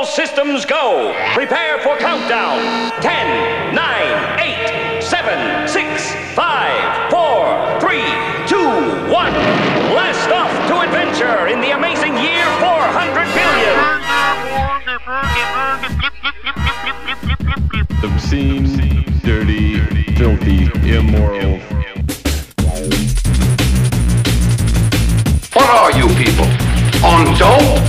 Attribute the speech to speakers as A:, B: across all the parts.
A: systems go. Prepare for countdown. 10, 9, 8, 7, 6, 5, 4, 3, 2, 1. Blast off to adventure in the amazing year 400 billion.
B: Obscene, dirty, filthy, immoral.
C: What are you people? On dope?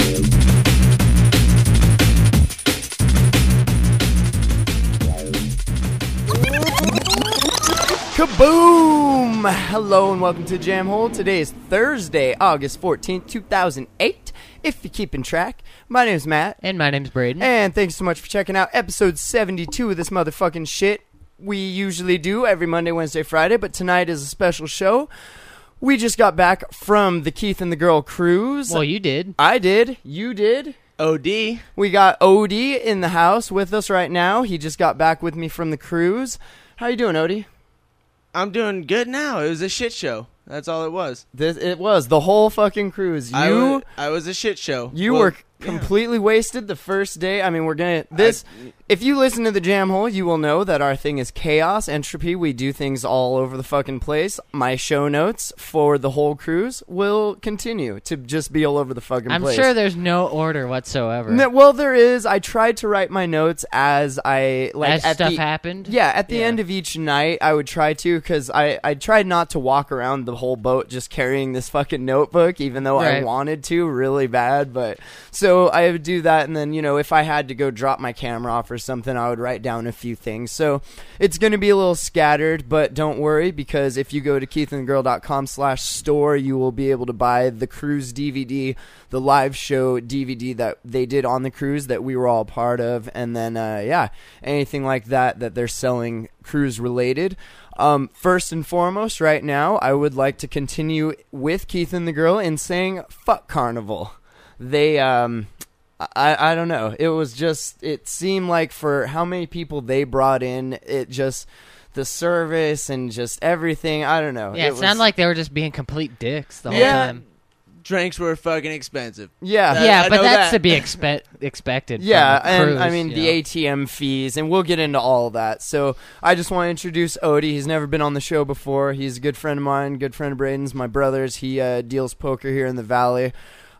D: Kaboom! Hello and welcome to Jam Hole. Today is Thursday, August 14th, 2008. If you're keeping track, my name's Matt.
E: And my name's Braden.
D: And thanks so much for checking out episode 72 of this motherfucking shit. We usually do every Monday, Wednesday, Friday, but tonight is a special show. We just got back from the Keith and the Girl cruise.
E: Well, you did.
D: I did. You did.
F: OD.
D: We got Odie in the house with us right now. He just got back with me from the cruise. How you doing, Odie?
F: I'm doing good now. It was a shit show. That's all it was.
D: It was the whole fucking cruise.
F: I was a shit show.
D: You were completely wasted the first day. I mean, we're gonna if you listen to the Jam Hole, you will know that our thing is chaos, entropy. We do things all over the fucking place. My show notes for the whole cruise will continue to just be all over the fucking place.
E: I'm sure there's no order whatsoever.
D: No, well, there is. I tried to write my notes as
E: stuff happened.
D: Yeah, at the end of each night, I would try to, because I tried not to walk around the whole boat just carrying this fucking notebook, even though I wanted to really bad. But so I would do that, and then, you know, if I had to go drop my camera off or something, I would write down a few things. So it's going to be a little scattered, but don't worry, because if you go to keithandthegirl.com/store, you will be able to buy the cruise DVD, the live show DVD that they did on the cruise that we were all part of, and then anything like that they're selling cruise related. First and foremost, right now, I would like to continue with Keith and the Girl in saying fuck Carnival. They I don't know. It seemed like for how many people they brought in, the service and just everything, I don't know.
E: Yeah, it sounded like they were just being complete dicks the whole time.
F: Drinks were fucking expensive.
D: Yeah.
E: But that's to be expected.
D: Yeah,
E: from
D: and
E: cruise,
D: I mean the ATM fees, and we'll get into all of that. So I just want to introduce Odie. He's never been on the show before. He's a good friend of mine, good friend of Braden's, my brother's. He deals poker here in the Valley.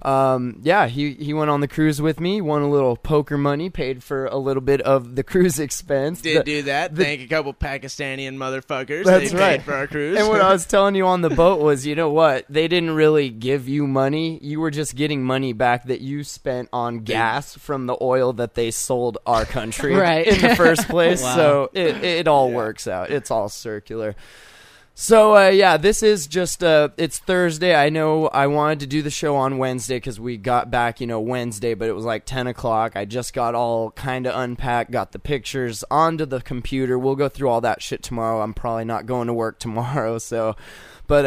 D: He went on the cruise with me, won a little poker money, paid for a little bit of the cruise expense.
F: Did do that. Thank a couple Pakistani motherfuckers.
D: That's
F: they
D: right.
F: Paid for our cruise.
D: And what I was telling you on the boat was, you know what? They didn't really give you money. You were just getting money back that you spent on gas from the oil that they sold our country in the first place.
E: Wow.
D: So it all works out. It's all circular. So, this is just, it's Thursday. I know I wanted to do the show on Wednesday because we got back, Wednesday, but it was like 10 o'clock. I just got all kind of unpacked, got the pictures onto the computer. We'll go through all that shit tomorrow. I'm probably not going to work tomorrow, so... But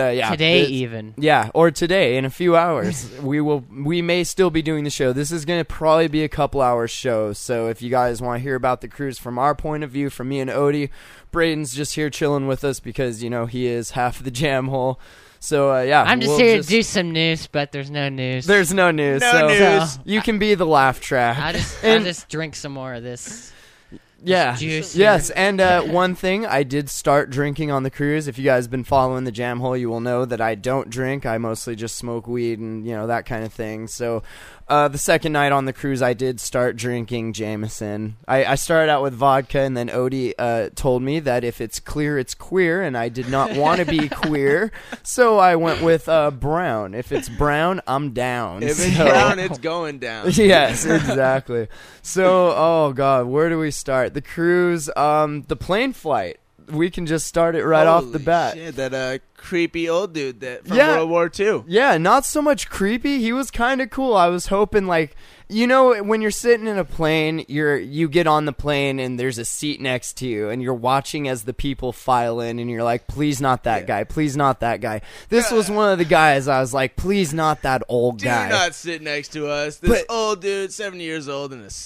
D: Today, or today in a few hours. We may still be doing the show. This is going to probably be a couple hours show. So if you guys want to hear about the cruise from our point of view, from me and Odie, Braden's just here chilling with us because, he is half of the Jam Hole. So,
E: I'm just here to do some news, but there's no news.
D: There's no news. So you can be the laugh track.
E: I'll just drink some more of this.
D: Yeah.
E: Juice
D: yes, and one thing, I did start drinking on the cruise. If you guys have been following the Jam Hole, you will know that I don't drink. I mostly just smoke weed and, that kind of thing. So the second night on the cruise, I did start drinking Jameson. I started out with vodka, and then Odie told me that if it's clear, it's queer, and I did not want to be queer, so I went with brown. If it's brown, I'm down.
F: If it's brown, it's going down.
D: Yes, exactly. So, oh God, where do we start? The cruise, the plane flight. We can just start it right off the bat.
F: Shit, that creepy old dude from World War II.
D: Yeah, not so much creepy. He was kind of cool. I was hoping, when you're sitting in a plane, you get on the plane and there's a seat next to you, and you're watching as the people file in, and you're like, please not that guy, please not that guy. This was one of the guys I was like, please not that old guy.
F: Do not sit next to us. This old dude, 70 years old in a suit.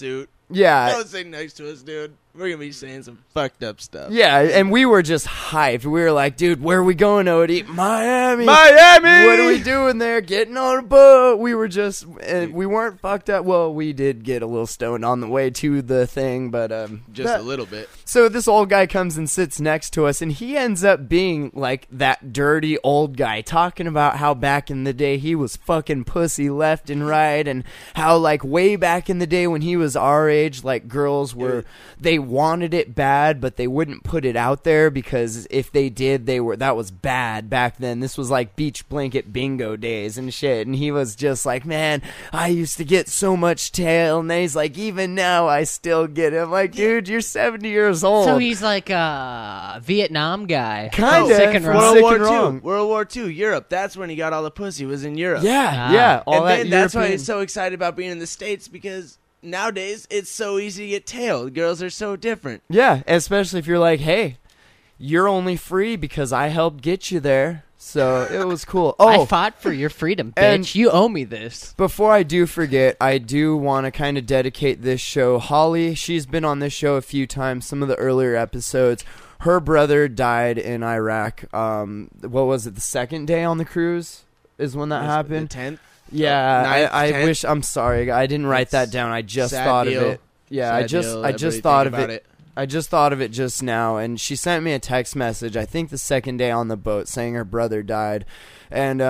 D: Yeah.
F: Don't sit next to us, dude. We're going to be saying some fucked up stuff.
D: Yeah, and we were just hyped. We were like, dude, where are we going, Odie? Miami!
F: Miami!
D: What are we doing there? Getting on a boat. We were just, we weren't fucked up. Well, we did get a little stoned on the way to the thing, but...
F: just a little bit.
D: So this old guy comes and sits next to us, and he ends up being like that dirty old guy, talking about how back in the day he was fucking pussy left and right, and how like way back in the day when he was our age, like girls were, they wanted it bad, but they wouldn't put it out there because if they did, that was bad back then. This was like beach blanket bingo days and shit, and he was just like, man, I used to get so much tail, and he's like, even now I still get it. I'm like, dude, you're 70 years old.
E: So he's like a Vietnam guy.
D: Kind of.
E: Sick and wrong.
F: World War II, Europe. That's when he got all the pussy, was in Europe.
D: Yeah. All
F: and
D: that
F: then that's why
D: European-
F: he's so excited about being in the States, because nowadays it's so easy to get tail. Girls are so different.
D: Yeah, especially if you're like, hey, you're only free because I helped get you there. So it was cool.
E: I fought for your freedom, bitch. You owe me this.
D: Before I do forget, I do want to kind of dedicate this show. Holly, she's been on this show a few times, some of the earlier episodes. Her brother died in Iraq. What was it, the second day on the cruise is when that happened?
F: The 10th?
D: Yeah, I
F: 10th?
D: wish, I'm sorry, I didn't write that down. I just thought of it. Yeah, I just thought of it. I just thought of it just now, and she sent me a text message, I think the second day on the boat, saying her brother died. And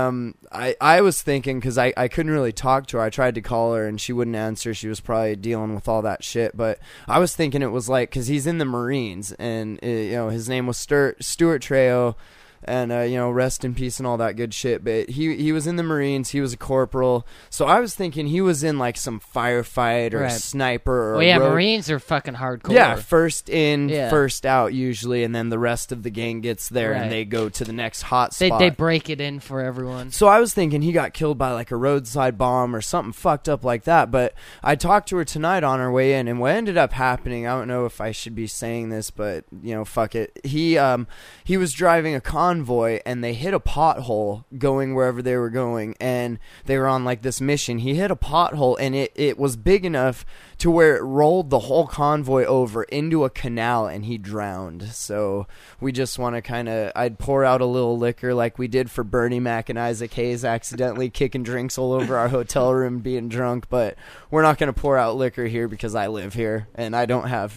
D: I was thinking, because I couldn't really talk to her. I tried to call her, and she wouldn't answer. She was probably dealing with all that shit. But I was thinking it was like, because he's in the Marines, and his name was Stuart Trejo. And, rest in peace and all that good shit. But he was in the Marines. He was a corporal. So I was thinking he was in, like, some firefight or a sniper or
E: Marines are fucking hardcore.
D: Yeah, first in, first out usually. And then the rest of the gang gets there and they go to the next hot spot.
E: They break it in for everyone.
D: So I was thinking he got killed by, like, a roadside bomb or something fucked up like that. But I talked to her tonight on our way in. And what ended up happening, I don't know if I should be saying this, but, fuck it. He was driving a convoy, and they hit a pothole going wherever they were going, and they were on like this mission. He hit a pothole, and it was big enough to where it rolled the whole convoy over into a canal, and he drowned. So we just want to I'd pour out a little liquor like we did for Bernie Mac and Isaac Hayes accidentally kicking drinks all over our hotel room being drunk, but we're not going to pour out liquor here because I live here and I don't have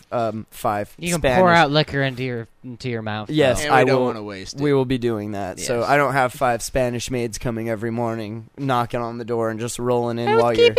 D: 5
E: You can
D: Spanish.
E: pour out liquor into your mouth.
D: Yes,
F: and we don't want to waste it.
D: We will be doing that. Yes. So I don't have 5 Spanish maids coming every morning, knocking on the door and just rolling in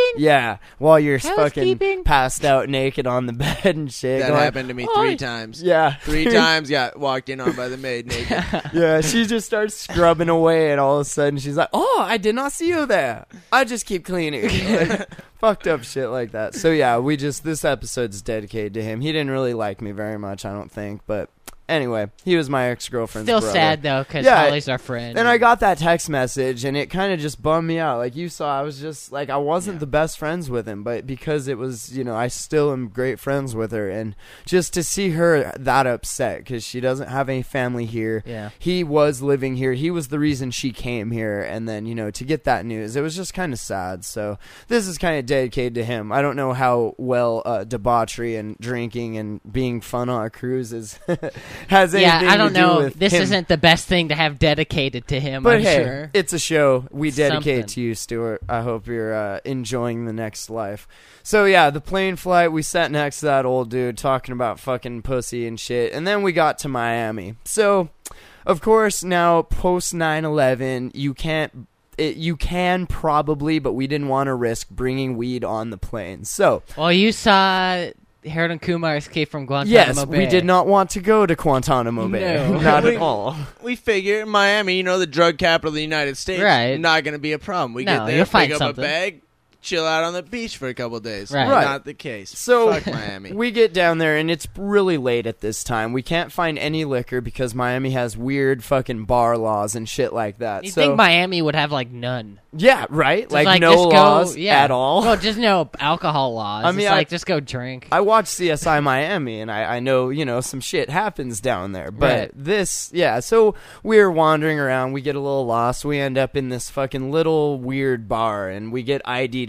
D: while you're fucking passed out naked on the bed and shit.
F: That happened to me 3 times.
D: Yeah.
F: 3 times got walked in on by the maid naked.
D: Yeah, she just starts scrubbing away, and all of a sudden she's like, oh, I did not see you there. I just keep cleaning. Like, fucked up shit like that. So yeah, this episode's dedicated to him. He didn't really like me very much, I don't think, but anyway, he was my ex-girlfriend's brother.
E: Still sad, though, because Holly's our friend.
D: And I got that text message, and it kind of just bummed me out. Like you saw, I was just, like, I wasn't the best friends with him, but because it was, I still am great friends with her. And just to see her that upset, because she doesn't have any family here.
E: Yeah.
D: He was living here. He was the reason she came here. And then, to get that news, it was just kind of sad. So this is kind of dedicated to him. I don't know how well debauchery and drinking and being fun on a cruise is... has anything
E: I don't
D: to do
E: know.
D: with
E: this
D: him.
E: isn't the best thing to have dedicated to him.
D: But
E: I'm
D: hey,
E: sure
D: it's a show. We dedicate
E: Something.
D: to you, Stuart. I hope you're enjoying the next life. So yeah, the plane flight. We sat next to that old dude talking about fucking pussy and shit, and then we got to Miami. So, of course, now post 9/11, you can't. You can probably, but we didn't want to risk bringing weed on the plane. So,
E: well, you saw Harold and Kumar escape from Guantanamo
D: yes,
E: Bay.
D: we did not want to go to Guantanamo Bay.
E: No.
D: Not at all.
F: We figure Miami, the drug capital of the United States,
E: Right.
F: not going to be a problem. We
E: No,
F: get there,
E: you'll find
F: pick up
E: something.
F: a bag, chill out on the beach for a couple days.
E: Right.
F: Not the case.
D: So
F: Fuck Miami.
D: we get down there, and it's really late at this time. We can't find any liquor because Miami has weird fucking bar laws and shit like that.
E: You'd
D: So
E: think Miami would have none.
D: yeah, right?
E: Just,
D: Like no
E: just
D: laws
E: go, yeah.
D: at all.
E: Well, just no alcohol laws.
D: I mean,
E: it's just go drink.
D: I watch CSI Miami, and I know, some shit happens down there. But
E: Right.
D: so we're wandering around. We get a little lost. We end up in this fucking little weird bar, and we get ID'd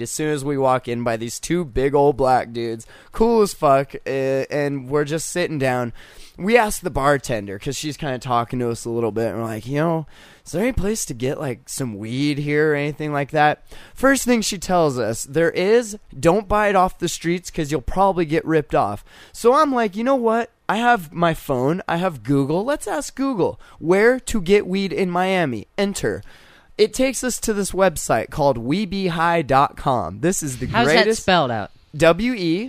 D: as soon as we walk in by these two big old black dudes, cool as fuck, and we're just sitting down. We asked the bartender, because she's kind of talking to us a little bit, and we're like, is there any place to get, like, some weed here or anything like that? First thing she tells us, there is, don't buy it off the streets because you'll probably get ripped off. So I'm like, you know what? I have my phone. I have Google. Let's ask Google where to get weed in Miami. Enter. It takes us to this website called WeBeHigh.com. This is the
E: How's
D: greatest.
E: that spelled out?
D: WeBeHigh.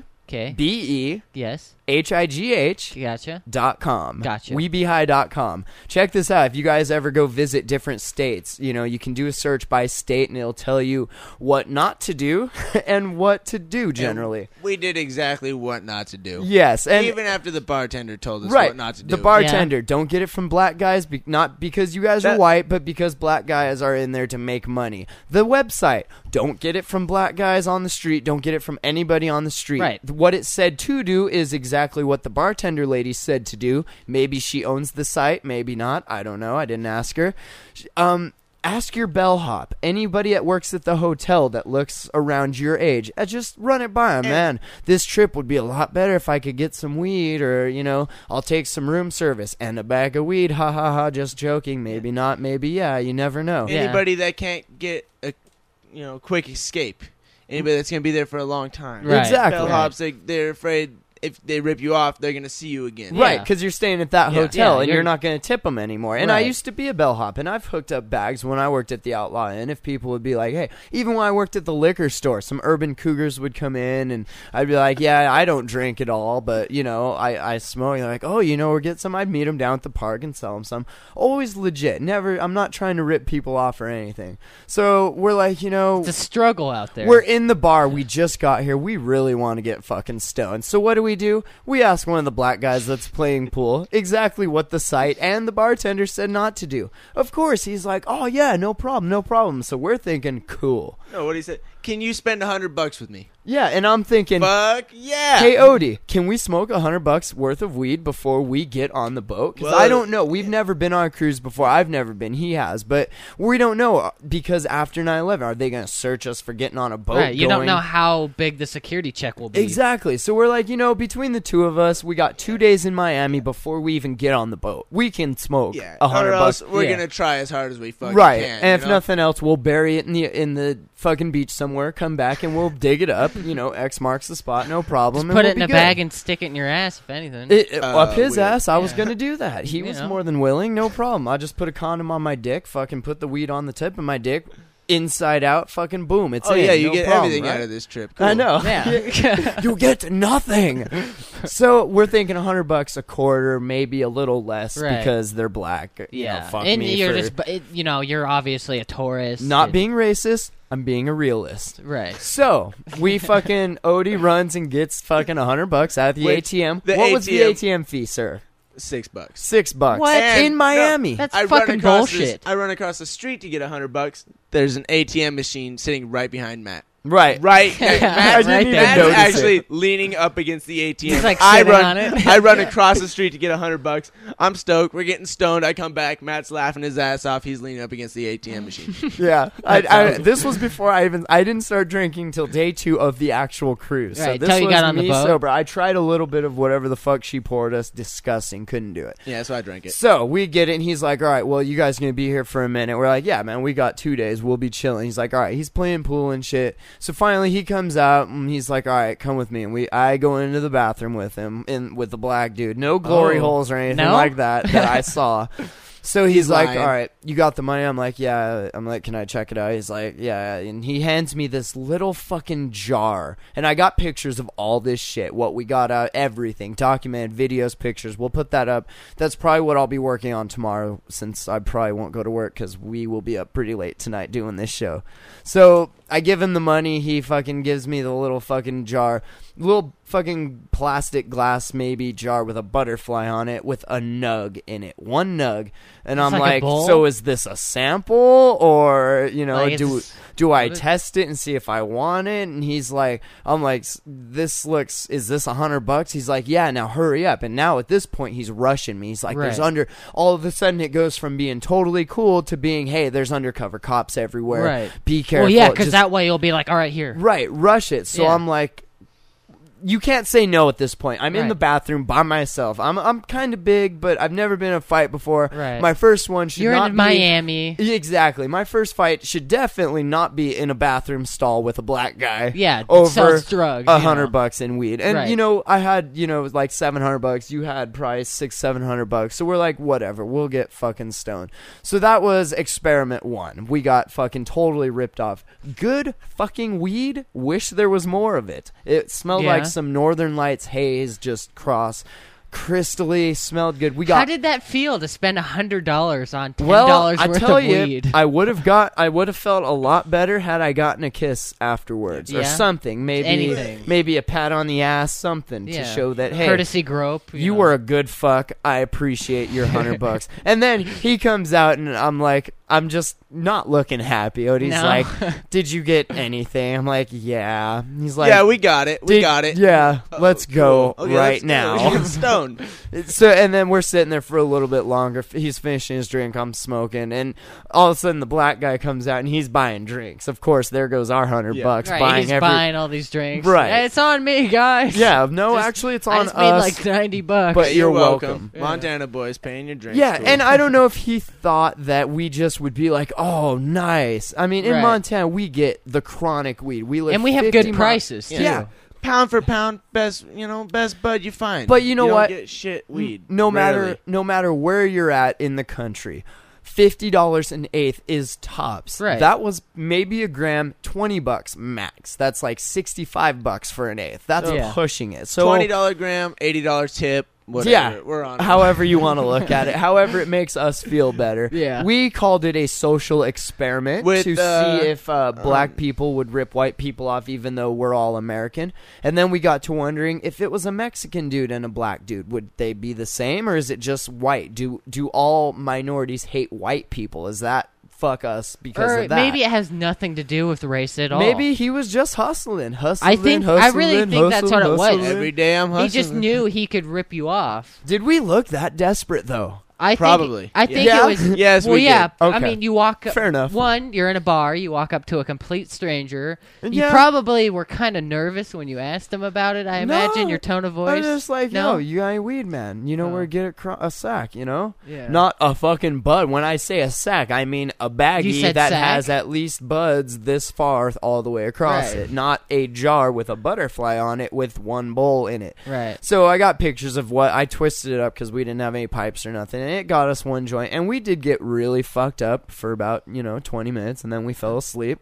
E: Yes.
D: Gotcha.
E: Gotcha.
D: WeBeHigh.com. Check this out. If you guys ever go visit different states, you can do a search by state and it'll tell you what not to do and what to do generally.
F: And we did exactly what not to do.
D: Yes. And
F: even after the bartender told us
D: right,
F: what not to do.
D: The bartender, don't get it from black guys, not because you guys are white, but because black guys are in there to make money. The website, don't get it from black guys on the street. Don't get it from anybody on the street.
E: Right.
D: What it said to do is exactly what the bartender lady said to do. Maybe she owns the site, maybe not. I don't know. I didn't ask her. Ask your bellhop. Anybody that works at the hotel that looks around your age, just run it by them. Man, this trip would be a lot better if I could get some weed, or, I'll take some room service and a bag of weed. Ha ha ha, just joking. Maybe not, maybe yeah. You never know.
F: Anybody that can't get a quick escape. Anybody that's going to be there for a long time.
E: Right.
D: Exactly.
F: Bellhops, they're afraid if they rip you off, they're going to see you again.
D: Right, because you're staying at that hotel, and
E: you're
D: you're not going to tip them anymore. And I
E: Right.
D: used to be a bellhop, and I've hooked up bags when I worked at the Outlaw Inn. If people would be like, hey, even when I worked at the liquor store, some urban cougars would come in, and I'd be like, yeah, I don't drink at all, but, I smoke. They're like, oh, we'll get some. I'd meet them down at the park and sell them some. Always legit. Never, I'm not trying to rip people off or anything. So we're like,
E: It's a struggle out there.
D: we're in the bar. We just got here. We really want to get fucking stoned. So what do? We ask one of the black guys that's playing pool exactly what the site and the bartender said not to do. Of course, he's like, oh, yeah, no problem. So we're thinking, cool.
F: No, what he said, can you spend $100 with me?
D: Yeah, and I'm thinking,
F: Fuck yeah.
D: hey, Odie, can we smoke $100 worth of weed before we get on the boat? Because I don't know. We've never been on a cruise before. I've never been. He has. But we don't know, because after 9/11, are they going to search us for getting on a boat?
E: Right, you don't know how big the security check will be.
D: Exactly. So we're like, between the two of us, we got 2 days in Miami before we even get on the boat. We can smoke
F: Yeah.
D: $100.
F: Or else we're
D: Yeah.
F: going to try as hard as we fucking
D: Right,
F: can.
D: and if nothing else, we'll bury it in the fucking beach somewhere. Come back and we'll dig it up. X marks the spot, no problem.
E: Just put it in a bag and stick it in your ass, if anything.
D: Up his
F: weird.
D: ass. I was gonna do that. He
E: You
D: was
E: know.
D: more than willing. No problem. I just put a condom on my dick. Fucking put the weed on the tip of my dick. Inside out. Fucking boom. It's in.
F: yeah, you
D: no
F: get
D: problem,
F: everything
D: right?
F: out of this trip. Cool.
D: I know.
E: Yeah.
D: You get nothing. So we're thinking $100 a quarter, maybe a little less
E: Right.
D: because they're black.
E: Yeah.
D: Fuck
E: and
D: me
E: you're
D: for
E: just, you're obviously a tourist.
D: not
E: and-
D: being racist. I'm being a realist.
E: Right.
D: So we fucking Odie runs and gets fucking $100 out of the
F: Wait,
D: ATM.
F: the
D: What was the
F: ATM
D: ATM fee, sir?
F: $6.
D: $6.
E: What?
F: And-
D: In Miami?
E: That's
F: I run
E: fucking
F: across
E: bullshit.
F: I run across the street to get $100. There's an ATM machine sitting right behind Matt.
D: Right.
F: Right,
E: I
F: Matt's,
E: didn't even
F: Matt's
D: notice
F: actually
D: it.
F: leaning up against the ATM.
E: He's, like,
F: I
E: sitting
F: run,
E: on it.
F: I run across the street to get $100. I'm stoked. We're getting stoned. I come back. Matt's laughing his ass off. He's leaning up against the ATM machine.
D: Yeah. This was before I didn't start drinking till day 2 of the actual cruise. So
E: Right,
D: this
E: till you
D: was
E: got on the
D: me
E: boat.
D: sober. I tried a little bit of whatever the fuck she poured us. Disgusting. Couldn't do it.
F: Yeah, so I drank it.
D: So we get it, and he's like, all right, well, you guys going to be here for a minute. We're like, yeah, man, we got 2 days. We'll be chilling. He's like, all right, he's playing pool and shit. So finally he comes out, and he's like, all right, come with me. And I go into the bathroom with him, with the black dude. No glory holes or anything
E: No?
D: like that I saw. So he's like,
F: lying.
D: all right, you got the money? I'm like, yeah. I'm like, can I check it out? He's like, yeah. And he hands me this little fucking jar. And I got pictures of all this shit, what we got out, everything, documented, videos, pictures. We'll put that up. That's probably what I'll be working on tomorrow, since I probably won't go to work because we will be up pretty late tonight doing this show. So I give him the money. He fucking gives me the little fucking jar. Little fucking plastic glass maybe jar with a butterfly on it with a nug in it. One nug. And
E: It's
D: I'm
E: like a
D: like,
E: bowl?
D: so is this a sample, or
E: Like,
D: do I test it and see if I want it? And he's like, I'm like, is this $100? He's like, yeah, now hurry up. And now at this point, he's rushing me. He's like,
E: Right.
D: all of a sudden it goes from being totally cool to being, hey, there's undercover cops everywhere.
E: Right.
D: Be careful.
E: Well, yeah, because
D: Just-
E: that way you'll be like, all right, here.
D: Right, rush it. So
E: Yeah.
D: I'm like, you can't say no at this point. I'm in
E: Right.
D: the bathroom by myself. I'm kind of big, but I've never been in a fight before.
E: Right.
D: My first one should
E: You're
D: not
E: in
D: be
E: Miami.
D: Exactly. My first fight should definitely not be in a bathroom stall with a black guy.
E: Yeah,
D: over
E: sells drugs, you know.
D: $100 in weed. And
E: Right.
D: I had like $700. You had probably $600-700. So we're like, whatever. We'll get fucking stoned. So that was experiment 1. We got fucking totally ripped off. Good fucking weed. Wish there was more of it. It smelled
E: Yeah.
D: like some Northern Lights haze, just crystally, smelled good. We got.
E: How did that feel to spend $100 on $10
D: Well, I
E: worth
D: tell
E: of
D: you,
E: weed?
D: I would have felt a lot better had I gotten a kiss afterwards or
E: Yeah.
D: something.
E: Anything.
D: Maybe a pat on the ass, something to show that, hey,
E: courtesy grope.
D: you
E: know.
D: were a good fuck. I appreciate your $100. And then he comes out and I'm like, I'm just not looking happy. Odie's
E: No.
D: like, did you get anything? I'm like, yeah. He's like,
F: yeah, we got it. We got it.
D: Yeah, let's go
F: Cool. Okay,
D: right
F: let's go.
D: now.
F: Get stoned.
D: So, and then we're sitting there for a little bit longer. He's finishing his drink. I'm smoking, and all of a sudden the black guy comes out and he's buying drinks. Of course, there goes our $100
E: Right,
D: buying
E: he's buying all these drinks.
D: Right.
E: Hey, it's on me, guys.
D: Yeah, no,
E: Just-
D: actually, it's
E: I
D: on
E: just made
D: us.
E: like $90.
D: But you're welcome.
F: Montana boys paying your drinks.
D: Yeah,
F: Cool.
D: and I don't know if he thought that we just would be like, oh, nice. I mean, in
E: Right.
D: Montana, we get the chronic weed. We live
E: And we have
D: 50
E: good
D: mi-
E: prices, too.
D: Yeah.
F: pound for pound, best bud you find.
D: But you know
F: don't
D: what?
F: Get shit weed.
D: No
F: Rarely.
D: matter where you're at in the country, $50 an eighth is tops.
E: Right.
D: That was maybe a gram, $20 max. That's like $65 for an eighth. That's
E: Yeah.
D: pushing it. So
F: $20 gram, $80 tip. Whatever.
D: yeah,
F: We're on. it.
D: however you want to look at it, however it makes us feel better.
E: Yeah.
D: We called it a social experiment
F: With,
D: to see if black people would rip white people off, even though we're all American. And then we got to wondering if it was a Mexican dude and a black dude, would they be the same, or is it just white? Do all minorities hate white people? Is that fuck us because
E: Or
D: of that?
E: maybe it has nothing to do with race at all.
D: Maybe he was just hustling.
E: I really think that's what it was.
D: hustling.
F: Every day I'm hustling.
E: He just knew he could rip you off.
D: Did we look that desperate though?
F: Probably.
E: I think
D: Yeah.
E: it was.
F: Yes,
E: well,
F: we
E: yeah.
F: did.
E: I
D: Okay.
E: mean, you walk.
D: Fair enough.
E: One, you're in a bar. You walk up to a complete stranger. You
D: Yeah.
E: probably were kind of nervous when you asked him about it. I imagine your tone of voice.
D: I'm just like,
E: no.
D: yo, you got any weed, man? You know where to get a sack,
E: Yeah.
D: Not a fucking bud. When I say a sack, I mean a
E: You
D: baggie
E: said
D: that
E: sack?
D: has at least buds this far all the way across
E: Right.
D: it. Not a jar with a butterfly on it with one bowl in it.
E: Right.
D: So I got pictures of what I twisted it up because we didn't have any pipes or nothing, and it got us one joint, and we did get really fucked up for about 20 minutes, and then we fell asleep.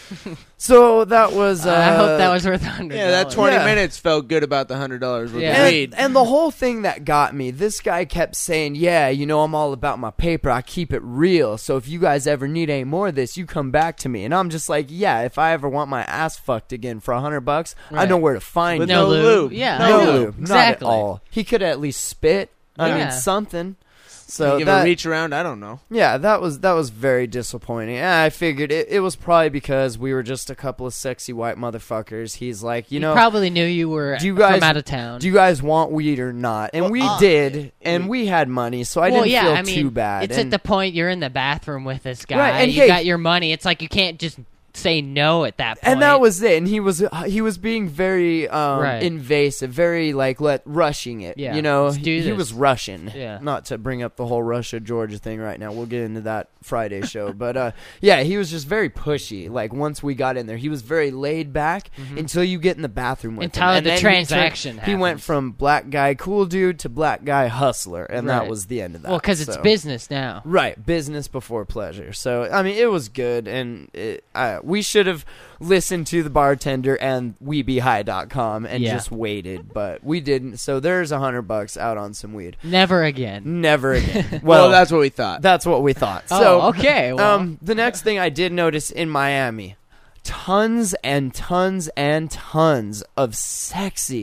D: So that was.
E: I hope that was worth $100.
F: Yeah, that 20
D: Yeah.
F: minutes felt good about the $100 worth
E: Yeah.
F: of weed.
D: And the whole thing that got me, this guy kept saying, yeah, I'm all about my paper. I keep it real. So if you guys ever need any more of this, you come back to me. And I'm just like, yeah, if I ever want my ass fucked again for $100, I
E: Right.
D: know where to find
F: With
D: you.
F: no lube.
E: Yeah.
F: No
E: I know.
F: lube.
E: Exactly.
D: Not at all. He could at least spit. I
E: Yeah.
D: mean, something. So
F: Give
D: that,
F: a reach around. I don't know.
D: yeah, that was very disappointing. And I figured it was probably because we were just a couple of sexy white motherfuckers. He's like,
E: He probably knew you were
D: do you guys,
E: from out of town.
D: Do you guys want weed or not? And we did, and we had money, so I didn't feel too bad.
E: It's
D: and
E: at the point you're in the bathroom with this guy.
D: Right, and
E: you
D: hey-
E: got your money. It's like you can't just say no at that point.
D: And that was it. And he was being very
E: Right.
D: invasive, very rushing it.
E: Yeah,
D: You know,
E: let's do
D: he
E: this.
D: was rushing.
E: Yeah.
D: Not to bring up the whole Russia Georgia thing right now. We'll get into that Friday show. But yeah, he was just very pushy. Like once we got in there, he was very laid back until you get in the bathroom with
E: Until
D: him. And
E: the
D: then
E: transaction
D: he went
E: happens.
D: from black guy cool dude to black guy hustler, and that
E: Right.
D: was the end of that.
E: Well, because it's
D: So-
E: business now.
D: Right, business before pleasure. So, I mean, it was good, and we should have listened to the bartender and WeBeHigh.com and
E: Yeah.
D: just waited, but we didn't. So there's $100 out on some weed.
E: Never again.
D: Never again.
F: Well, that's what we thought.
D: That's what we thought.
E: Oh,
D: So,
E: okay. Well,
D: the next thing I did notice in Miami, tons and tons and tons of sexy,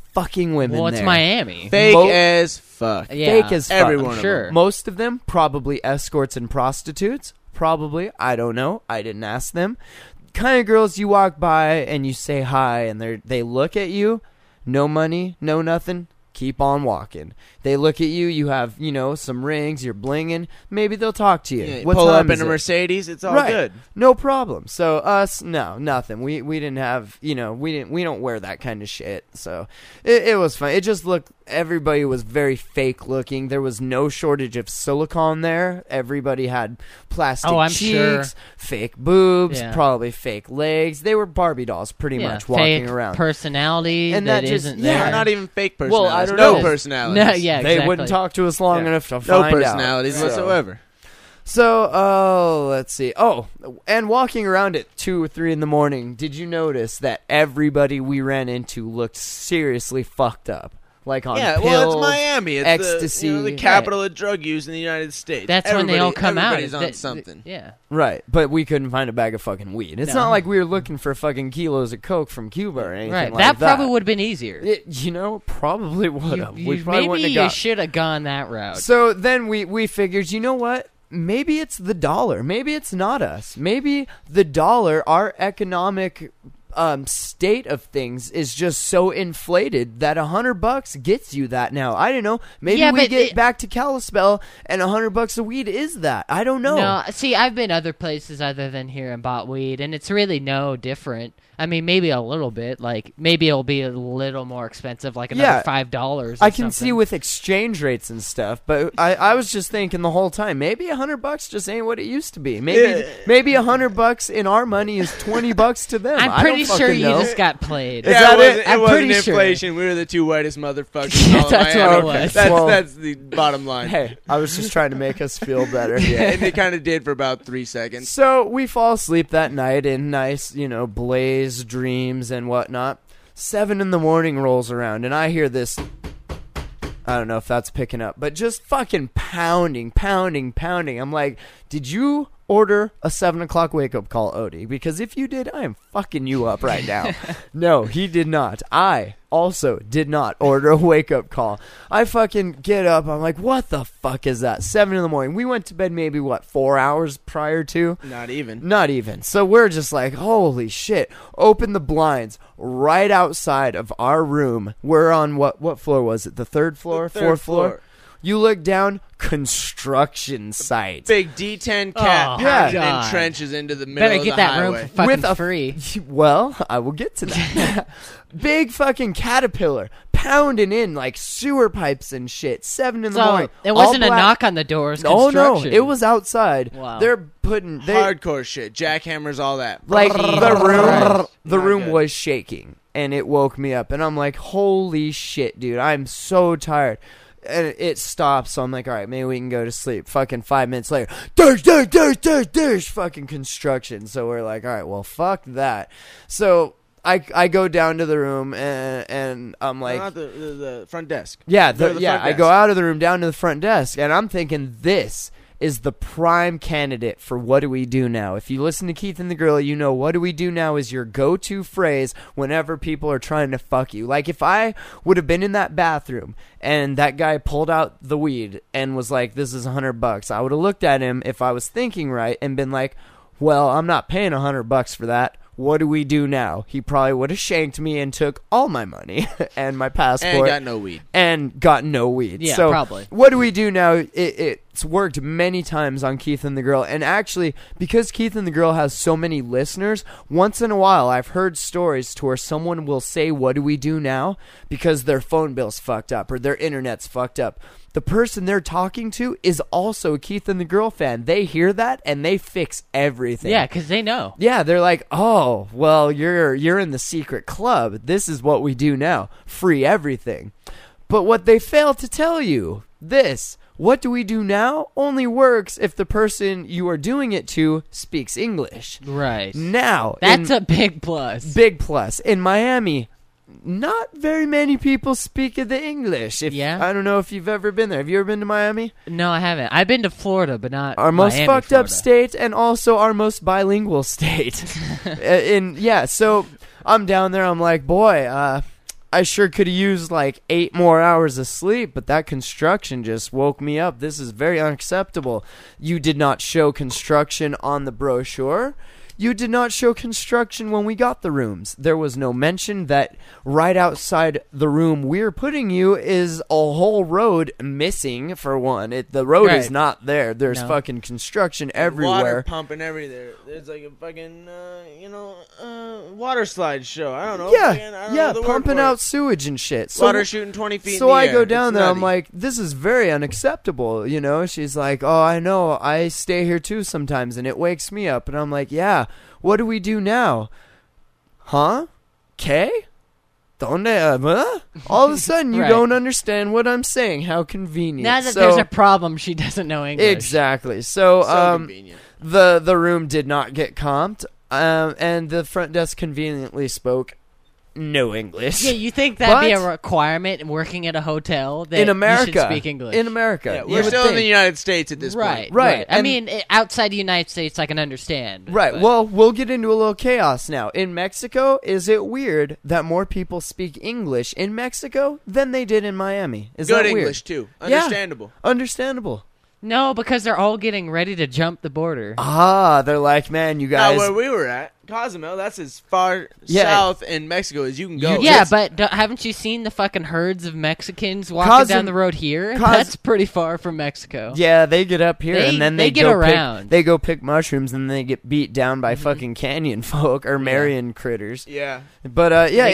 D: fucking women
E: Well, it's
D: there.
E: Miami.
F: Fake
D: Mo-
F: as fuck.
E: Yeah,
D: Fake as fuck.
F: Every one of
E: sure.
F: them.
D: Most of them probably escorts and prostitutes. Probably. I don't know. I didn't ask them. Kind of girls you walk by and you say hi and they look at you. No money, no nothing. Keep on walking. They look at you. You have, some rings. You're blinging. Maybe they'll talk to you.
F: Yeah,
D: What
F: pull
D: time
F: up
D: is
F: in a
D: it?
F: Mercedes. It's all
D: Right.
F: good.
D: No problem. So us, no, nothing. We didn't have, we don't wear that kind of shit. So it was fun. It just looked, everybody was very fake looking. There was no shortage of silicone there. Everybody had plastic
E: I'm
D: cheeks,
E: sure.
D: fake boobs,
E: Yeah.
D: probably fake legs. They were Barbie dolls pretty much walking
E: fake
D: around.
E: personality
D: And
E: that
D: that just-
E: isn't
D: yeah.
E: there.
F: They're not even fake
D: Well, I
F: personalities.
D: don't
F: no
D: know.
F: personalities.
E: No, yeah,
D: They
E: exactly.
D: wouldn't talk to us long
F: Yeah.
D: enough to
F: No
D: find
F: personalities
D: out.
F: whatsoever.
D: So, let's see. Oh, and walking around at 2 or 3 in the morning, did you notice that everybody we ran into looked seriously fucked up? Like on
F: Yeah,
D: pills,
F: well, it's Miami. It's
D: ecstasy.
F: the capital of drug use in the United States.
E: That's when they all come out.
F: Everybody's on something.
E: Yeah.
D: Right, but we couldn't find a bag of fucking weed. It's
E: No.
D: not like we were looking for fucking kilos of coke from Cuba or anything
E: Right.
D: like
E: that
D: that.
E: probably would have been easier.
D: Probably would have. We probably
E: Maybe
D: wouldn't have
E: you
D: got.
E: should have gone that route.
D: So then we figured, you know what? Maybe it's the dollar. Maybe it's not us. Maybe the dollar, our economic state of things, is just so inflated that $100 gets you that now. I don't know. Maybe
E: Yeah,
D: we
E: but
D: get back to Kalispell and $100 a weed is that. I don't know.
E: No, see, I've been other places other than here and bought weed, and it's really no different. I mean, maybe a little bit. Like, maybe it'll be a little more expensive, like another $5
D: I can see with exchange rates and stuff, but I was just thinking the whole time, maybe $100 just ain't what it used to be. Maybe $100 in our money is $20 to them.
E: I'm
D: I
E: pretty
D: don't
E: sure
D: fucking
E: you
D: know.
E: just got played.
D: Is
F: Yeah,
D: that
F: it wasn't,
D: it?
E: I'm
F: wasn't
E: pretty sure.
F: inflation. We were the two whitest motherfuckers in all of
E: That's what
F: Miami.
E: it was.
F: That's the bottom line.
D: Hey, I was just trying to make us feel better.
F: Yeah, and it kind of did for about 3 seconds.
D: So we fall asleep that night in nice, blaze dreams and whatnot. 7 in the morning rolls around, and I hear this. I don't know if that's picking up, but just fucking pounding. I'm like, did you order a 7 o'clock wake up call, Odie? Because if you did, I am fucking you up right now. No, he did not. I also did not order a wake up call. I fucking get up. I'm like, what the fuck is that? 7 in the morning. We went to bed maybe 4 hours prior to?
F: Not even.
D: Not even. So we're just like, holy shit. Open the blinds right outside of our room. We're on what floor was it? The third floor?
F: The third
D: Fourth floor?
F: floor.
D: You look down, construction site.
F: Big D10 cat
E: Oh,
F: pounding
E: God.
F: in trenches into the middle
E: Better
F: of
E: get
F: the
E: that
F: highway.
E: room for fucking
D: With a-
E: free.
D: Well, I will get to that. Big fucking Caterpillar pounding in like sewer pipes and shit. 7 in the morning.
E: It wasn't
D: All
E: a
D: black.
E: knock on the door. It was
D: Oh no,
E: construction.
D: it was outside.
E: Wow.
D: They're putting
F: Hardcore shit. Jackhammers, all that.
D: like the room. The
F: Not
D: room
F: good.
D: was shaking, and it woke me up. And I'm like, holy shit, dude! I'm so tired. And it stops, so I'm like, all right, maybe we can go to sleep. Fucking 5 minutes later, there's fucking construction. So we're like, all right, well, fuck that. So I go down to the room and I'm like,
F: Not the front desk.
D: yeah,
F: Go to the front
D: I
F: desk.
D: go out of the room down to the front desk, and I'm thinking this is the prime candidate for what do we do now. If you listen to Keith and the Gorilla, you know what do we do now is your go-to phrase whenever people are trying to fuck you. Like if I would have been in that bathroom and that guy pulled out the weed and was like, this is $100, I would have looked at him if I was thinking right and been like, well, I'm not paying $100 for that. What do we do now? He probably would have shanked me and took all my money and my passport.
F: And got no weed.
D: And got no weed.
E: Yeah,
D: so
E: probably.
D: What do we do now? It's worked many times on Keith and the Girl. And actually, because Keith and the Girl has so many listeners, once in a while I've heard stories to where someone will say, what do we do now? Because their phone bill's fucked up or their internet's fucked up. The person they're talking to is also a Keith and the Girl fan. They hear that and they fix everything.
E: Yeah, because they know.
D: Yeah, they're like, oh, well, you're in the secret club. This is what we do now. Free everything. But what they fail to tell you, this, what do we do now, only works if the person you are doing it to speaks English.
E: Right.
D: Now,
E: That's a big plus.
D: big plus. In Miami, not very many people speak the English.
E: Yeah?
D: I don't know if you've ever been there. Have you ever been to Miami?
E: No, I haven't. I've been to Florida, but not
D: Our most
E: Miami,
D: fucked up
E: Florida.
D: state and also our most bilingual state. So I'm down there. I'm like, boy, I sure could have used like 8 more hours of sleep, but that construction just woke me up. This is very unacceptable. You did not show construction on the brochure. You did not show construction when we got the rooms. There was no mention that right outside the room we're putting you is a whole road missing, for one. The road is not there. There's fucking construction everywhere.
F: Water pumping everywhere. There's like a fucking, water slide show. I don't know.
D: Yeah, pumping out sewage and shit.
F: So, water shooting 20 feet in the
D: So I
F: air.
D: go down
F: It's
D: there.
F: nutty.
D: I'm like, this is very unacceptable, you know? She's like, oh, I know. I stay here too sometimes, and it wakes me up. And I'm like, yeah. What do we do now? Huh? ¿Qué? ¿Dónde? All of a sudden, you don't understand what I'm saying. How convenient.
E: Now that there's a problem, she doesn't know English.
D: Exactly. So
F: convenient.
D: the room did not get comped, and the front desk conveniently spoke no English.
E: Yeah, you think that'd be a requirement working at a hotel that
D: in America,
E: you should speak English?
D: In America.
F: Yeah, we're still in the United States at this point.
D: Right.
E: I mean, outside the United States, I can understand.
D: Right.
E: But.
D: Well, we'll get into a little chaos now. In Mexico, is it weird that more people speak English in Mexico than they did in Miami? Is
F: Good
D: that weird?
F: English, too. Understandable.
D: Yeah, understandable.
E: No, because they're all getting ready to jump the border.
D: They're like, man, you guys.
F: Now, where we were at, Cozumel, that's as far south in Mexico as you can go.
E: Yeah, but haven't you seen the fucking herds of Mexicans walking down the road here? That's pretty far from Mexico.
D: Yeah, they get up here and then they
E: get
D: go
E: around.
D: They go pick mushrooms and they get beat down by fucking canyon folk or Marian critters.
F: Yeah.
D: But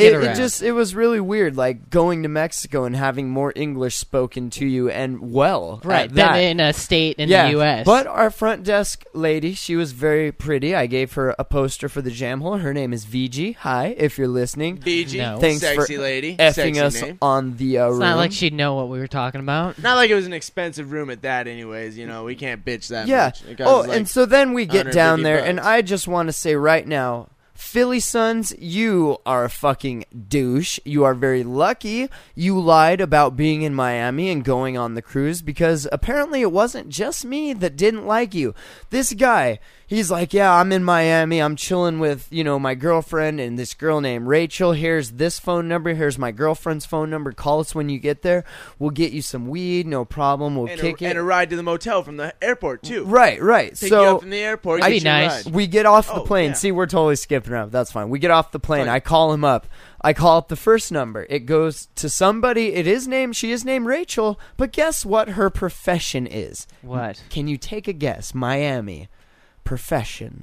D: it was really weird, like going to Mexico and having more English spoken to you and
E: right than in a state in the U.S.
D: But our front desk lady, she was very pretty. I gave her a poster for the jam hole. Her name is VG. Hi, if you're listening.
F: VG,
D: thanks
F: sexy
D: for
F: lady,
D: effing
F: sexy
D: us
F: name.
D: on the room.
E: It's not like she'd know what we were talking about.
F: Not like it was an expensive room at that, anyways. You know, we can't bitch that much.
D: And so then we get down there,
F: $150.
D: and I just want to say right now, Philly Sons, you are a fucking douche. You are very lucky you lied about being in Miami and going on the cruise, because apparently it wasn't just me that didn't like you. This guy, he's like, yeah, I'm in Miami. I'm chilling with, my girlfriend and this girl named Rachel. Here's this phone number. Here's my girlfriend's phone number. Call us when you get there. We'll get you some weed. No problem. We'll kick it.
F: And a ride to the motel from the airport, too.
D: Right.
F: Pick you up from the airport.
E: That'd be nice.
D: We get off the plane. See, we're totally skipping around. That's fine. We get off the plane. I call him up. I call up the first number. It goes to somebody. She is named Rachel, but guess what her profession is?
E: What?
D: Can you take a guess? Miami. Profession.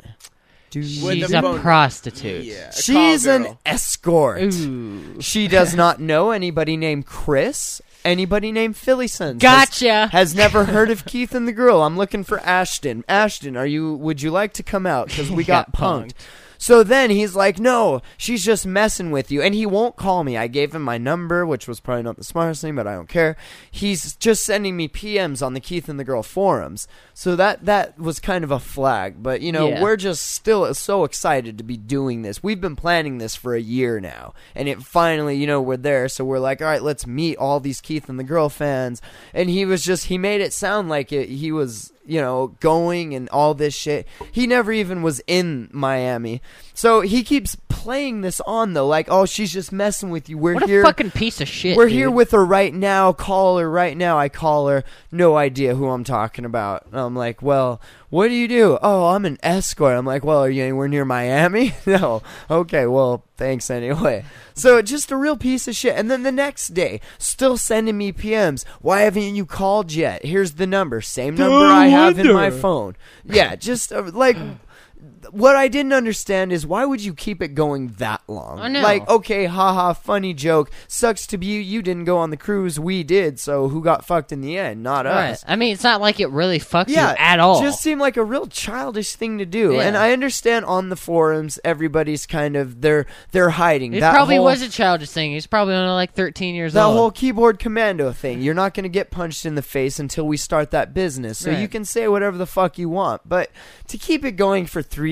E: She's a prostitute.
F: Yeah,
D: she's an escort.
E: Ooh.
D: She does not know anybody named Chris. Anybody named Philly Sons.
E: Gotcha.
D: Has never heard of Keith and the Girl. I'm looking for Ashton. Ashton, would you like to come out? Because we got punked. So then he's like, no, she's just messing with you. And he won't call me. I gave him my number, which was probably not the smartest thing, but I don't care. He's just sending me PMs on the Keith and the Girl forums. So that was kind of a flag. But, we're just still so excited to be doing this. We've been planning this for a year now. And it finally, we're there. So we're like, all right, let's meet all these Keith and the Girl fans. And he made it sound like he was, going and all this shit. He never even was in Miami. So he keeps playing this on, though, like, oh, she's just messing with you.
E: What a fucking piece of shit,
D: We're
E: dude.
D: here with her right now. Call her right now. I call her. No idea who I'm talking about. I'm like, well, what do you do? Oh, I'm an escort. I'm like, well, are you anywhere near Miami? No. Okay, well, thanks anyway. So just a real piece of shit. And then the next day, still sending me PMs. Why haven't you called yet? Here's the number. Same number I have in my phone. Yeah, just like... What I didn't understand is, why would you keep it going that long?
E: I know.
D: Like, okay, haha, funny joke. Sucks to be you. You didn't go on the cruise. We did. So who got fucked in the end? Not us.
E: I mean, it's not like it really fucks you at all.
D: Just seemed like a real childish thing to do.
E: Yeah.
D: And I understand on the forums, everybody's kind of they're hiding.
E: It probably was a childish thing. He's probably only like 13 years
D: that
E: old.
D: That whole keyboard commando thing. You're not going to get punched in the face until we start that business. So you can say whatever the fuck you want. But to keep it going for 3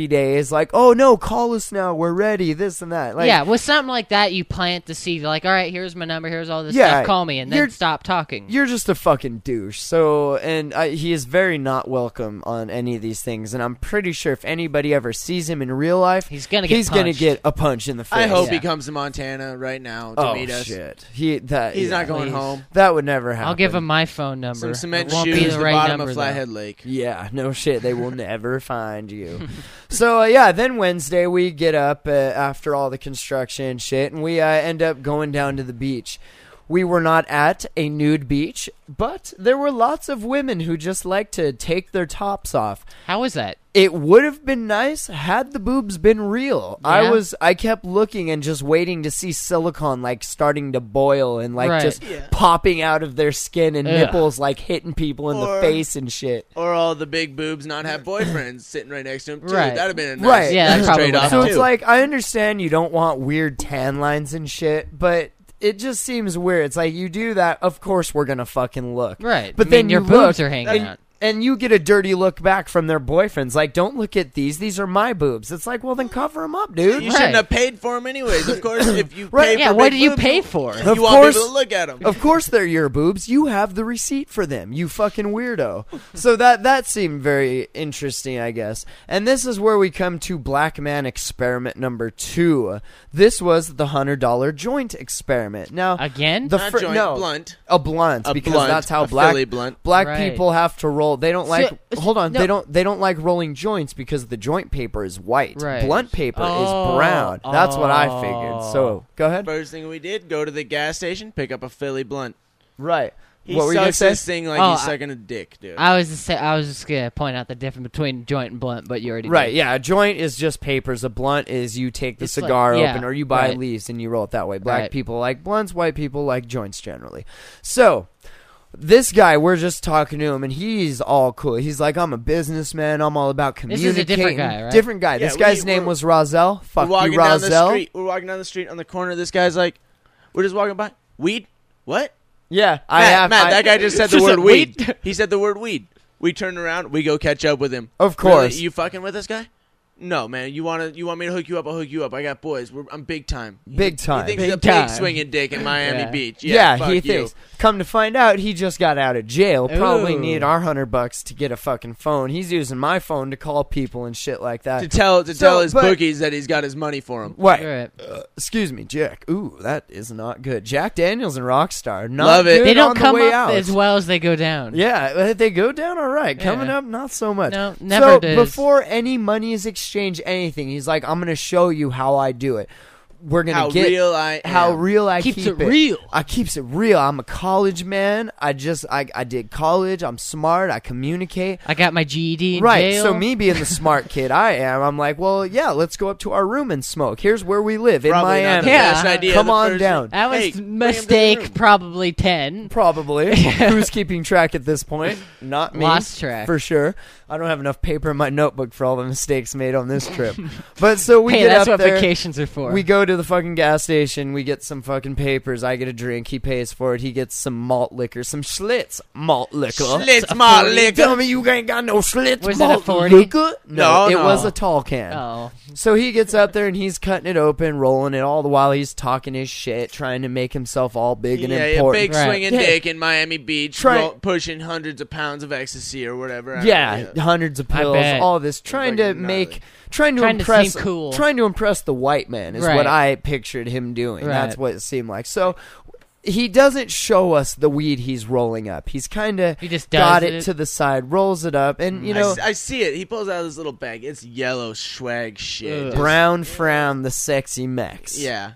D: 3 days, like, oh no, call us now, we're ready, this and that. Like,
E: yeah, with something like that, you plant the seed. Like, all right, here's my number, here's all this stuff, call me, and then stop talking.
D: You're just a fucking douche. So, and he is very not welcome on any of these things, and I'm pretty sure if anybody ever sees him in real life,
E: he's gonna get
D: a punch in the face.
F: I hope he comes to Montana right now to meet us.
D: Shit.
F: He's not going home.
D: That would never happen.
E: I'll give him my phone number.
F: Some cement
E: won't
F: shoes
E: be
F: at
E: the
F: the
E: right
F: bottom
E: number,
F: of Flathead Lake.
D: Yeah, no shit. They will never find you. So, yeah, then Wednesday we get up after all the construction and shit, and we end up going down to the beach. We were not at a nude beach, but there were lots of women who just like to take their tops off.
E: How was that?
D: It would have been nice had the boobs been real.
E: Yeah.
D: I kept looking and just waiting to see silicone like starting to boil and like just popping out of their skin and nipples like hitting people in the face and shit.
F: Or all the big boobs not have boyfriends sitting right next to them too.
E: Right.
F: That'd have been a nice
D: Right.
E: Yeah, that probably
F: trade-off
D: So
F: too.
D: it's like, I understand you don't want weird tan lines and shit, but it just seems weird. It's like, you do that, of course we're gonna fucking look.
E: Right.
D: But
E: I mean,
D: then
E: your
D: you
E: boobs
D: look,
E: are hanging out.
D: and you get a dirty look back from their boyfriends. Like, don't look at these. These are my boobs. It's like, well, then cover them up, dude.
F: You shouldn't have paid for them anyways. Of course, if you pay
E: Yeah,
F: for
E: what
F: big
E: did you
F: boobs,
E: pay for?
D: Of
F: you want
D: course-
F: people to look at them.
D: Of course they're your boobs. You have the receipt for them, you fucking weirdo. So that seemed very interesting, I guess. And this is where we come to Black Man experiment number 2. This was the $100 joint experiment. Now,
E: Again?
F: Not joint,
D: no,
F: blunt.
D: a blunt,
F: A
D: because
F: blunt,
D: that's how
F: a
D: black
F: Philly blunt.
E: Right.
D: people have to roll. They don't like. Hold on,
E: no.
D: they don't like rolling joints because the joint paper is white.
E: Right.
D: Blunt paper
E: Oh.
D: is brown. That's what I figured. So go ahead.
F: First thing we did, go to the gas station, pick up a Philly blunt.
D: Right.
F: He
D: what were you gonna
F: sucks
D: say?
F: this thing like
E: Oh,
F: he's sucking a dick, dude.
E: I was just gonna point out the difference between joint and blunt, but you already
D: Right,
E: did.
D: yeah. A joint is just papers. A blunt is you take the
E: It's like-
D: cigar
E: yeah,
D: open or you buy
E: right.
D: leaves and you roll it that way. Black
E: Right.
D: people like blunts, white people like joints generally. So, this guy, we're just talking to him and he's all cool. He's like, I'm a businessman. I'm all about
E: This
D: communicating.
E: is a different guy, right?
D: Different guy.
F: Yeah,
D: This guy's name was Rozelle. Fuck
F: We're walking
D: you,
F: down the
D: Rozelle.
F: street. We're walking down the street on the corner. This guy's like, we're just walking by. Weed? What?
D: Yeah,
F: Matt, that guy just said the
E: Just
F: word
E: said
F: weed.
E: weed?
F: He said the word weed. We turn around. We go catch up with him.
D: Of course.
F: Really? You fucking with this guy? No, man. You want me to hook you up? I'll hook you up. I got boys. I'm big time.
D: Big time.
F: He thinks he's a
E: Big time.
F: pig swinging dick in Miami
E: Yeah.
F: Beach.
D: Yeah,
F: fuck
D: he
F: you.
D: thinks. Come to find out, he just got out of jail. Probably
E: Ooh.
D: needed our $100 to get a fucking phone. He's using my phone to call people and shit like that.
F: to tell his
D: but-
F: bookies that he's got his money for him.
D: Wait,
E: Right.
D: excuse me, Jack. Ooh, that is not good. Jack Daniels and Rockstar, not
F: Love it.
D: good
E: They don't
D: on the
E: come
D: way
E: up
D: out.
E: as well as they go down.
D: Yeah, they go down all right. Coming
E: Yeah.
D: up, not so much.
E: No, never
D: so
E: does.
D: before any money is exchanged, anything, he's like, I'm going to show you how I do it. We're going
F: How
D: to get
F: real I am.
D: how real I
E: Keeps
D: keep
E: it real.
D: I keeps it real. I'm a college man. I did college. I'm smart. I communicate.
E: I got my GED in
D: Right,
E: jail.
D: so me being the smart kid I am, I'm like, well, yeah, let's go up to our room and smoke. Here's where we live, in
F: Probably not
D: Miami.
F: the
E: Yeah.
F: best idea
D: Come
F: the
D: on
F: first-
D: down.
E: That was
F: Hey, bring him to the
E: mistake
F: room.
E: probably 10.
D: Probably. Who's keeping track at this point? Not me.
E: Lost track.
D: For sure. I don't have enough paper in my notebook for all the mistakes made on this trip. But so we
E: Hey,
D: get
E: that's
D: up
E: what
D: there.
E: vacations are for.
D: We go to the fucking gas station. We get some fucking papers. I get a drink. He pays for it. He gets some malt liquor, some Schlitz malt liquor.
F: Schlitz malt liquor.
D: Tell me you ain't got no Schlitz
E: Was it a
D: malt
E: 40?
D: liquor? No, it
F: No.
D: was a tall can.
E: Oh.
D: So he gets up there and he's cutting it open, rolling it, all the while he's talking his shit, trying to make himself all big and
F: Yeah, a
D: important.
F: big
E: Right.
F: swinging
D: Yeah.
F: dick in Miami Beach,
D: Try-
F: pushing hundreds of pounds of ecstasy or whatever.
D: Yeah, hundreds of
E: I
D: pills,
E: bet.
D: all this, trying to
F: fucking gnarly.
D: trying to
E: Trying to
D: impress,
E: seem cool.
D: trying to impress the white man is
E: Right.
D: what I pictured him doing.
E: Right.
D: That's what it seemed like. So he doesn't show us the weed he's rolling up. He's kind of
E: He just does
D: got
E: it.
D: it to the side, rolls it up, and you know,
F: I see it. He pulls out this little bag. It's yellow swag shit.
E: Ugh.
F: Just-
D: brown frown, the sexy Mex.
F: Yeah.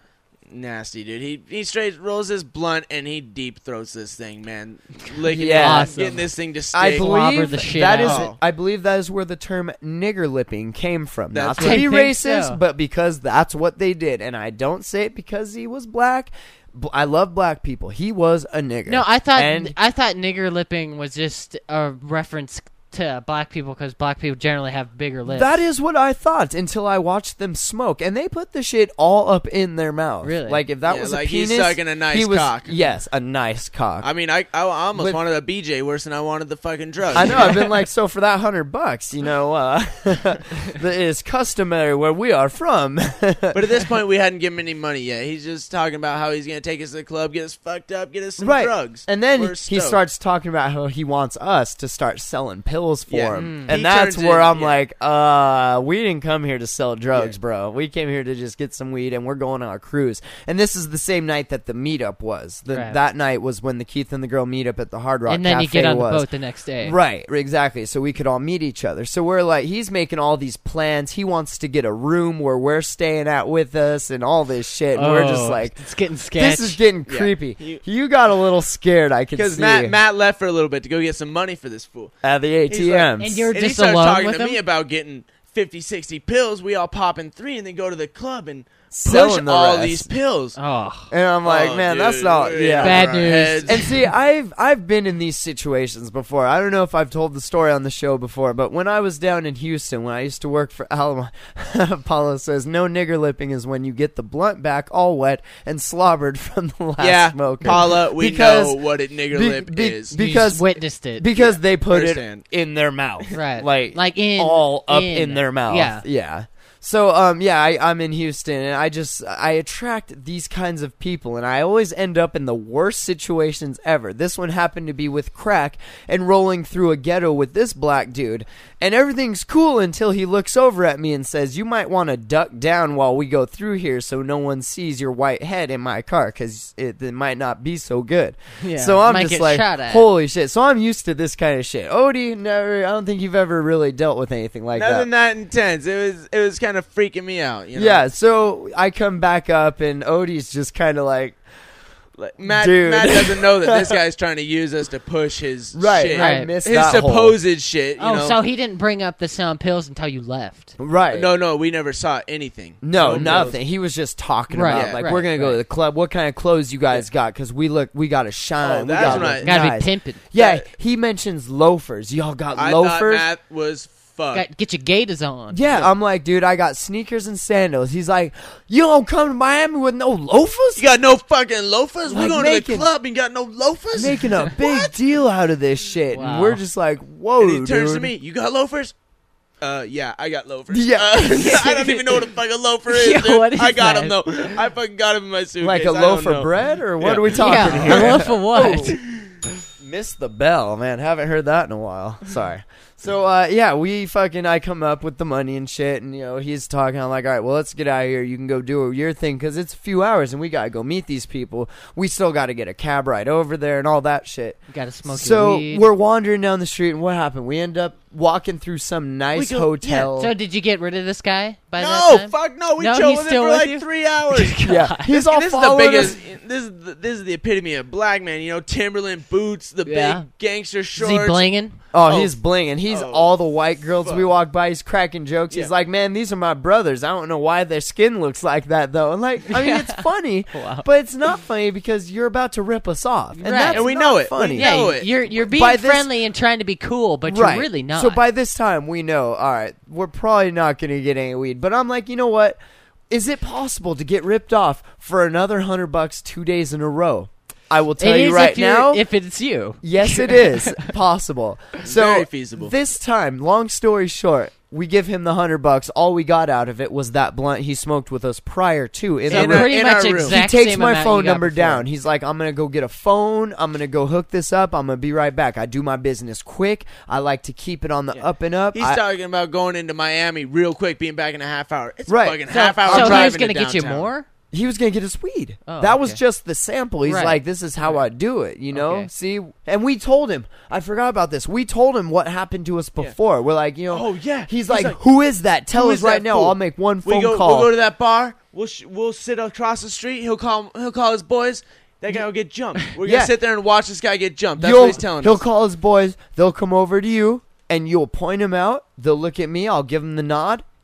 F: Nasty, dude. He straight rolls his blunt and he deep throats this thing, man. Licking
D: Yeah.
F: it,
E: Awesome.
F: getting this thing to stick.
D: I
E: Slobber
D: believe
E: the shit
D: that is.
F: out.
D: I believe that is where the term "nigger lipping" came from.
F: That's
D: Not to
E: what
D: be
E: I think
D: racist,
E: so.
D: but because that's what they did, and I don't say it because he was black. I love black people. He was a nigger.
E: No, I thought
D: And
E: nigger lipping was just a reference to black people because black people generally have bigger lips.
D: That is what I thought until I watched them smoke, and they put the shit all up in their mouth.
E: Really?
D: Like if that was
F: like
D: a penis,
F: he's sucking a nice cock.
D: Yes, a nice cock.
F: I mean, I almost
D: With-
F: wanted a BJ worse than I wanted the fucking drugs.
D: I know. I've been like, so for that $100, you know, that is customary where we are from.
F: But at this point, we hadn't given him any money yet. He's just talking about how he's going to take us to the club, get us fucked up, get us some drugs.
D: And then
F: We're
D: he
F: stoked.
D: starts talking about how he wants us to start selling pills for
F: Yeah.
D: him.
F: He
D: And that's
F: turns
D: where
F: in-
D: I'm
F: yeah.
D: like, we didn't come here to sell drugs,
F: Yeah.
D: bro. We came here to just get some weed, and we're going on a cruise. And this is the same night that the meetup was.
E: Right.
D: That night was when the Keith and the girl meetup at the Hard Rock
E: and then
D: Cafe
E: you get on
D: was.
E: the boat the next day.
D: Right, exactly. So we could all meet each other. So we're like, he's making all these plans. He wants to get a room where we're staying at with us and all this shit. And we're just like,
E: it's getting sketch.
D: this is getting
F: Yeah.
D: creepy. You got a little scared, I could
F: Because
D: see.
F: Matt left for a little bit to go get some money for this fool.
D: At the
F: He's like-
D: ATMs.
E: And you're
F: And he
E: just
F: starts
E: alone
F: talking
E: with
F: to
E: him?
F: me about getting 50, 60 pills. We all pop in 3 and then go to the club and push
D: Selling the
F: all
D: rest.
F: these pills.
E: Oh.
D: And I'm like,
F: Oh,
D: man, that's
F: dude,
D: not,
F: we're
D: yeah.
F: in
E: Bad
F: our
E: news.
F: heads.
D: And see, I've been in these situations before. I don't know if I've told the story on the show before, but when I was down in Houston, when I used to work for Alamo, Paulo says, no nigger lipping is when you get the blunt back all wet and slobbered from the last
F: Yeah,
D: smoker.
F: Paula, we
D: Because-
F: know what a nigger
D: be-
F: lip
D: be-
F: is.
E: You
D: because-
E: just witnessed it.
D: Because they put
F: Understand.
D: it in their mouth.
E: Right.
D: Like
E: in
D: all up in their mouth.
E: Yeah.
D: Yeah. So, I'm in Houston, and I attract these kinds of people, and I always end up in the worst situations ever. This one happened to be with crack and rolling through a ghetto with this black dude, and everything's cool until he looks over at me and says, you might want to duck down while we go through here so no one sees your white head in my car, because it might not be so good.
E: Yeah.
D: So I'm
E: Might
D: just
E: get
D: like,
E: shot at.
D: holy shit. So I'm used to this kind of shit. Odie, never. I don't think you've ever really dealt with anything like that.
F: Nothing that intense. It was kind of freaking me out. You know?
D: Yeah, so I come back up, and Odie's just kind of like,
F: Like, Matt
D: Dude.
F: doesn't know that this guy's trying to use us to push his
D: right,
F: shit.
D: I
E: Right.
D: missed
F: His
D: that
F: supposed shit. You
E: Oh,
F: know?
E: so he didn't bring up the selling pills until you left.
D: whole. Right.
F: No, we never saw anything.
D: No,
F: pills.
D: nothing. He was just talking
E: Right,
D: about,
F: yeah,
D: like,
E: right,
D: we're going to go
E: right.
D: to the club. What kind of clothes you guys got? Because we got to shine.
F: Oh,
D: we
F: that's
D: gotta
F: when I-
D: look
E: Gotta
D: nice.
E: be pimping.
D: Yeah,
F: That-
D: he mentions loafers. Y'all got
F: I thought
D: loafers?
F: Matt was fucked.
E: Get your gators on.
D: Yeah, I'm like, dude, I got sneakers and sandals. He's like, you don't come to Miami with no loafers?
F: You got no fucking loafers?
D: Like
F: We're going to
D: making-
F: the club and got no loafers?
D: Making a big deal out of this shit. And
E: Wow.
D: we're just like, whoa,
F: And he turns
D: dude.
F: to me, you got loafers? Yeah, I got loafers.
D: Yeah.
F: I don't even know what a fucking loafer is,
E: Yo,
F: dude.
E: what is
F: I got
E: that?
F: him, though. I fucking got him in my suitcase.
D: Like a
F: I don't
D: loaf
F: know.
D: of bread? Or what
F: Yeah.
D: are we talking
E: Yeah,
D: here?
E: a loaf of what?
D: Missed the bell, man. Haven't heard that in a while. Sorry. So, I come up with the money and shit, and, he's talking. I'm like, all right, well, let's get out of here. You can go do your thing, because it's a few hours, and we got to go meet these people. We still got to get a cab ride over there and all that shit.
E: You gotta smoke
D: So,
E: your weed.
D: we're wandering down the street, and what happened? We end up walking through some nice
F: go-
D: hotel.
E: So did you get rid of this guy by that
F: No,
E: time?
F: fuck no. We
E: No,
F: chilled
E: he's
F: with him
E: still
F: for
E: with
F: like
E: you?
F: 3 hours.
D: Yeah, he's all
F: This is the
D: following
F: biggest.
D: us.
F: This is the epitome of black man. Timberland boots, the
E: Yeah.
F: big gangster
E: Is
F: shorts.
E: he blinging?
D: Oh, he's blinging. He's
F: Oh,
D: all the white girls we
F: fuck.
D: walk by. He's cracking jokes.
F: Yeah.
D: He's like, man, these are my brothers. I don't know why their skin looks like that, though. And like, I mean, it's funny,
E: Wow.
D: but it's not funny because you're about to rip us off. And
E: Right.
D: that's
F: And we
D: not
F: know it.
D: funny.
F: We
E: Yeah,
F: know it.
E: you're being
D: By this-
E: friendly and trying to be cool, but
D: Right.
E: you're really not.
D: So by this time, we know, all right, we're probably not going to get any weed. But I'm like, you know what? Is it possible to get ripped off for another $100 2 days in a row? I will tell
E: it
D: you
E: is
D: right
E: if you're-
D: now.
E: if it's you.
D: Yes, it is possible. So
F: Very feasible.
D: This time, long story short, we give him the $100. All we got out of it was that blunt he smoked with us prior to in
E: So
D: the room.
E: pretty
F: in
E: much
F: our room.
D: He
E: exact
D: takes
E: same
D: my
E: amount
D: phone
E: you got
D: number
E: before.
D: down. He's like, I'm going to go get a phone. I'm going to go hook this up. I'm going to be right back. I do my business quick. I like to keep it on the up and up.
F: He's
D: I-
F: talking about going into Miami real quick, being back in a half hour. It's
D: Right.
F: a fucking
E: So,
F: half hour
E: so he
F: driving
E: was gonna
F: to
E: get you
F: downtown.
E: more?
D: He was going to get us weed.
E: Oh,
D: that was
E: okay.
D: just the sample. He's
E: Right.
D: like, this is how I do it, you know?
E: Okay.
D: See? And we told him. I forgot about this. We told him what happened to us before. We're like,
F: Oh, yeah.
D: He's
F: He's
D: like,
F: like,
D: who is that? Tell
F: "Who
D: us
F: is
D: right
F: that
D: now.
F: fool?"
D: I'll make one phone
F: We'll
D: call.
F: go to that bar. We'll sit across the street. He'll call his boys. That guy will get jumped. We're
D: Yeah.
F: gonna sit there and watch this guy get jumped. That's what he's telling
D: He'll
F: us.
D: call his boys. They'll come over to you, and you'll point him out. They'll look at me. I'll give them the nod.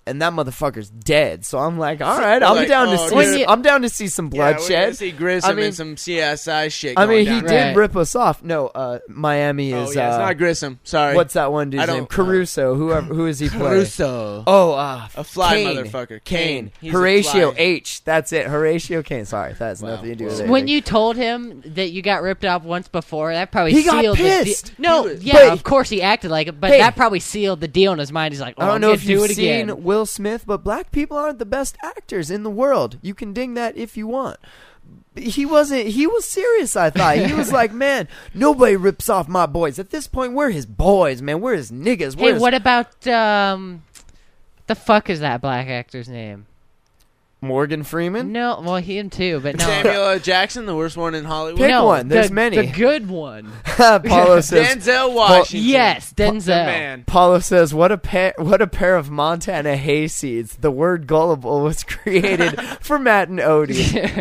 D: and that motherfucker's dead. So I'm like, all right, I'm
F: Like,
D: down to
F: oh,
D: see.
F: dude.
D: I'm down to see some
F: Yeah, we're
D: bloodshed.
F: gonna see Grissom
D: I mean-
F: and some CSI shit.
D: I
F: going
D: mean,
F: down
D: he
F: there.
D: did
E: Right.
D: rip us off. No, Miami
F: Oh
D: is.
F: yeah, it's not Grissom. Sorry.
D: What's that one
F: I
D: dude's
F: don't-
D: name? Caruso. Who is he playing?
F: Caruso?
D: Oh,
F: A fly
D: Kane.
F: motherfucker.
D: Kane.
F: He's a
D: Horatio
F: fly.
D: H. That's it. Horatio Kane. Sorry, that has
F: Wow.
D: nothing to do with it.
E: When you told him that you got ripped off once before, that probably
D: He got
E: sealed the
D: pissed.
E: deal. No,
F: He was-
E: yeah,
D: But-
E: of course he acted like it, but
D: Hey.
E: that probably sealed the deal in his mind. He's like, oh,
D: I don't
E: I'm
D: know
E: gonna
D: if
E: do
D: you've
E: it again.
D: seen Will Smith, but black people aren't the best actors in the world. You can ding that if you want. He wasn't. He was serious. I thought he was like, man, nobody rips off my boys. At this point, we're his boys, man. We're his niggas.
E: Hey, what about the fuck is that black actor's name?
D: Morgan Freeman?
E: No, well, him too, but no.
F: Samuel L. Jackson, the worst one in Hollywood.
D: Pick
E: no,
D: one. There's
E: the,
D: many.
E: The good one.
D: Paulo says.
F: Denzel Washington.
E: Yes,
F: The
E: Denzel.
F: man.
D: Paulo says, "What a pair of Montana hayseeds. The word gullible was created for Matt and Odie."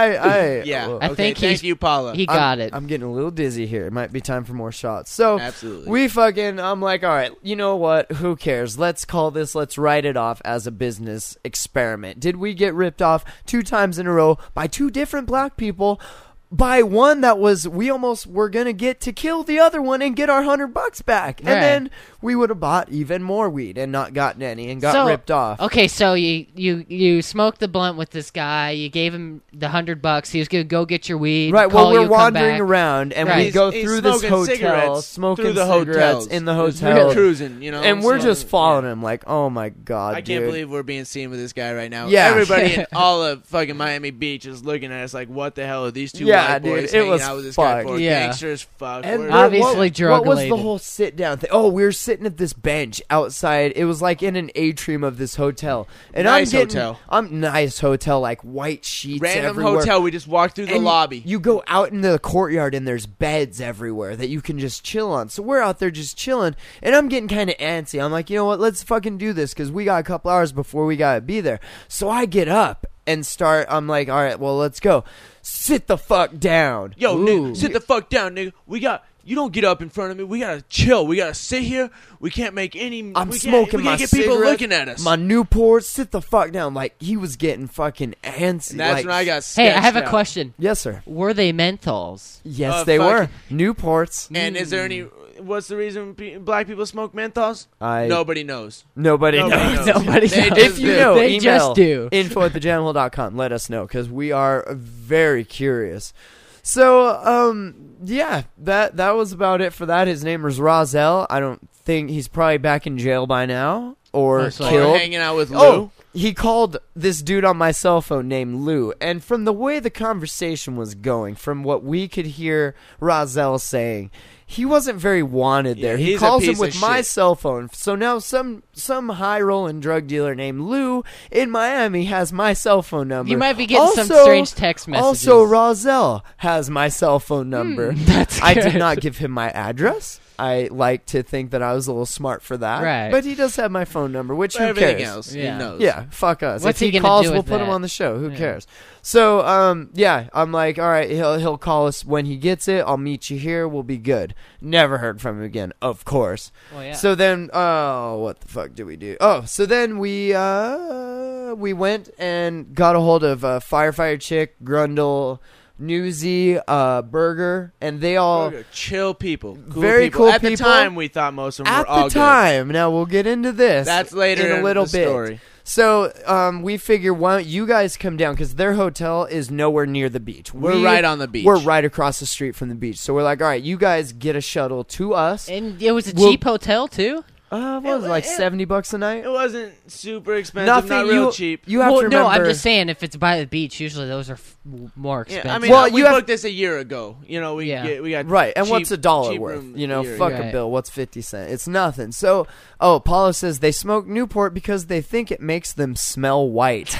F: Yeah.
E: I
F: okay,
E: think
F: thank you, Paula.
E: He got it.
D: I'm getting a little dizzy here. It might be time for more shots. So
F: Absolutely.
D: I'm like, all right, you know what? Who cares? Let's write it off as a business experiment. Did we get ripped off 2 times in a row by 2 different black people? By one that we almost were gonna get to kill the other one and get our $100 back, and
E: Right.
D: then we would have bought even more weed and not gotten any and got ripped off.
E: Okay, so you smoked the blunt with this guy. You gave him the $100. He was gonna go get your weed.
D: Right.
E: Call
D: Well, we're
E: you, come
D: wandering
E: back.
D: around and
E: Right.
D: we go
F: He's
D: through this
F: smoking
D: hotel,
F: cigarettes
D: smoking
F: through the
D: cigarettes
F: hotels.
D: in the
F: We're
D: hotel,
F: cruising, you know.
D: and we're just
F: smoking-
D: following him like, oh my god,
F: I
D: dude.
F: can't believe we're being seen with this guy right now.
D: Yeah.
F: Everybody in all of fucking Miami Beach is looking at us like, what the hell are these 2
D: Yeah,
F: white boys
D: dude, it
F: hanging
D: was
F: out with this guy
D: fucked.
F: for?
E: Yeah.
F: Gangster as fuck.
D: And
F: We're-
E: Obviously
D: what was the
E: drug-related.
D: whole sit down thing? Oh, we were sitting at this bench outside. It was like in an atrium of this hotel. And
F: Nice
D: I'm getting,
F: hotel.
D: I'm nice hotel, like white sheets
F: Random
D: everywhere.
F: hotel. We just walked through the
D: And
F: lobby.
D: You go out into the courtyard and there's beds everywhere that you can just chill on. So we're out there just chilling, and I'm getting kind of antsy. I'm like, you know what? Let's fucking do this because we got a couple hours before we gotta be there. So I get up and start. I'm like, all right, well, let's go. Sit the fuck down.
F: Yo,
E: Ooh.
F: nigga, sit the fuck down, nigga. You don't get up in front of me. We gotta chill. We gotta sit here. We can't make any.
D: I'm
F: we
D: smoking
F: can't
D: my
F: get people
D: cigarette,
F: looking at us.
D: My Newport. Sit the fuck down. Like he was getting fucking antsy.
F: and that's
D: like,
F: when I got.
E: Hey, I
F: sketched
E: have a
F: out.
E: question.
D: Yes, sir.
E: Were they menthols?
D: Yes, they
F: fuck.
D: were Newports.
F: And is there any? What's the reason black people smoke menthols?
D: I
F: Nobody knows.
D: nobody
F: Nobody
D: knows.
F: knows.
E: Nobody
F: They
E: knows.
F: just
D: If you
F: do.
D: know,
E: They
D: email
E: just do.
D: info@thejamhole.com. Let us know because we are very curious. So, yeah, that was about it for that. His name was Rozelle. I don't think he's probably back in jail by now or
E: Most likely.
F: Or
D: killed.
F: hanging out with Lou.
D: Oh, he called this dude on my cell phone named Lou, and from the way the conversation was going, from what we could hear Rozelle saying, he wasn't very wanted there.
F: Yeah,
D: He
F: he's a
D: calls him
F: piece
D: with
F: of
D: my
F: shit.
D: cell phone. So now some high rolling drug dealer named Lou in Miami has my cell phone number.
E: You might be getting some
D: Also-
E: strange text messages.
D: Also, Rozelle has my cell phone number.
E: that's
D: I did
E: good.
D: not give him my address. I like to think that I was a little smart for that.
E: Right.
D: But he does have my phone number, which
F: But
D: who
F: everything
D: cares?
F: else,
E: Yeah.
F: he knows.
D: Yeah, fuck us.
E: What's
D: if
E: he gonna
D: calls,
E: do
D: we'll
E: with
D: put him
E: that?
D: on the show. Who
E: Yeah.
D: cares? So, yeah, I'm like, all right, he'll call us when he gets it. I'll meet you here. We'll be good. Never heard from him again, of course.
E: Well, yeah.
D: So then, what the fuck did we do? Oh, so then we went and got a hold of Firefighter Chick, Grundle, Newsy, Burger, and they all
F: Chill people. Cool
D: Very
F: people.
D: cool
F: At the
D: people.
F: time, we thought most of them
D: at
F: were all
D: the time. Now we'll get into this.
F: That's later
D: in a little
F: the
D: bit.
F: story.
D: So we figure, why don't you guys come down because their hotel is nowhere near the beach.
F: We're right on the beach.
D: We're right across the street from the beach. So we're like, all right, you guys get a shuttle to us.
E: And it was a
D: We'll-
E: cheap hotel too.
D: What was it, like $70 a night?
F: It wasn't super expensive.
D: Nothing.
F: Not real cheap.
D: You have
E: Well,
D: to remember.
E: no, I'm just saying if it's by the beach, usually those are more expensive.
F: Yeah, I mean,
D: Well,
F: we
D: you have-
F: booked this a year ago. You know, we
E: Yeah.
F: got
D: Right, and
F: cheap-
D: what's $1
F: cheap
D: worth?
F: room
D: You know,
F: a year
D: fuck
F: ago.
D: a bill. What's 50 cents? It's nothing. So, Paula says they smoke Newport because they think it makes them smell white.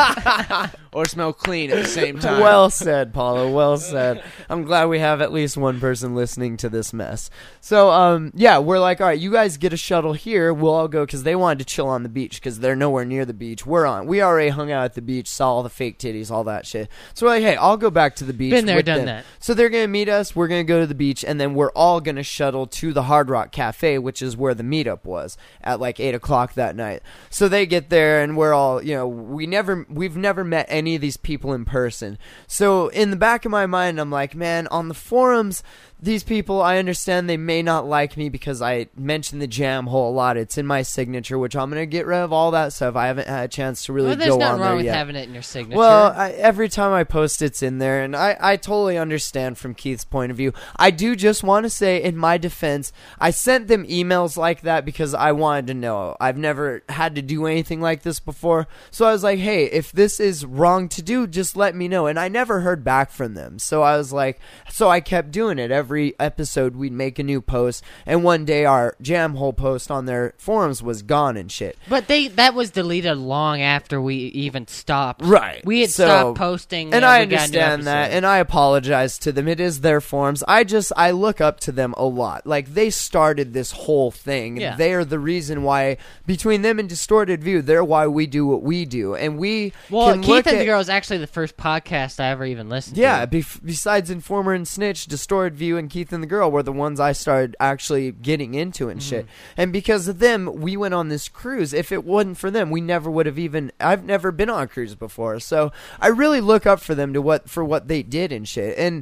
F: or smell clean at the same time.
D: Well said, Paula. Well said. I'm glad we have at least one person listening to this mess. So, yeah, we're like, all right, you guys get a shuttle shuttle here. We'll all go because they wanted to chill on the beach because they're nowhere near the beach. We already hung out at the beach, saw all the fake titties, all that shit. So we're like, hey, I'll go back to the beach.
E: Been there,
D: with
E: done
D: them.
E: that.
D: So they're gonna meet us. We're gonna go to the beach, and then we're all gonna shuttle to the Hard Rock Cafe, which is where the meetup was at like 8:00 that night. So they get there, and we're all, we've never met any of these people in person. So in the back of my mind, I'm like, man, on the forums, these people, I understand they may not like me because I mentioned the jam hole a lot. It's in my signature, which I'm going to get rid of all that stuff. I haven't had a chance to really go on there yet.
E: There's nothing wrong with having it in your signature.
D: Well, every time I post, it's in there, and I totally understand from Keith's point of view. I do just want to say, in my defense, I sent them emails like that because I wanted to know. I've never had to do anything like this before, so I was like, hey, if this is wrong to do, just let me know. And I never heard back from them, so I was like, so I kept doing it. Every episode we'd make a new post, and one day our jam hole post on their forums was gone and shit.
E: But that was deleted long after we even stopped.
D: Right.
E: We had stopped posting.
D: And I understand that, and I apologize to them. It is their forums. I look up to them a lot. Like, they started this whole thing.
E: Yeah.
D: They are the reason why, between them and Distorted View, they're why we do what we do. And we can
E: Keith
D: look
E: and
D: at,
E: the Girl is actually the first podcast I ever even listened to.
D: Yeah, besides Informer and Snitch, Distorted View and Keith and the Girl were the ones I started actually getting into and shit. And because of them, we went on this cruise. If it wasn't for them, we never would have even... I've never been on a cruise before, so I really look up for them for what they did and shit. And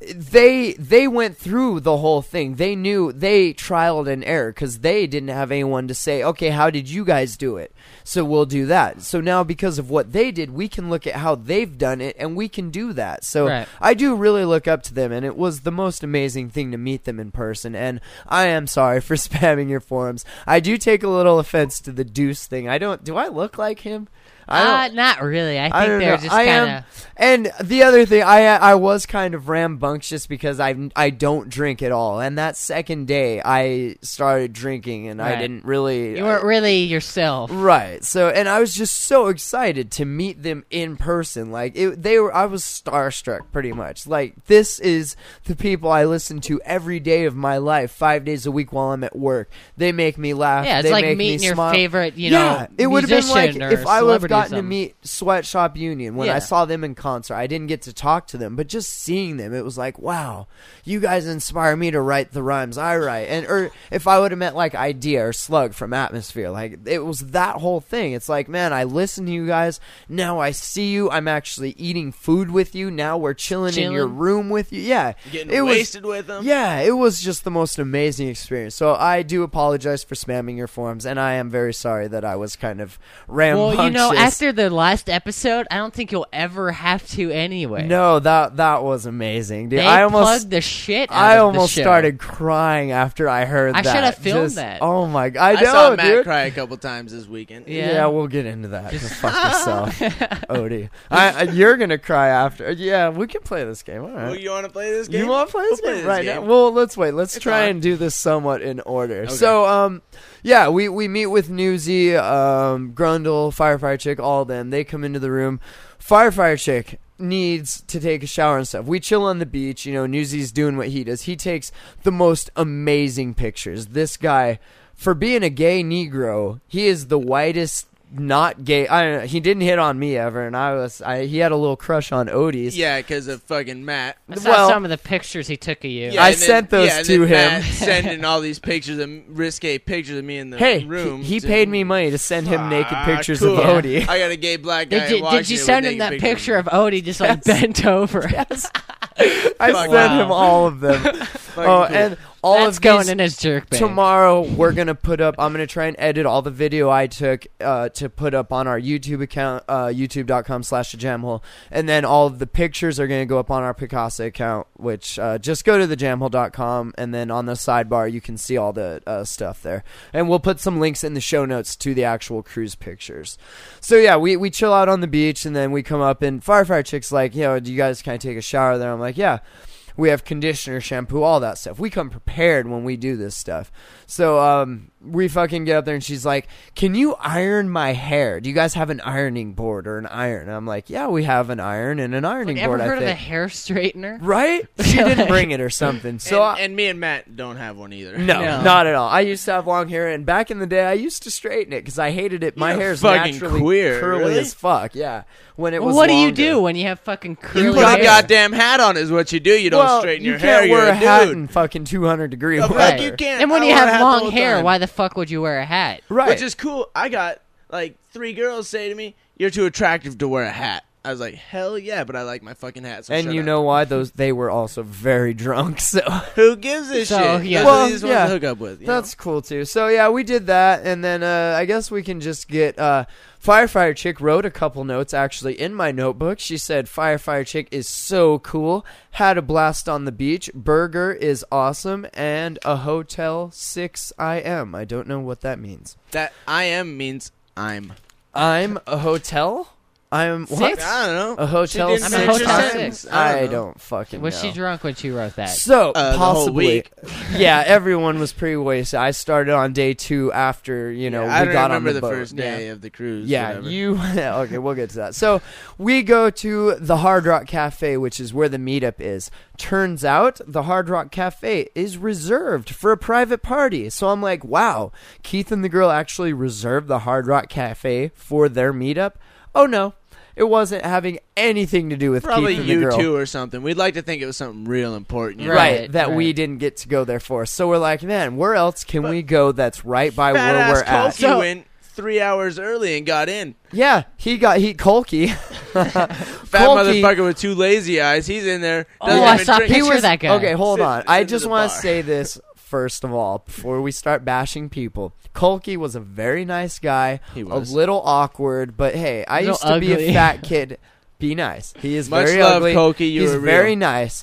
D: they went through the whole thing. They knew, they trialed and error because they didn't have anyone to say, okay, how did you guys do it? So we'll do that. So now because of what they did, we can look at how they've done it and we can do that. So
E: right.
D: I do really look up to them, and it was the most amazing thing to meet them in person. And I am sorry for spamming your forums. I do take a little offense to the Deuce thing. Do I look like him?
E: Not really. I think they're just kind of...
D: And the other thing, I was kind of rambunctious because I don't drink at all. And that second day, I started drinking, and
E: right.
D: I didn't really...
E: You weren't really yourself.
D: Right. So, and I was just so excited to meet them in person. Like, I was starstruck, pretty much. Like, this is the people I listen to every day of my life, 5 days a week while I'm at work. They make me laugh.
E: Yeah, it's
D: they
E: like
D: make
E: meeting
D: me
E: your
D: smile.
E: favorite,
D: it would have been like if I would have gotten to
E: something.
D: meet Sweatshop Union when I saw them in concert. I didn't get to talk to them, but just seeing them, it was like, wow, you guys inspire me to write the rhymes I write. Or if I would have met like Idea or Slug from Atmosphere, like, it was that whole thing. It's like, man, I listen to you guys. Now I see you. I'm actually eating food with you. Now we're chilling in your room with you. Yeah.
F: Getting wasted with them.
D: Yeah, it was just the most amazing experience. So I do apologize for spamming your forums, and I am very sorry that I was kind of rambunctious.
E: Well, after the last episode, I don't think you'll ever have to anyway.
D: No, that was amazing, dude.
E: They
D: I almost
E: plugged the shit out
D: I
E: of
D: almost
E: the show.
D: started crying after I heard that.
E: I should have filmed that.
D: Oh my god, I know,
F: saw Matt
D: dude.
F: cry a couple times this weekend.
D: Yeah, we'll get into that. Just fuck yourself, Odie. You're gonna cry after. Yeah, we can play this game. All right.
F: Oh, you want to play this game?
D: You want to play this
F: We'll
D: game
F: play
D: right
F: this
D: now?
F: game.
D: Well, let's wait. Let's
F: It's
D: try
F: on.
D: and do this somewhat in order.
F: Okay.
D: So, yeah, we meet with Newsy, Grundle, Firefire Chick, all of them. They come into the room. Firefire Chick needs to take a shower and stuff. We chill on the beach. Newsy's doing what he does. He takes the most amazing pictures. This guy, for being a gay Negro, he is the whitest not gay. I don't know, he didn't hit on me ever, and he had a little crush on Odie's.
F: Yeah, because of fucking Matt.
E: I saw some of the pictures he took of you.
F: Yeah,
D: I
F: and then-
D: sent those
F: and
D: to
F: then
D: him.
F: Matt sending all these pictures, of risque pictures of me in the
D: Hey,
F: room.
D: he paid me money to send him naked pictures
F: cool.
D: of Odie.
F: I got a gay black guy.
E: Did you send him that picture of Odie just like bent over?
D: Yes. I
F: Fuck,
D: sent
F: wow.
D: him all of them.
F: cool.
D: And all
E: That's
D: of
E: going
D: these
E: in his jerk bag.
D: tomorrow we're gonna put up. I'm gonna try and edit all the video I took to put up on our YouTube account, youtube.com/thejamhole, and then all of the pictures are gonna go up on our Picasa account, which just go to thejamhole.com, and then on the sidebar you can see all the stuff there, and we'll put some links in the show notes to the actual cruise pictures. So yeah, we chill out on the beach, and then we come up, and Firefire Chick's like, do you guys kind of take a shower there? I'm like, yeah. We have conditioner, shampoo, all that stuff. We come prepared when we do this stuff. So we fucking get up there and she's like, can you iron my hair? Do you guys have an ironing board or an iron? And I'm like, yeah, we have an iron and an ironing board, I think.
E: Ever heard of a hair straightener?
D: Right? She didn't bring it or something. So
F: and me and Matt don't have one either.
D: No, not at all. I used to have long hair, and back in the day, I used to straighten it because I hated it. My hair's
F: fucking
D: naturally
F: queer,
D: curly
F: really?
D: as fuck. Yeah, when it was.
E: What do you
D: longer.
E: do when you have fucking curly
F: You put
E: hair?
F: a goddamn hat on is what you do. You don't straighten your hair.
D: You can't wear
F: You're
D: a hat
F: dude.
D: in fucking 200-degree
F: The
D: weather.
F: fuck you can't.
E: And when
F: I
E: you
F: wear a hat
E: have
F: the
E: long
F: whole
E: hair,
F: time.
E: why the fuck would you wear a hat?
D: Right.
F: Which is cool. I got like 3 girls say to me, "You're too attractive to wear a hat." I was like, "Hell yeah!" But I like my fucking hat. So
D: and
F: shut
D: you
F: up.
D: know why? They were also very drunk. So
F: who gives a
E: So,
F: shit?
E: yeah.
F: Those
D: Well,
F: are these ones
D: yeah.
F: to hook up with.
D: that's cool too. So yeah, we did that, and then I guess we can just get. Firefighter Chick wrote a couple notes actually in my notebook. She said, Firefighter Chick is so cool. Had a blast on the beach. Burger is awesome. And a hotel 6 IM. I don't know what that means.
F: That I am means I'm.
D: I'm a hotel? I'm what?
F: I don't know.
D: A hotel
F: She didn't
D: 6
E: I'm a
F: finish her
E: hotel
D: IM?
F: sentence.
D: I
F: know.
D: don't fucking
E: Was
D: know.
E: she drunk when she wrote that?
D: So,
F: The whole
D: possibly.
F: week.
D: Yeah, everyone was pretty wasted. I started on day 2 after,
F: I
D: we
F: don't
D: got on
F: remember
D: the
F: the
D: boat.
F: first day of the cruise.
D: Yeah,
F: whatever.
D: you. Okay, we'll get to that. So we go to the Hard Rock Cafe, which is where the meetup is. Turns out the Hard Rock Cafe is reserved for a private party. So I'm like, wow, Keith and the girl actually reserved the Hard Rock Cafe for their meetup? Oh, no. It wasn't having anything to do with
F: Probably
D: Keith and the girl.
F: you two or something. We'd like to think it was something real important. you know?
D: Right, that
E: right.
D: we didn't get to go there for. So we're like, man, where else can we go that's right by where
F: Fat
D: we're
F: ass
D: at?
F: Koki went 3 hours early and got in.
D: Yeah, Kolky.
F: Fat
D: Kolky-
F: motherfucker with 2 lazy eyes. He's in there.
E: Oh,
F: doesn't
E: I
F: even
E: saw
F: drink.
E: picture of that guy.
D: Okay, hold on. I
F: Sitting
D: just
F: at the
D: want
F: bar.
D: to say this first of all before we start bashing people. Kolky was a very nice guy.
F: He was.
D: A little awkward, but hey, I
E: Little
D: used to be
E: ugly.
D: a fat kid. Be nice. He is
F: Much
D: very
F: love,
D: ugly.
F: Kolky. You
D: He's
F: were
D: very
F: real.
D: nice.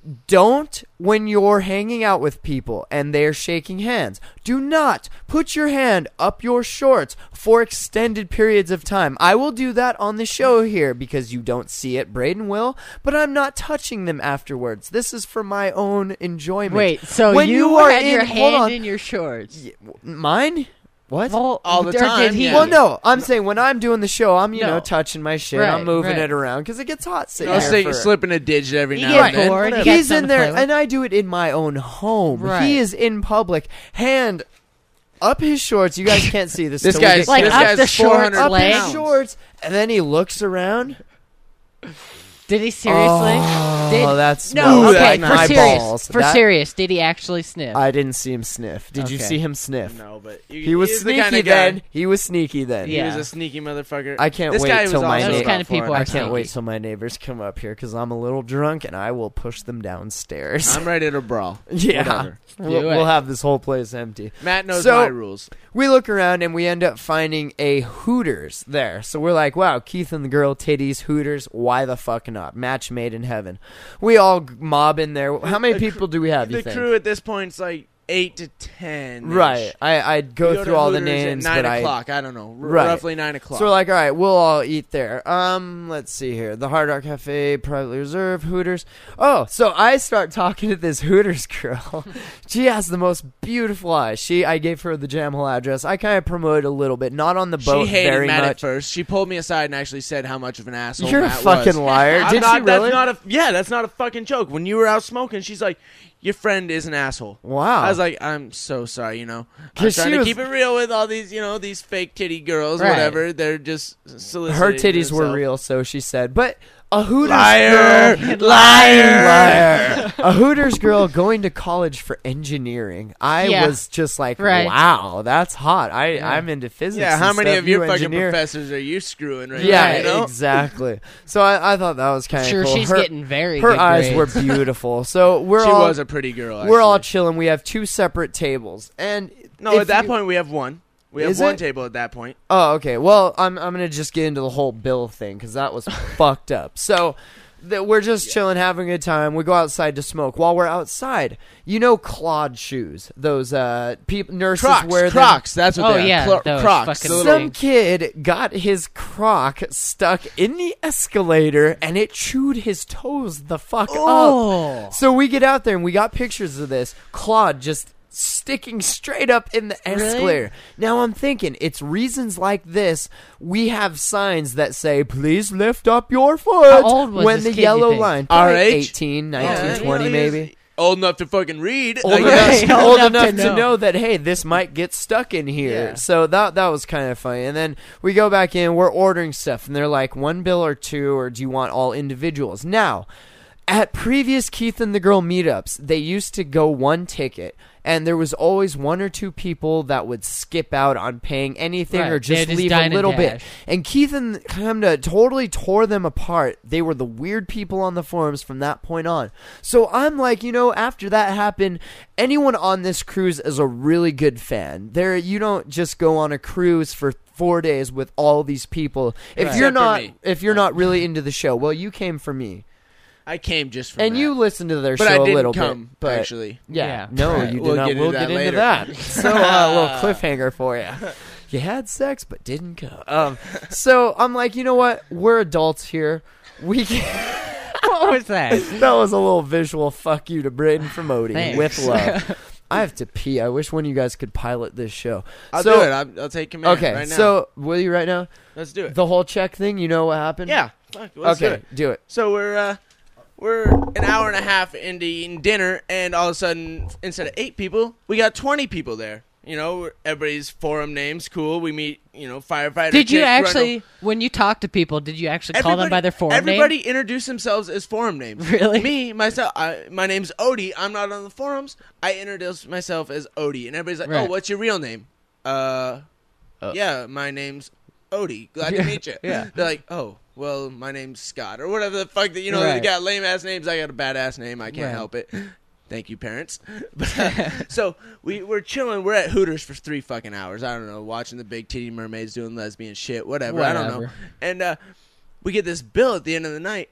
D: Don't, when you're hanging out with people and they're shaking hands, do not put your hand up your shorts for extended periods of time. I will do that on the show here because you don't see it. Braden will, but I'm not touching them afterwards. This is for my own enjoyment.
E: Wait, so
D: when
E: you
D: are
E: had your
D: in, hold
E: hand
D: on,
E: in your shorts?
D: mine? What?
E: Well,
F: All the
E: or
F: time,
E: Did he?
F: yeah.
D: Well, no, I'm saying when I'm doing the show, I'm,
E: No.
D: touching my shit.
E: Right,
D: I'm moving
E: right.
D: it around because it gets hot sitting
F: I'll
D: here
F: say
D: for-
F: slipping a digit every
E: You
F: now
E: get
F: and then.
E: bored, you
F: Whatever.
E: got
D: He's in
E: something to
D: there,
E: play with.
D: and I do it in my own home.
E: Right.
D: He is in public, hand up his shorts. You guys can't see this.
F: This
D: till we
F: guy's
D: get
E: Like
F: this
E: up
F: guy's
E: the shorts,
F: 400
D: up
E: leg.
D: his
F: pounds.
D: shorts, and then he looks around.
E: Did he seriously?
D: Oh, that's
E: no.
F: Ooh,
E: Okay,
F: that's
E: for
F: nice.
E: serious.
D: balls.
E: For
D: That-
E: serious, did he actually sniff?
D: I didn't see him sniff. Did you
E: Okay.
D: see him sniff?
F: No, but
D: He was
F: he's the
D: sneaky
F: kind of guy.
D: then. He was sneaky then.
E: Yeah.
F: He was a sneaky motherfucker.
D: I can't
F: this
D: wait
F: guy was
D: till my
F: also
D: Those
F: about
E: kind of people
F: 400
E: are
D: I can't
E: sneaky.
D: wait till my neighbors come up here because I'm a little drunk and I will push them downstairs.
F: I'm ready to brawl.
D: yeah,
F: Whatever.
D: we'll,
E: Do it.
D: we'll have this whole place empty.
F: Matt knows
D: So-
F: my rules.
D: We look around and we end up finding a Hooters there. So we're like, wow, Keith and the girl, titties, Hooters, why the fuck not? Match made in heaven. We all mob in there. How many people do we have, you
F: The
D: think?
F: crew at this point is like 8 to 10.
D: Right. I'd go through all the names,
F: at 9
D: but
F: o'clock. I don't know.
D: Right.
F: Roughly 9 o'clock.
D: So we're like, all right, we'll all eat there. Let's see here. The Hard Rock Cafe, privately reserved, Hooters. Oh, so I start talking to this Hooters girl. She has the most beautiful eyes. I gave her the Jam Hole address. I kind of promoted a little bit, not on the boat
F: she hated
D: very
F: Matt at
D: much.
F: first. She pulled me aside and actually said how much of an asshole
D: You're
F: Matt
D: a fucking
F: was.
D: liar.
F: I'm
D: Did
F: not,
D: she really?
F: That's not a fucking joke. When you were out smoking, she's like, your friend is an asshole.
D: Wow.
F: I was like, I'm so sorry, I'm
D: 'Cause
F: trying
D: she
F: to
D: was-
F: keep it real with all these, these fake titty girls,
E: Right.
F: whatever. They're just soliciting
D: Her titties were
F: themselves.
D: real, so she said. But a Hooters
F: Liar!
D: girl,
F: Liar!
D: a Hooters girl going to college for engineering. I
E: Yeah.
D: was just like,
E: Right.
D: wow, that's hot. I'm into physics.
F: Yeah, how
D: and
F: many
D: stuff.
F: of your
D: You
F: fucking
D: engineer.
F: professors are you screwing right
D: Yeah,
F: now?
D: exactly. So I thought that was kind of
E: Sure,
D: cool.
E: she's
D: her,
E: getting very
D: her
E: good
D: eyes
E: grades.
D: were beautiful. So
F: She was a pretty girl.
D: we're all
F: actually.
D: chilling. We have 2 separate tables, and
F: No,
D: if
F: at that
D: you-
F: point we have one. We have
D: Is
F: one
D: it?
F: table at that point.
D: Oh, okay. Well, I'm gonna just get into the whole bill thing because that was fucked up. So We're just chilling, having a good time. We go outside to smoke. While we're outside, Claude shoes. Those nurses
F: Crocs,
D: wear them.
F: Crocs. That's what they are.
E: Those
F: Crocs.
E: fucking
D: Some kid got his Croc stuck in the escalator, and it chewed his toes the fuck up. So we get out there, and we got pictures of this. Claude just sticking straight up in the escalator. Now I'm thinking, it's reasons like this we have signs that say, please lift up your foot.
E: How old was
D: when
E: this
D: the
E: kid,
D: yellow
E: you think?
D: line.
F: Our
D: Probably
F: age?
D: 18, 19, 20 maybe.
F: Old enough to fucking read.
D: Old
E: Old
D: enough
E: enough
D: to know that, hey, this might get stuck in here.
F: Yeah.
D: So that was kind of funny. And then we go back in, we're ordering stuff, and they're like, one bill or two, or do you want all individuals? Now, at previous Keith and the Girl meetups, they used to go one ticket, and there was always one or two people that would skip out on paying anything or just leave a little bit. And Keith and Hamda totally tore them apart. They were the weird people on the forums from that point on. So I'm like, after that happened, anyone on this cruise is a really good fan. You don't just go on a cruise for 4 days with all these people. If you're not really into the show, well, you came for me.
F: I came just for
D: and
F: that.
D: you listened to their
F: but
D: show
F: I didn't
D: a little
F: come,
D: bit. But
F: actually.
D: Yeah. No, you did
F: We'll
D: not.
F: get
D: We'll
F: into
D: get
F: that
D: into
F: later.
D: that. So a little cliffhanger for you. You had sex but didn't come. So I'm like, you know what? We're adults here. We can.
E: What was that?
D: That was a little visual fuck you to Braden from Odie.
E: Thanks.
D: With love. I have to pee. I wish one of you guys could pilot this show.
F: I'll do it. I'll take command
D: Okay,
F: right now.
D: so will you right now?
F: Let's do it.
D: The whole check thing, you know what happened?
F: Yeah. Fuck, let's do it.
D: Do it.
F: So we're an hour and a half into eating dinner, and all of a sudden, instead of 8 people, we got 20 people there. Everybody's forum names, cool. We meet, firefighter.
E: Did you
F: Chick,
E: actually,
F: Grundle.
E: when you talk to people, did you actually call them by their forum name?
F: Everybody introduced themselves as forum names.
E: Really?
F: Me, myself, my name's Odie. I'm not on the forums. I introduced myself as Odie, and everybody's like,
E: Right.
F: "Oh, what's your real name?" Yeah, my name's Odie. Glad to meet you.
E: Yeah.
F: They're like, "Oh, well, my name's Scott," or whatever the fuck that they
E: Right.
F: got lame ass names. I got a badass name. I can't
E: Right.
F: help it. Thank you, parents. So we're chilling. We're at Hooters for 3 fucking hours. I don't know, watching the big titty mermaids doing lesbian shit, whatever. I don't know.
E: Whatever.
F: And we get this bill at the end of the night,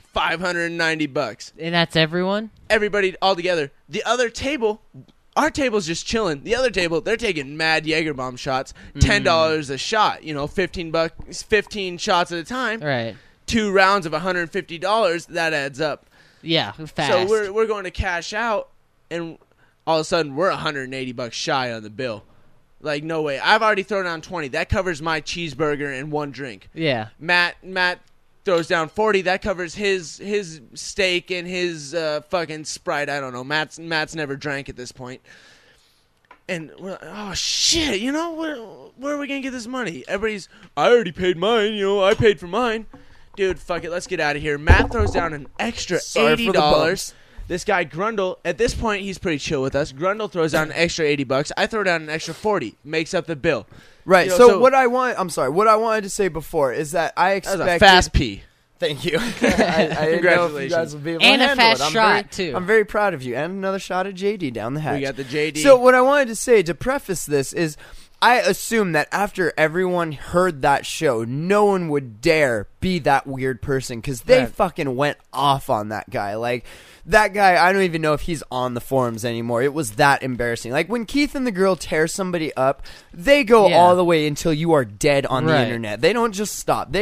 F: $590.
E: And that's everyone?
F: Everybody all together. The other table, our table's just chilling. The other table, they're taking mad Jaeger bomb shots, $10 a shot. $15, 15 shots at a time.
E: Right.
F: 2 rounds of $150. That adds up.
E: Yeah, fast.
F: So we're going to cash out, and all of a sudden we're $180 shy on the bill. Like, no way. I've already thrown down 20. That covers my cheeseburger and 1 drink.
E: Yeah.
F: Matt throws down 40. That covers his steak and his fucking Sprite. I don't know. Matt's never drank at this point. And we're like, oh shit, where are we gonna get this money? Everybody's, I already paid mine. I paid for mine. Dude, fuck it, let's get out of here. Matt throws down an extra
D: Sorry for the
F: $80.
D: bumps.
F: This guy Grundle, at this point, he's pretty chill with us. Grundle throws down an extra $80. I throw down an extra 40. Makes up the bill.
D: Right.
F: So
D: So what I wanted to say before is that I
F: that
D: expected.
F: was a fast pee.
D: Thank you. I didn't know if you
F: Congratulations.
D: guys would be able to
E: And a
D: handle
E: fast
D: it.
E: shot, too.
D: I'm very proud of you. And another shot of JD down the hatch.
F: We got the JD.
D: So what I wanted to say to preface this is, I assume that after everyone heard that show, no one would dare be that weird person because they fucking went off on that guy. Like, that guy, I don't even know if he's on the forums anymore. It was that embarrassing. Like, when Keith and the Girl tear somebody up, they go all the way until you are dead on the internet. They don't just stop.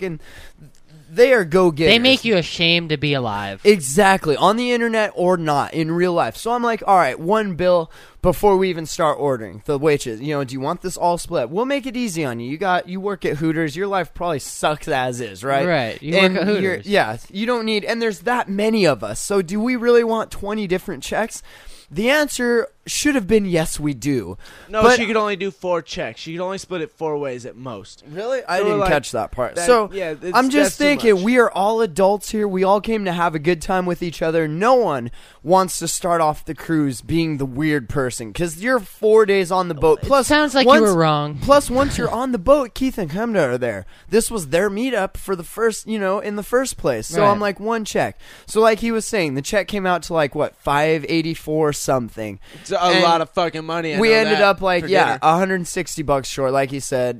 D: They are go-getters.
E: They make you ashamed to be alive.
D: Exactly. On the internet or not, in real life. So I'm like, all right, 1 bill before we even start ordering. The waitress, do you want this all split? We'll make it easy on you. You work at Hooters. Your life probably sucks as is, right?
E: Right. You work at Hooters.
D: Yeah. You don't need, and there's that many of us. So do we really want 20 different checks? The answer should have been yes, we do.
F: No,
D: but
F: she could only do 4 checks. She could only split it 4 ways at most.
D: Really? I
F: So
D: didn't
F: like,
D: catch that part.
F: that- yeah,
D: I'm just
F: that's too
D: thinking,
F: much.
D: we are all adults here. We all came to have a good time with each other. No one wants to start off the cruise being the weird person because you're 4 days on the boat. Plus,
E: sounds like you were wrong.
D: Plus, once you're on the boat, Keith and Hamda are there. This was their meetup for the first, in the first place. So
E: Right.
D: I'm like, 1 check. So like he was saying, the check came out to like, what, $584 something.
F: It's a lot of fucking money.
D: We ended up like,
F: dinner.
D: $160 short, like he said,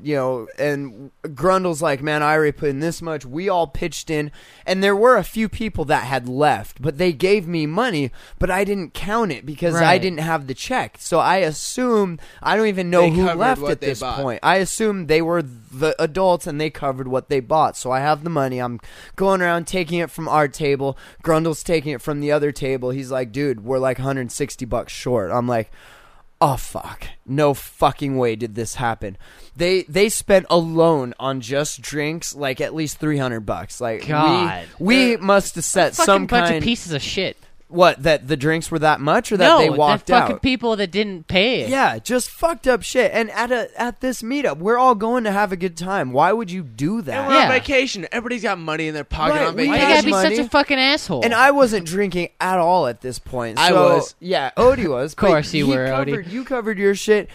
D: and Grundle's like, man, I already put in this much. We all pitched in, and there were a few people that had left, but they gave me money, but I didn't count it because I didn't have the check. So I assume, I don't even know who left at this point. I assume they were the adults and they covered what they bought. So I have the money. I'm going around taking it from our table. Grundle's taking it from the other table. He's like, dude, we're like $160 short. I'm like, oh fuck, no fucking way did this happen. They spent alone on just drinks like at least $300. Like,
E: God,
D: we must have set some
E: bunch
D: kind
E: of pieces of shit.
D: What, that the drinks were that much, or that they walked
E: the fucking
D: out?
E: people that didn't pay it.
D: Yeah, just fucked up shit. And at this meetup, we're all going to have a good time. Why would you do that?
F: And we're on vacation. Everybody's got money in their pocket on vacation.
E: Why you gotta be such a fucking asshole?
D: And I wasn't drinking at all at this point.
F: I was.
D: Yeah, Odie was.
E: Of course you were,
D: Odie. You covered your shit.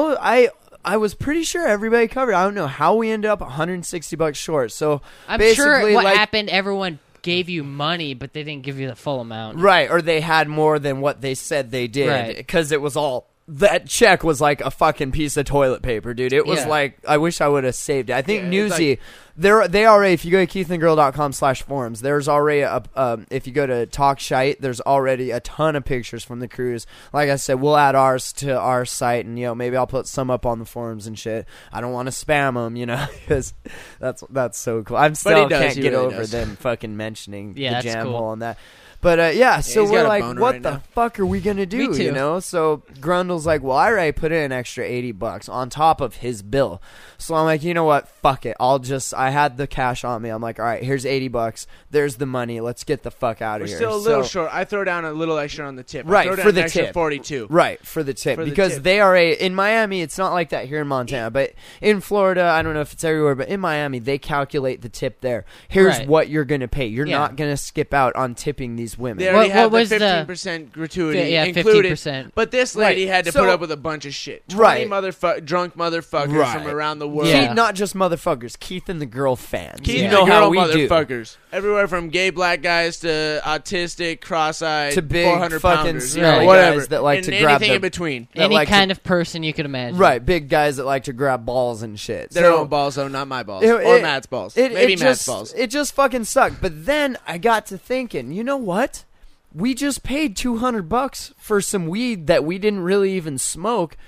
D: I was pretty sure everybody covered. I don't know how we ended up $160 short. So
E: I'm
D: basically,
E: sure what happened, everyone gave you money, but they didn't give you the full amount.
D: Right, or they had more than what they said they did. Because it was all... That check was like a fucking piece of toilet paper, dude. It was like, I wish I would have saved it. I think Newsy, they already, if you go to keithandgirl.com/forums, there's already if you go to Talk Shite, there's already a ton of pictures from the cruise. Like I said, we'll add ours to our site, and maybe I'll put some up on the forums and shit. I don't want to spam them, because that's so cool. I still can't get over them fucking mentioning the jam hole on that. But, so we're like, what the fuck are we going to do, So Grundle's like, well, I already put in an extra $80 on top of his bill. So I'm like, you know what? Fuck it. I had the cash on me. I'm like, all right, here's $80. There's the money. Let's get the fuck out of here.
F: We're still a little short. I throw down a little extra on the tip.
D: Right, for the
F: extra
D: tip.
F: 42.
D: Right, for the tip. Because they are in Miami, it's not like that here in Montana. But in Florida, I don't know if it's everywhere, but in Miami, they calculate the tip there. Here's what you're going to pay. You're not going to skip out on tipping these women.
F: They already have the 15% gratuity included.
E: 50%.
F: But this lady had to put up with a bunch of shit. 20 drunk motherfuckers from around the world.
D: Yeah. Not just motherfuckers. Keith and the Girl fans.
F: Keith and the Girl motherfuckers. Everywhere from gay black guys to autistic, cross-eyed,
D: to big
F: 400
D: fucking
F: pounders.
D: whatever. Guys that like to grab
F: anything in between.
E: Any kind of person you could imagine.
D: Right, big guys that like to grab balls and shit.
F: Their own balls, though, not my balls. Or Matt's balls. Maybe Matt's balls.
D: It just fucking sucked. But then I got to thinking, you know what? We just paid $200 for some weed that we didn't really even smoke.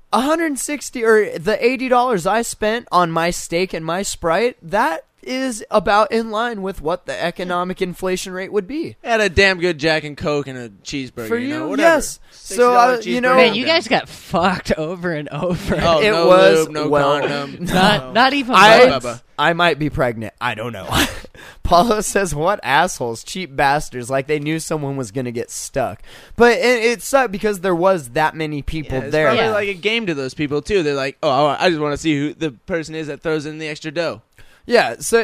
D: $160 or the $80 I spent on my steak and my Sprite, that is about in line with what the economic inflation rate would be.
F: Had a damn good Jack and Coke and a cheeseburger.
D: For you,
F: whatever.
D: yes. So
E: man, you guys got fucked over and over.
F: Oh,
D: it
F: no
D: was
F: lube, no condom.
E: Not even.
D: I might be pregnant. I don't know. Paulo says, what assholes, cheap bastards, like they knew someone was going to get stuck. But it sucked because there was that many people there.
F: It's probably like a game to those people, too. They're like, oh, I just want to see who the person is that throws in the extra dough.
D: Yeah, so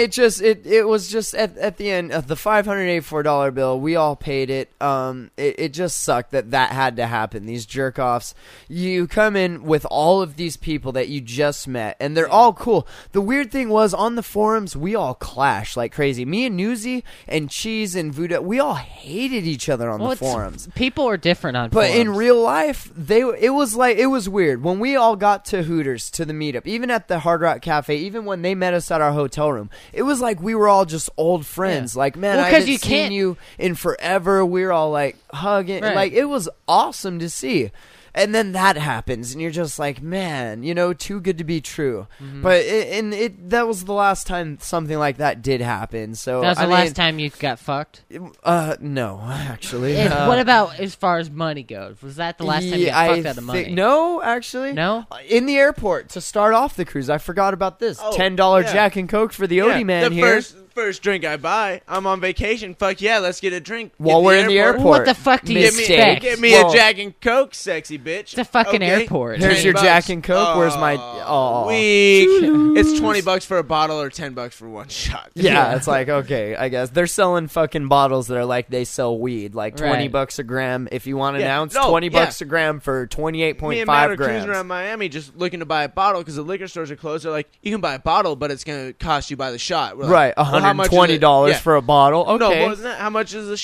D: it was just at the end of the $584 bill, we all paid it. It just sucked that had to happen. These jerk offs, you come in with all of these people that you just met, and they're all cool. The weird thing was on the forums, we all clashed like crazy. Me and Newsy and Cheese and Voodoo, we all hated each other on the forums.
E: People are different on forums.
D: But in real life, it was weird when we all got to Hooters to the meetup, even at the Hard Rock Cafe, even when they met us at our hotel room. It was like we were all just old friends. Yeah. Like, man, I haven't seen you in forever. We were all like hugging. Right. Like, it was awesome to see. And then that happens, and you're just like, man, too good to be true. Mm-hmm. But that was the last time something like that did happen. So
E: that was the last time you got fucked?
D: No, actually.
E: What about as far as money goes? Was that the last time you got fucked out of money?
D: No, actually.
E: No?
D: In the airport to start off the cruise. I forgot about this. $10 Jack and Coke for the Odie man here.
F: First drink I buy, I'm on vacation. Fuck yeah, let's get a drink.
D: While we're in the airport.
E: What the fuck do you expect?
F: Give me a Jack and Coke, sexy bitch.
E: It's a fucking airport.
D: Here's your Jack and Coke. Where's my...
F: Weak. It's $20 for a bottle or $10 for one shot.
D: Yeah, it's like, okay, I guess. They're selling fucking bottles that are like they sell weed. Like $20 a gram. If you want an ounce, $20 a gram for 28.5 grams. Me and Matt are cruising
F: around Miami just looking to buy a bottle because the liquor stores are closed. They're like, you can buy a bottle, but it's going to cost you by the shot. We're like,
D: right, $120 for a bottle. Okay.
F: No, more than that. How much is a shot?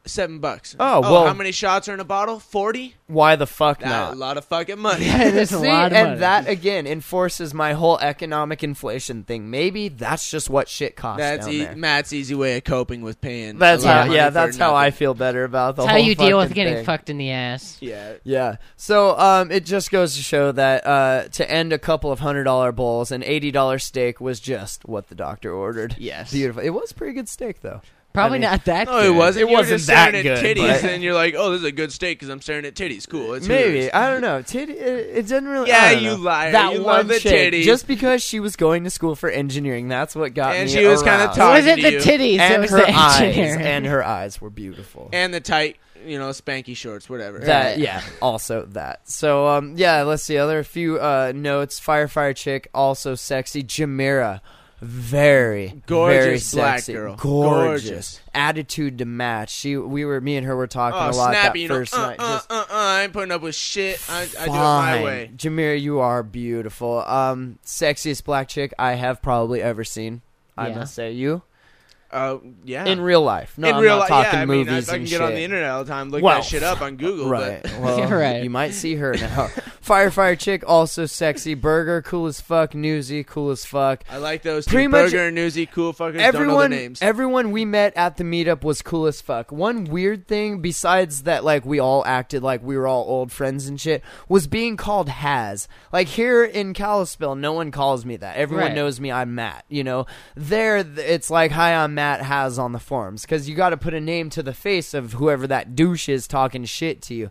F: $7.
D: Oh, well,
F: how many shots are in a bottle? 40.
D: Why the fuck
F: That's
D: not?
F: a lot of fucking money.
E: There's a lot of money.
D: And that again enforces my whole economic inflation thing. Maybe that's just what shit costs
F: That's
D: down there.
F: Matt's easy way of coping with paying.
D: That's
F: a lot
D: how.
F: of money
D: Yeah,
F: for
D: that's how I
F: nothing.
D: feel better about the
E: That's
D: whole.
E: how you deal with
D: fucking
E: getting
D: thing.
E: fucked in the ass.
F: Yeah.
D: Yeah. So it just goes to show that to end a couple of $100 bowls, an $80 steak was just what the doctor ordered.
F: Yes.
D: Beautiful. It was pretty good steak though.
E: Probably
D: I mean,
E: not that
F: No,
E: good.
F: it wasn't.
D: It
F: You were
D: wasn't
F: just
D: that
F: staring
D: good,
F: at titties,
D: but-
F: and you're like, "Oh, this is a good steak because I'm staring at titties." Cool. It's
D: Maybe
F: Hooters.
D: I don't know. It didn't really.
F: Yeah,
D: I don't
F: you
D: know.
F: liar.
D: That
F: You
D: one
F: love the
D: chick,
F: titties.
D: just because she was going to school for engineering, that's what got
F: And
D: me.
F: she was kinda
D: aroused.
E: It
F: talking
E: wasn't
F: to
E: the
F: you.
E: titties. It
D: and
E: was
D: her
E: the
D: eyes,
E: engineering.
D: and her eyes were beautiful.
F: And the tight, spanky shorts, whatever.
D: That also that. So let's see. Other few notes. Firefighter chick, also sexy. Jamira, very
F: Gorgeous
D: very
F: black
D: sexy.
F: girl.
D: Gorgeous.
F: Gorgeous.
D: Attitude to match. Me and her were talking
F: Oh,
D: a lot
F: snappy,
D: that first night. Just
F: I ain't putting up with shit. I do it my
D: fine.
F: way.
D: Jamira, you are beautiful. Sexiest black chick I have probably ever seen. I
E: Yeah.
D: must say, you
F: Yeah.
D: in real life. No,
F: in
D: I'm
F: real
D: not
F: life,
D: talking
F: yeah. I mean,
D: movies
F: I can
D: and
F: get
D: shit.
F: on the internet all the time, look
D: Well,
F: that shit up on Google.
D: Right.
F: But
D: Well,
E: Right.
D: you might see her now. Firefighter chick, also sexy. Burger, cool as fuck. Newsy, cool as fuck.
F: I like those two.
D: Pretty much
F: Burger and Newsy, cool fuckers. Don't know their names.
D: Everyone we met at the meetup was cool as fuck. One weird thing, besides that, like, we all acted like we were all old friends and shit, was being called Haz. Like, here in Kalispell, no one calls me that. Everyone
E: Right.
D: knows me. I'm Matt. There, it's like, hi, I'm Matt Haz on the forums, because you got to put a name to the face of whoever that douche is talking shit to you.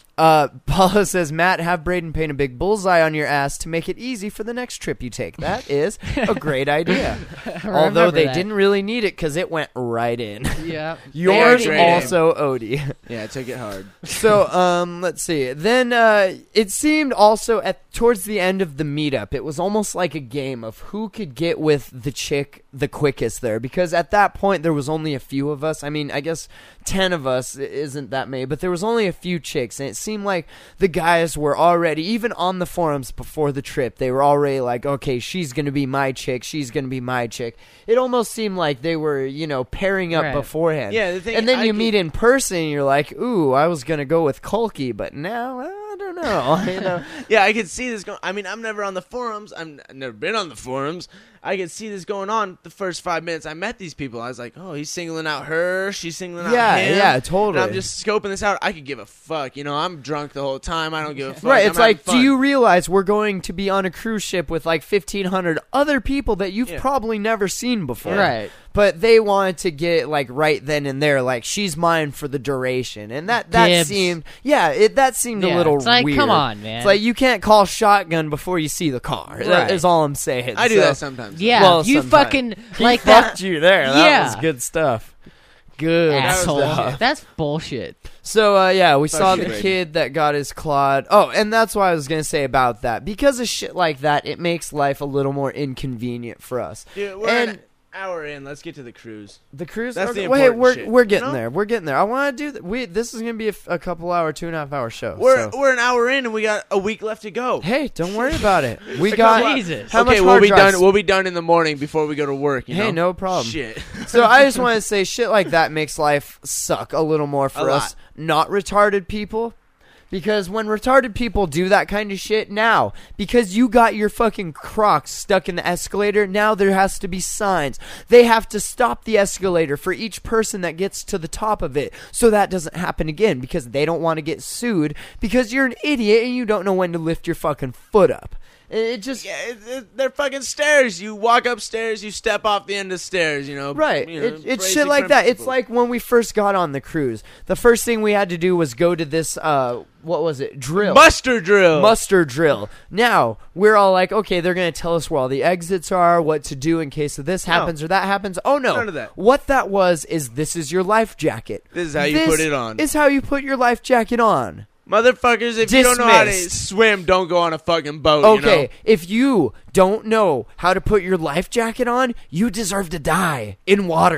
D: Paula says, Matt, have Braden paint a big bullseye on your ass to make it easy for the next trip you take. That is a great idea. Although
E: remember
D: they
E: that.
D: didn't really need it because it went right in.
E: Yeah.
D: Yours
F: They are
D: also, Odie.
F: Yeah, I took it hard.
D: So, let's see. Then it seemed also towards the end of the meetup, it was almost like a game of who could get with the chick the quickest there. Because at that point, there was only a few of us. I mean, I guess 10 of us isn't that many, but there was only a few chicks, and it seemed like the guys were already, even on the forums before the trip, they were already like, okay, she's going to be my chick, she's going to be my chick. It almost seemed like they were, pairing up
E: Right.
D: beforehand.
F: Yeah, the thing
D: and then
F: I
D: you
F: could-
D: meet in person, and you're like, ooh, I was going to go with Kulki, but now, I don't know.
F: Yeah, I could see this going. I mean, I'm never on the forums. I've never been on the forums. I could see this going on the first 5 minutes I met these people. I was like, oh, he's singling out her. She's singling out him.
D: Yeah, totally.
F: And I'm just scoping this out. I could give a fuck. I'm drunk the whole time. I don't give a fuck.
D: Right,
F: I'm
D: it's like,
F: having
D: do
F: fun.
D: you realize we're going to be on a cruise ship with like 1,500 other people that you've
F: Yeah.
D: probably never seen before?
E: Right.
D: But they wanted to get like right then and there, like she's mine for the duration, and that
E: Dibs.
D: seemed, that seemed a
E: Yeah,
D: little
E: it's like,
D: weird.
E: come on, man.
D: It's like you can't call shotgun before you see the car. That
E: Right.
D: is all I'm saying.
F: I do
D: So-
F: that sometimes.
E: Yeah.
D: Well,
E: you
D: sometimes.
E: fucking
D: He
E: like
D: fucked
E: that.
D: you there. That
E: Yeah.
D: was good stuff. Good
E: Asshole.
D: stuff.
E: That's bullshit.
D: So, we saw
F: you,
D: the
F: Braden.
D: kid that got his clawed. Oh, and that's what I was going to say about that. Because of shit like that, it makes life a little more inconvenient for us.
F: Dude, we're
D: And
F: an hour in. Let's get to the cruise.
D: the cruise.
F: That's the
D: wait,
F: important
D: we're
F: shit,
D: we're getting
F: you know?
D: there. We're getting there. I want to do that. This is going to be a couple hour, 2.5 hour show.
F: We're
D: so.
F: we're an hour in and we got a week left to go.
D: Hey, don't worry about it. We
F: Like,
D: got
E: Jesus.
D: how
F: okay,
D: much
F: we'll
D: hard
F: be
D: drives?
F: done. We'll be done in the morning before we go to work.
D: Hey, no problem.
F: Shit.
D: So I just want to say shit like that makes life suck a little more for
F: A
D: us
F: lot.
D: not retarded people. Because when retarded people do that kind of shit now, because you got your fucking Crocs stuck in the escalator, now there has to be signs. They have to stop the escalator for each person that gets to the top of it, so that doesn't happen again, because they don't want to get sued, because you're an idiot and you don't know when to lift your fucking foot up. It just...
F: Yeah, they're fucking stairs. You walk upstairs, you step off the end of stairs,
D: Right. It's
F: basic
D: shit like that. It's
F: principles.
D: like when we first got on the cruise. The first thing we had to do was go to this, what was it? Drill.
F: muster drill.
D: Muster drill. Now, we're all like, okay, they're going to tell us where all the exits are, what to do in case of this happens or that happens. Oh, no.
F: None of that.
D: What that was is this is your life jacket.
F: This is how you put it on.
D: This is how you put your life jacket on.
F: Motherfuckers, if you don't know how to
D: Dismissed.
F: swim, don't go on a fucking boat.
D: Okay, if you don't know how to put your life jacket on, you deserve to die in water.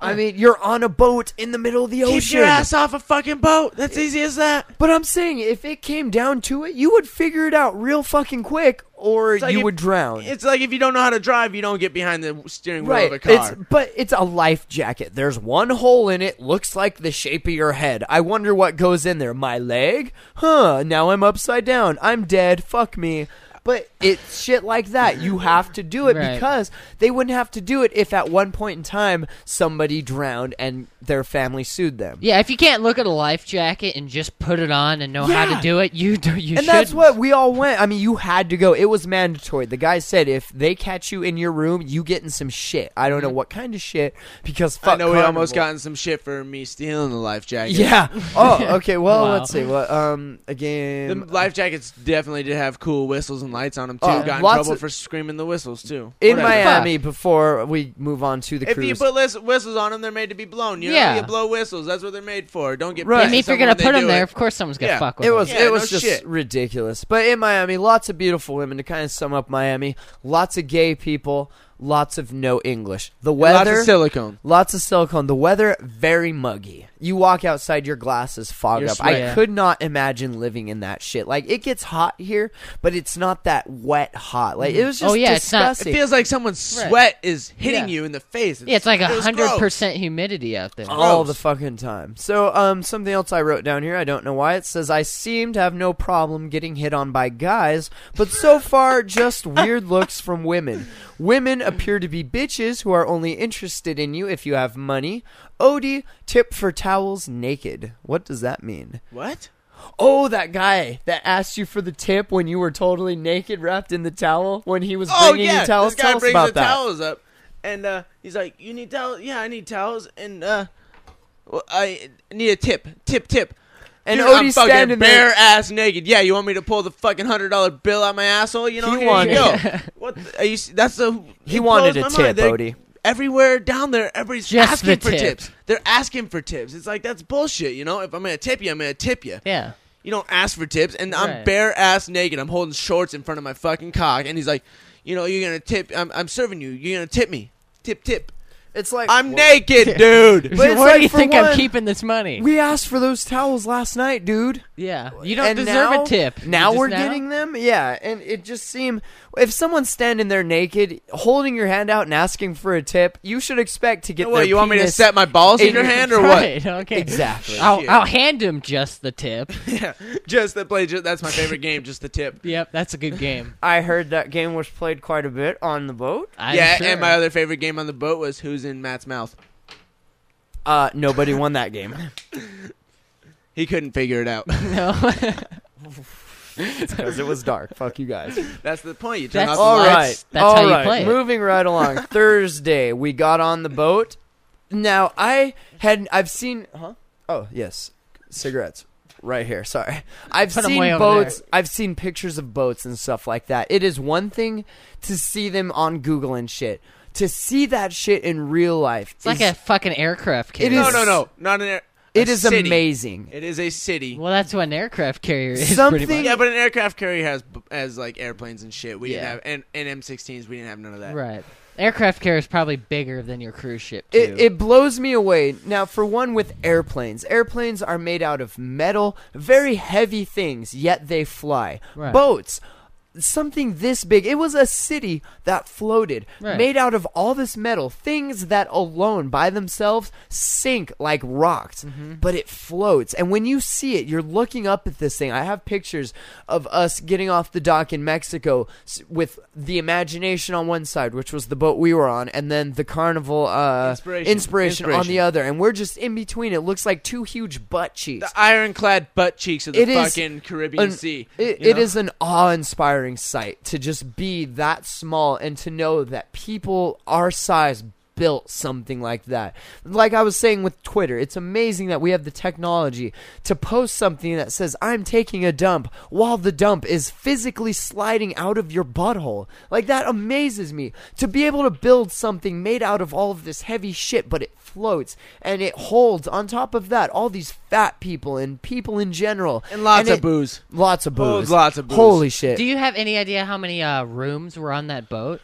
D: I mean, you're on a boat in the middle of the ocean.
F: Keep your ass off a fucking boat. That's easy as that.
D: But I'm saying, if it came down to it, you would figure it out real fucking quick, or
F: like
D: you
F: if-
D: would drown.
F: It's like if you don't know how to drive, you don't get behind the steering wheel of a car.
D: But it's a life jacket. There's one hole in it, looks like the shape of your head. I wonder what goes in there. My leg? Huh, now I'm upside down. I'm dead. Fuck me. But it's shit like that. You have to do it because they wouldn't have to do it if at one point in time somebody drowned and their family sued them.
E: Yeah, if you can't look at a life jacket and just put it on and know how to do it, you
D: And that's what we all went. I mean, you had to go. It was mandatory. The guy said if they catch you in your room, you get in some shit. I don't know what kind of shit because fuck
F: I know we
D: Carnival.
F: almost got in some shit for me stealing the life jacket.
D: Yeah. Oh, okay. Well,
E: Wow.
D: let's see. What? Again.
F: The life jackets definitely did have cool whistles and lights on them too.
D: Oh,
F: Got in
D: lots
F: trouble
D: of-
F: for screaming the whistles too.
D: in
F: Whatever.
D: Miami, before we move on to the
F: If
D: cruise.
F: you put whistles on them, they're made to be blown. You know, you blow whistles. That's what they're made for. Don't get
D: Right.
F: pissed
E: I mean,
F: at
E: if you're
F: someone
E: gonna
F: when they
E: put them
F: do
E: there,
F: it.
E: of course someone's gonna
F: Yeah.
E: fuck with
D: It
E: them.
D: was
F: Yeah,
D: it was
F: no
D: just
F: shit.
D: ridiculous. But in Miami, lots of beautiful women to kind of sum up Miami. Lots of gay people, lots of no English. The weather,
F: Lots of silicone.
D: lots of silicone. The weather very muggy. You walk outside, your glasses fog
F: You're
D: up.
F: sweating.
D: I could not imagine living in that shit. Like it gets hot here, but it's not that wet hot. Like it was just
E: it's not-
F: It
D: disgusting.
F: feels like someone's sweat is hitting
E: Yeah.
F: you in the face.
E: Yeah, it's like
F: it was
E: 100% humidity out there.
D: all
F: gross.
D: the fucking time. So, something else I wrote down here, I don't know why, it says, I seem to have no problem getting hit on by guys, but so far, just weird looks from women. Women appear to be bitches who are only interested in you if you have money. Odie, tip for towels naked. What does that mean?
F: What?
D: Oh, that guy that asked you for the tip when you were totally naked wrapped in the towel when he was
F: Oh
D: bringing
F: yeah,
D: you towels.
F: this guy
D: Tell us
F: brings
D: about
F: the
D: that.
F: towels up, and he's like, "You need towels? Yeah, I need towels, and well, I need a tip.
D: And
F: Dude, I'm
D: Odie's
F: fucking
D: standing there.
F: bare ass naked. Yeah, you want me to pull the fucking $100 bill out my asshole? You know,
D: He
F: here
D: wanted-
F: you go. What? Are you? That's the.
D: He
F: it
D: wanted
F: blows
D: a
F: my
D: tip,
F: mind. They're-
D: Odie.
F: Everywhere down there, everybody's
E: Just
F: asking
E: the
F: for
E: tip.
F: tips. They're asking for tips. It's like that's bullshit. You know, if I'm gonna tip you, I'm gonna tip you.
E: Yeah.
F: You don't ask for tips, and I'm
E: Right.
F: bare ass naked. I'm holding shorts in front of my fucking cock, and he's like, you know, you're gonna tip. I'm serving you. You're gonna tip me. Tip.
D: It's like
F: I'm naked, dude.
D: But it's
E: Where
D: like,
E: do you
D: for
E: think
D: one,
E: I'm keeping this money?
D: We asked for those towels last night, dude.
E: Yeah. You don't
D: And
E: deserve
D: now-
E: a tip.
D: Now
E: You
D: we're
E: just
D: getting them? Yeah, and it just seemed... If someone's standing there naked, holding your hand out and asking for a tip, you should expect to get
F: What,
D: their
F: you want me to
D: penis
F: set my balls in
D: in
F: your
D: your-
F: hand or
E: Right, okay.
D: Exactly.
E: I'll hand him just the tip.
F: Yeah, just the play. That's my favorite game. Just the tip.
E: Yep, that's a good game.
D: I heard that game was played quite a bit on the boat.
E: I'm
F: Yeah,
E: sure.
F: and my other favorite game on the boat was Who's in Matt's Mouth.
D: Nobody won that game.
F: He couldn't figure it out.
E: No.
D: Because it was dark. Fuck you guys.
F: That's the point. You turn
E: That's-
F: off the
D: All
F: lights.
D: right.
E: That's
D: all
E: how you
D: right.
E: play it.
D: Moving right along. Thursday, we got on the boat. Now, I've seen... Huh? Oh, yes. Cigarettes. Right here. Sorry. I've
E: Put 'em
D: seen
E: way over
D: boats.
E: there.
D: I've seen pictures of boats and stuff like that. It is one thing to see them on Google and shit. To see that shit in real life.
E: It's like a fucking aircraft carrier.
D: It is-
F: No. Not an air.
D: It
F: a
D: is
F: city.
D: amazing.
F: It is a city.
E: Well, that's what an aircraft carrier is.
D: Something-
E: Pretty much.
F: Yeah, but an aircraft carrier has like airplanes and shit. We
E: Yeah.
F: didn't have and M16s. We didn't have none of that.
E: Right. Aircraft carrier is probably bigger than your cruise ship, too.
D: It blows me away. Now, for one, with airplanes. Airplanes are made out of metal, very heavy things, yet they fly.
E: Right.
D: Boats, something this big. It was a city that floated,
E: Right.
D: made out of all this metal. Things that alone, by themselves, sink like rocks. But it floats. And when you see it, you're looking up at this thing. I have pictures of us getting off the dock in Mexico with the Imagination on one side, which was the boat we were on, and then the Carnival Inspiration on the other. And we're just in between. It looks like two huge butt cheeks.
F: The ironclad butt cheeks of the
D: It is
F: fucking Caribbean Sea.
D: It
F: you know?
D: is an awe-inspiring sight to just be that small and to know that people our size built something like that. Like I was saying with Twitter, it's amazing that we have the technology to post something that says, I'm taking a dump, while the dump is physically sliding out of your butthole. Like, that amazes me. To be able to build something made out of all of this heavy shit, but it floats, and it holds, on top of that, all these fat people and people in general.
F: And lots of
D: it-
F: booze.
D: Lots of booze.
F: Holds lots of booze.
D: Holy shit.
E: Do you have any idea how many rooms were on that boat?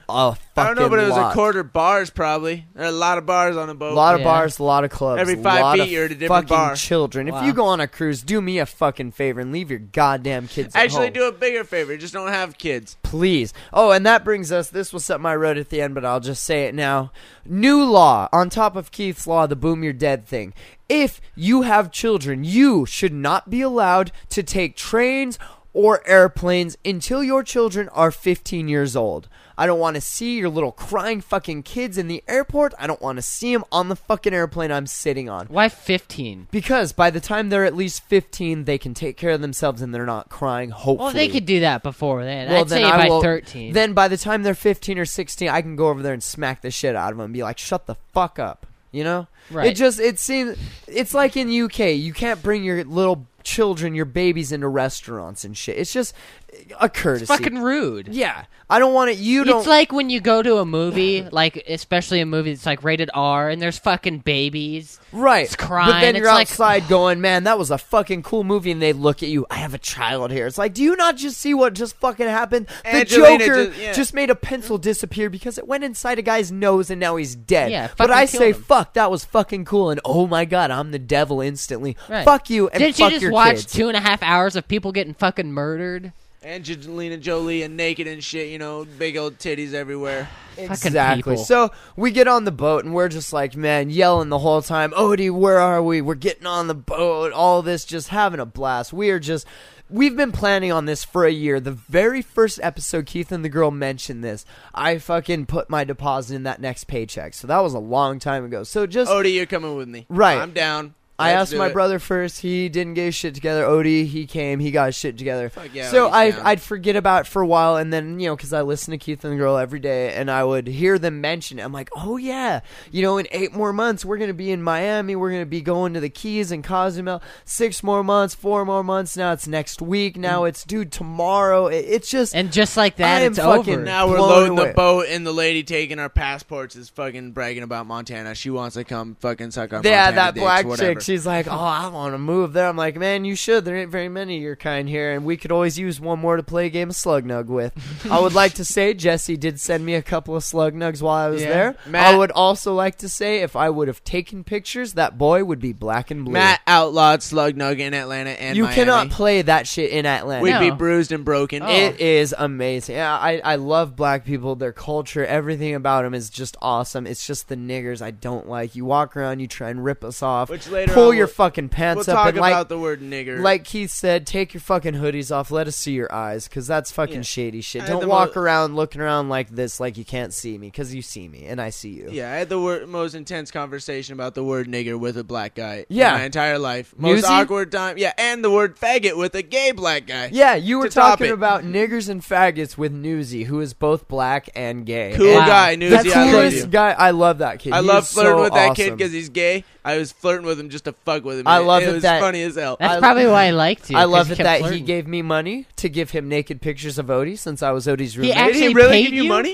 D: fucking
F: I don't know, but it was
D: lot.
F: a quarter bars probably. There are a lot of bars on a boat.
D: A lot of bars, a lot of clubs.
F: Every
D: a
F: 5
D: lot
F: feet
D: of
F: you're at a different
D: fucking
F: bar.
D: children.
E: Wow.
D: If you go on a cruise, do me a fucking favor and leave your goddamn kids at
F: Actually,
D: home.
F: do a bigger favor. Just don't have kids.
D: Please. Oh, and that brings us, this was something I wrote at the end, but I'll just say it now. New law, on top of Keith's law, the boom you're dead thing. If you have children, you should not be allowed to take trains or airplanes until your children are 15 years old. I don't want to see your little crying fucking kids in the airport. I don't want to see them on the fucking airplane I'm sitting on.
E: Why 15?
D: Because by the time they're at least 15, they can take care of themselves and they're not crying, hopefully.
E: Well, they could do that before then.
D: Well,
E: I'd say
D: then I
E: by
D: will-
E: 13.
D: Then by the time they're 15 or 16, I can go over there and smack the shit out of them and be like, shut the fuck up. You know?
E: Right.
D: It seems, it's like in UK, you can't bring your little children, your babies into restaurants and shit. It's just a courtesy.
E: It's fucking rude.
D: Yeah. I don't want it,
E: It's like when you go to a movie, like especially a movie that's like rated R, and there's fucking babies.
D: Right.
E: It's crying.
D: But then you're
E: It's like-
D: outside going, man, that was a fucking cool movie, and they look at you, I have a child here. It's like, do you not just see what just fucking happened? The
F: Angelina
D: Joker
F: just- yeah.
D: just made a pencil disappear because it went inside a guy's nose and now he's dead.
E: Yeah,
D: but
E: fucking
D: I
E: killed
D: say,
E: him.
D: fuck, that was fucking cool, and oh my god, I'm the devil instantly.
E: Right.
D: Fuck you, and
E: Didn't
D: fuck
E: you just
D: your
E: watch
D: kids.
E: 2.5 hours of people getting fucking murdered?
F: Angelina Jolie and naked and shit, you know, big old titties everywhere.
D: Exactly.
E: people.
D: So we get on the boat and we're just like, man, yelling the whole time, Odie, where are we? We're getting on the boat. All this, just having a blast. We've been planning on this for a year. The very first episode, Keith and the girl mentioned this. I fucking put my deposit in that next paycheck. So that was a long time ago. So just,
F: Odie, you're coming with me.
D: Right.
F: I'm down.
D: I
F: Let's
D: asked
F: do
D: my
F: it.
D: brother first. He didn't get his shit together. Odie, he came. He got his shit together.
F: Fuck yeah,
D: So
F: Odie's down.
D: I'd forget about it for a while, and then, you know, because I listen to Keith and the girl every day, and I would hear them mention it. I'm like, oh, yeah. You know, in 8 more months, we're going to be in Miami. We're going to be going to the Keys and Cozumel. 6 more months, 4 more months. Now it's next week. Now it's, dude, tomorrow. It's just...
E: And just like that,
D: I am
E: it's
D: fucking
E: over.
F: Now we're
D: blown
F: loading
D: away.
F: the boat, and the lady taking our passports is fucking bragging about Montana. She wants to come fucking suck our
D: Yeah,
F: Montana
D: that
F: dicks,
D: black
F: whatever.
D: chick, she's like, oh, I want to move there. I'm like, man, you should. There ain't very many of your kind here, and we could always use one more to play a game of Slug Nug with. I would like to say Jesse did send me a couple of Slug Nugs while I was
F: Yeah.
D: there.
F: Matt-
D: I would also like to say if I would have taken pictures, that boy would be black and blue.
F: Matt outlawed Slug Nug in Atlanta and
D: you
F: Miami.
D: cannot play that shit in Atlanta.
F: We'd be
E: No.
F: bruised and broken.
E: Oh.
D: It is amazing. Yeah, I love black people. Their culture, everything about them is just awesome. It's just the niggers I don't like. You walk around, you try and rip us off,
F: Which later
D: pull
F: on
D: your
F: we'll-
D: fucking pants
F: We'll
D: up,
F: talk
D: and like
F: about the word nigger.
D: Like Keith said, take your fucking hoodies off. Let us see your eyes, because that's fucking
F: Yeah.
D: shady shit.
F: I had
D: Don't
F: the
D: walk
F: mo-
D: around looking around like this, like you can't see me, because you see me, and I see you.
F: Yeah, I had the most intense conversation about the word nigger with a black guy
D: Yeah.
F: in my entire life. Most
D: Newsy?
F: awkward time. Yeah, and the word faggot with a gay black guy.
D: Yeah, you were
F: To top
D: talking
F: it.
D: about niggers and faggots with Newsy, who is both black and gay.
F: Cool
E: Wow.
F: guy,
D: The
F: Newsy. I love
D: coolest
F: you.
D: guy. I love that kid.
F: I
D: He
F: love
D: is
F: flirting
D: so
F: with that kid
D: awesome.
F: because he's gay. I was flirting with him just to fuck with him.
D: I love
F: it.
D: it
F: was
D: that-
F: funny as hell.
E: That's
D: I-
E: probably why I liked you.
D: I
E: 'cause
D: love
E: you
D: it
E: kept
D: that he
E: flirting.
D: gave me money to give him naked pictures of Odie since I was Odie's roommate.
F: Did he
E: actually
F: really
E: paid
F: give you
E: you?
F: money?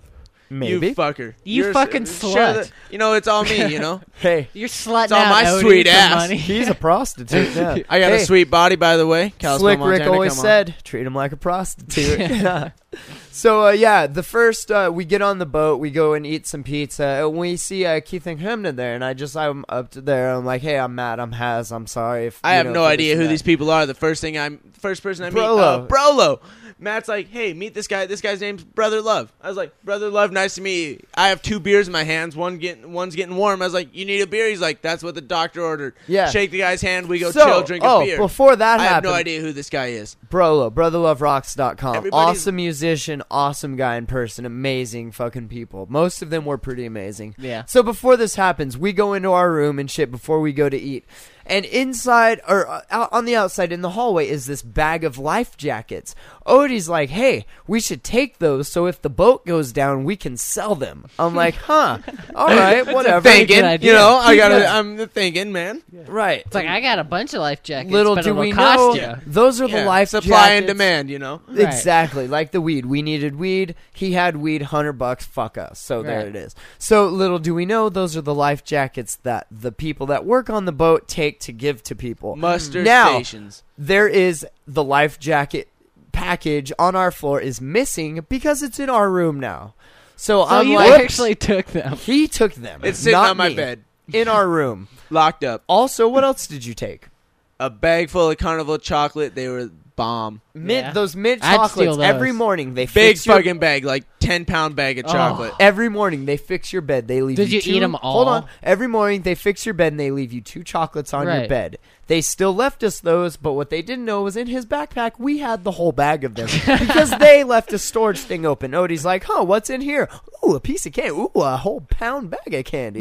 D: Maybe.
F: You fucker.
E: You
F: You're
E: fucking
F: sure
E: slut.
F: that- you know, it's all me, you know?
D: Hey,
E: You're slutting
F: It's all
E: out
F: my
E: Odie
F: sweet
E: for
F: ass.
E: money.
D: he's a prostitute now.
F: I got
D: Hey,
F: a sweet body, by the way. Kalispell,
D: Slick Rick
F: Montana,
D: always
F: come on.
D: said, treat him like a prostitute. So, yeah, the first, we get on the boat, we go and eat some pizza, and we see Keith and Hamden there, and I'm up to there, I'm like, hey, I'm Matt, I'm Haz, I'm sorry if
F: I have no
D: for this
F: idea
D: and
F: who
D: that."
F: these people are. The first person I meet,
D: Brolo.
F: Brolo. Matt's like, hey, meet this guy. This guy's name's Brother Love. I was like, Brother Love, nice to meet you. I have 2 beers in my hands. One's getting warm. I was like, you need a beer? He's like, that's what the doctor ordered.
D: Yeah.
F: Shake the guy's hand. We go
D: So,
F: chill, drink a beer.
D: before that
F: I have
D: happened,
F: no idea who this guy is.
D: Brolo, BrotherLoveRocks.com.
F: Everybody's-
D: Awesome musician, awesome guy in person, amazing fucking people. Most of them were pretty amazing.
E: Yeah.
D: So before this happens, we go into our room and shit before we go to eat. And inside, or out on the outside in the hallway, is this bag of life jackets. Odie's like, hey, we should take those so if the boat goes down, we can sell them. I'm like, huh, all right, whatever.
F: Thinking,
E: good idea.
F: you know,
D: Yeah.
F: I'm thinking, man.
D: Right.
E: It's like, I got a bunch of life jackets,
D: Little
E: but
D: do
E: it'll
D: we
E: cost
D: know,
E: you.
D: those are the
F: Yeah,
D: life
F: supply and
D: jackets.
F: demand, you know.
E: Right.
D: Exactly, like the weed. We needed weed. He had weed. $100. Fuck us. So there
E: Right.
D: it is. So little do we know, those are the life jackets that the people that work on the boat take to give to people.
F: Mustard
D: Now,
F: stations.
D: there is the life jacket package on our floor is missing because it's in our room now. So
E: So
D: I'm
E: you
D: like,
E: actually took them.
D: he took them.
F: It's sitting
D: not
F: on my
D: me,
F: bed,
D: in our room.
F: locked up.
D: Also, what else did you take?
F: A bag full of Carnival chocolate. They were bomb.
E: Yeah.
D: Those mint
E: I'd steal
D: chocolates.
E: those.
D: Every morning they
F: Big
D: fix your
F: fucking bag, like 10-pound bag of chocolate.
D: Every morning they fix your bed. They leave
E: Did you
D: two,
E: eat 'em all?
D: Hold on. Every morning they fix your bed and they leave you 2 chocolates on your
E: Right.
D: bed. They still left us those, but what they didn't know was in his backpack we had the whole bag of them because they left a storage thing open. Odie's like, "Huh, what's in here? Ooh, a piece of candy. Ooh, a whole pound bag of candy."